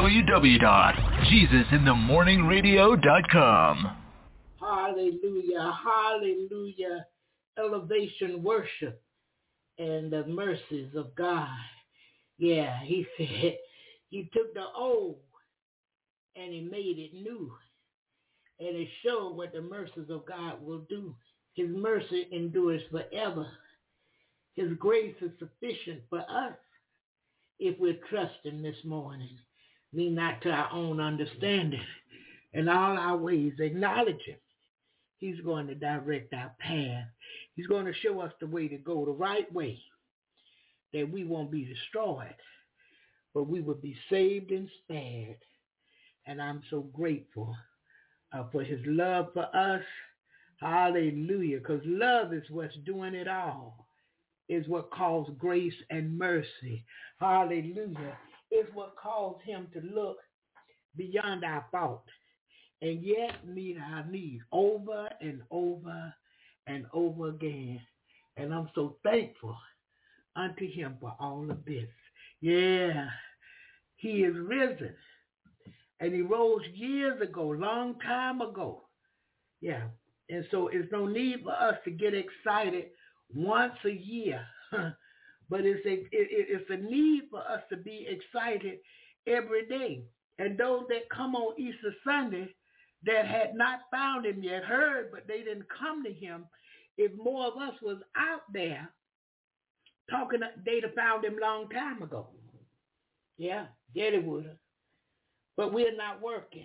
www.jesusinthemorningradio.com. Hallelujah, hallelujah. Elevation worship and the mercies of God. Yeah, he said he took the old and he made it new. And it showed what the mercies of God will do. His mercy endures forever. His grace is sufficient for us if we're trusting this morning. Lean not to our own understanding. In all our ways, acknowledge him. He's going to direct our path. He's going to show us the way to go, the right way, that we won't be destroyed, but we will be saved and spared. And I'm so grateful for his love for us. Hallelujah. Because love is what's doing it all. Is what calls grace and mercy. Hallelujah. It's what calls him to look beyond our fault and yet meet our needs over and over and over again. And I'm so thankful unto him for all of this. Yeah, he is risen. And he rose years ago, long time ago. Yeah. And so it's no need for us to get excited once a year. But it's a need for us to be excited every day. And those that come on Easter Sunday that had not found him yet, heard, but they didn't come to him, if more of us was out there talking, they'd have found him long time ago. Yeah, they would have. But we're not working.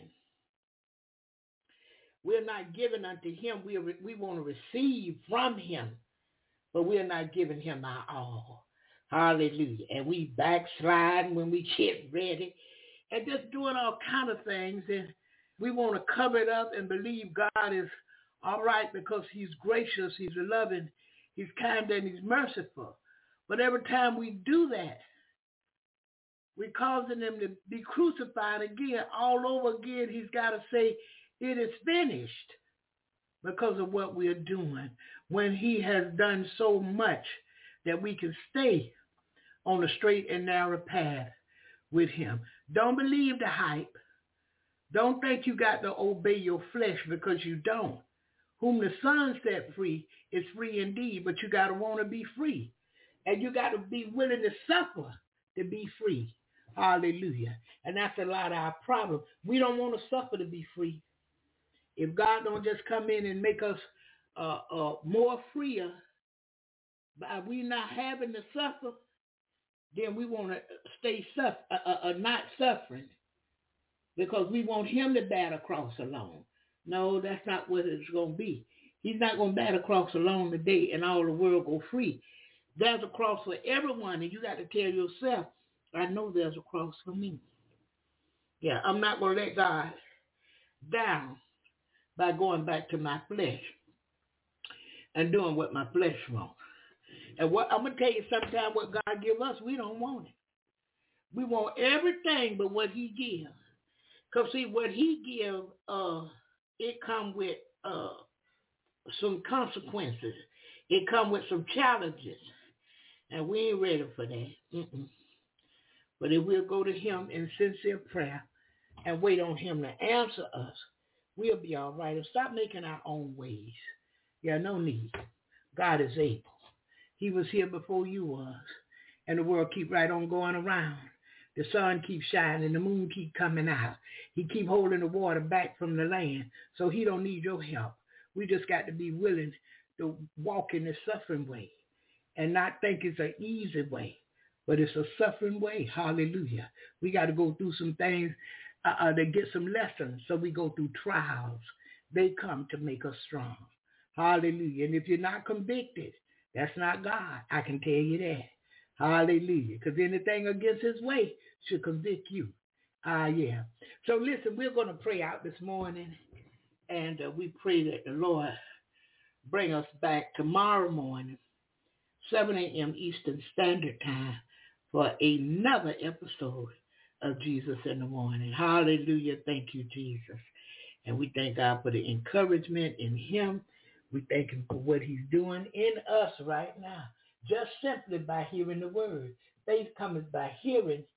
We're not giving unto him. We want to receive from him, but we're not giving him our all. Hallelujah. And we backslide when we get ready and just doing all kind of things. And we want to cover it up and believe God is all right because he's gracious, he's loving, he's kind, and he's merciful. But every time we do that, we're causing him to be crucified again. All over again, he's got to say, it is finished, because of what we're doing, when he has done so much that we can stay on the straight and narrow path with him. Don't believe the hype. Don't think you got to obey your flesh, because you don't. Whom the Son set free is free indeed, but you got to want to be free. And you got to be willing to suffer to be free. Hallelujah. And that's a lot of our problem. We don't want to suffer to be free. If God don't just come in and make us more freer by we not having to suffer, then we want to stay not suffering, because we want him to bear the cross alone. No, that's not what it's going to be. He's not going to bear the cross alone today and all the world go free. There's a cross for everyone, and you got to tell yourself, I know there's a cross for me. Yeah, I'm not going to let God down by going back to my flesh and doing what my flesh wants. And what I'm going to tell you, sometimes what God give us, we don't want it. We want everything but what he gives. Because see, what he gives, it comes with some consequences. It comes with some challenges. And we ain't ready for that. But if we'll go to him in sincere prayer and wait on him to answer us, we'll be all right. And stop making our own ways. Yeah, no need. God is able. He was here before you was. And the world keep right on going around. The sun keeps shining. The moon keep coming out. He keep holding the water back from the land. So he don't need your help. We just got to be willing to walk in the suffering way and not think it's an easy way, but it's a suffering way. Hallelujah. We got to go through some things to get some lessons. So we go through trials. They come to make us strong. Hallelujah. And if you're not convicted, that's not God. I can tell you that. Hallelujah. Because anything against his way should convict you. Yeah. So listen, we're going to pray out this morning. And we pray that the Lord bring us back tomorrow morning, 7 a.m. Eastern Standard Time, for another episode of Jesus in the Morning. Hallelujah. Thank you, Jesus. And we thank God for the encouragement in him. We thank him for what he's doing in us right now, just simply by hearing the word. Faith comes by hearing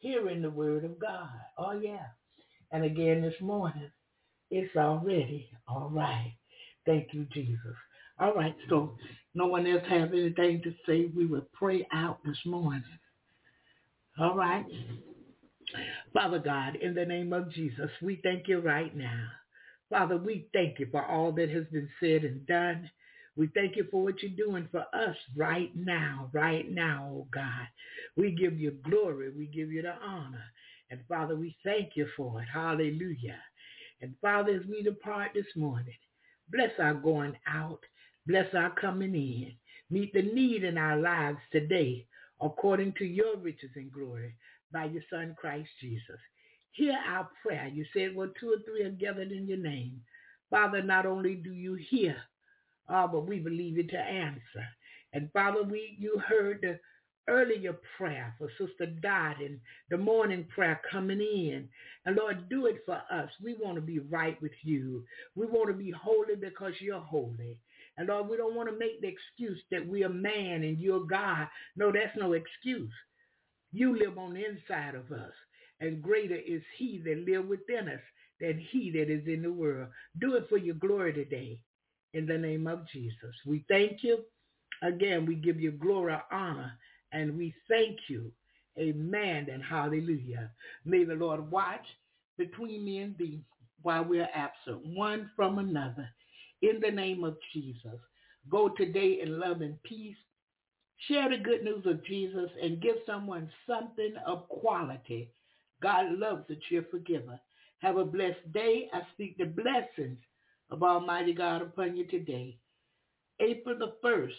hearing the word of God. Oh, yeah. And again this morning, it's already all right. Thank you, Jesus. All right, so no one else have anything to say. We will pray out this morning. All right. Father God, in the name of Jesus, we thank you right now. Father, we thank you for all that has been said and done. We thank you for what you're doing for us right now, oh God. We give you glory. We give you the honor. And Father, we thank you for it. Hallelujah. And Father, as we depart this morning, bless our going out. Bless our coming in. Meet the need in our lives today according to your riches and glory by your Son, Christ Jesus. Hear our prayer. You said, well, 2 or 3 are gathered in your name. Father, not only do you hear, but we believe it to answer. And Father, you heard the earlier prayer for Sister Dot and the morning prayer coming in. And Lord, do it for us. We want to be right with you. We want to be holy because you're holy. And Lord, we don't want to make the excuse that we're man and you're God. No, that's no excuse. You live on the inside of us. And greater is he that lives within us than he that is in the world. Do it for your glory today. In the name of Jesus. We thank you. Again, we give you glory, honor, and we thank you. Amen and hallelujah. May the Lord watch between me and thee while we are absent, one from another. In the name of Jesus. Go today in love and peace. Share the good news of Jesus and give someone something of quality. God loves a cheerful giver. Have a blessed day. I speak the blessings of Almighty God upon you today. April the 1st,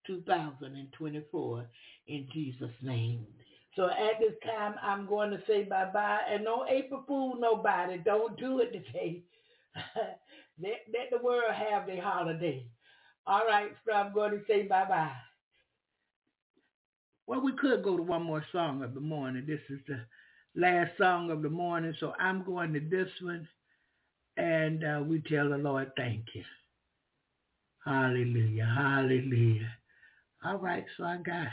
2024, in Jesus' name. So at this time, I'm going to say bye-bye. And no April Fool nobody. Don't do it today. Let the world have their holiday. All right, so I'm going to say bye-bye. Well, we could go to one more song of the morning. This is the last song of the morning, so I'm going to this one. And we tell the Lord, thank you. Hallelujah, hallelujah. All right, so I got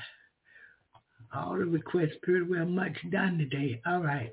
all the requests pretty well much done today. All right.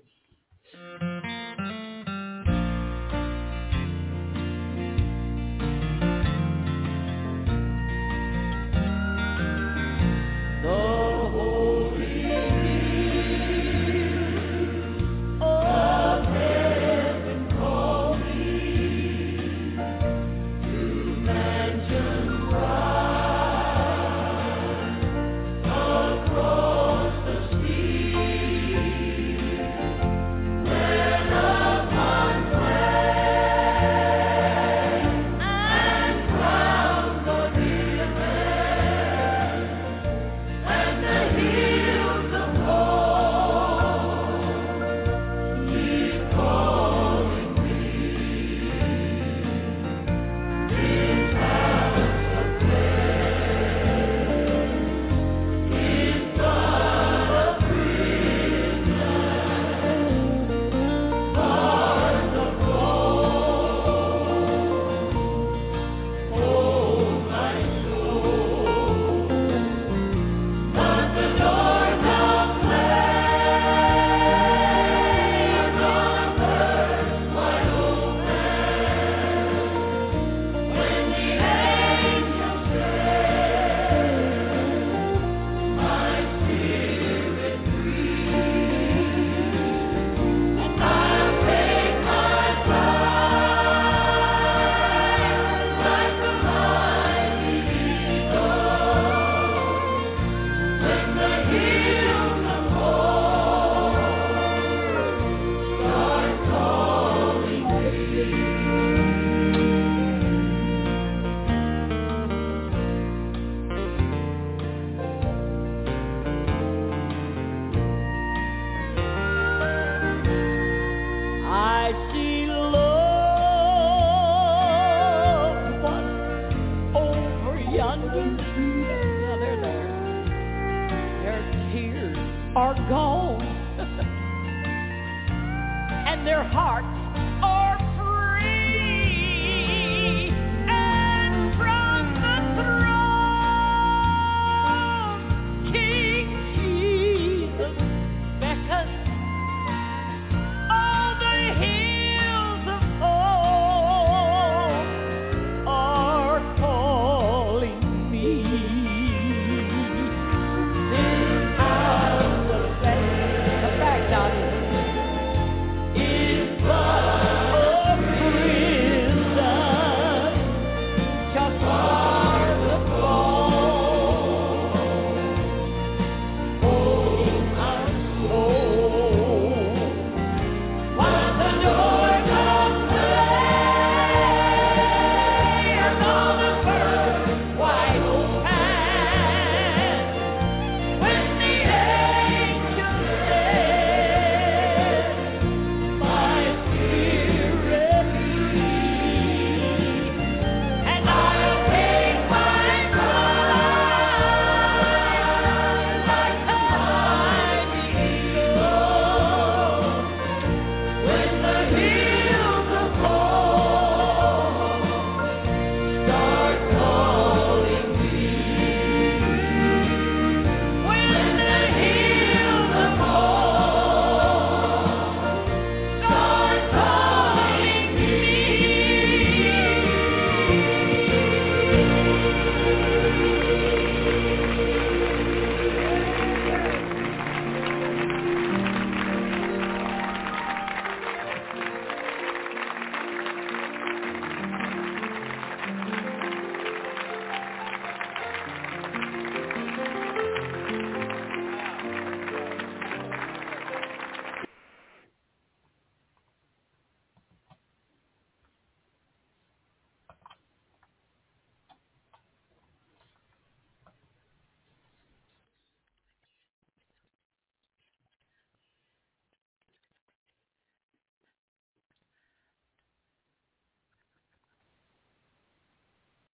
are gone, and their hearts are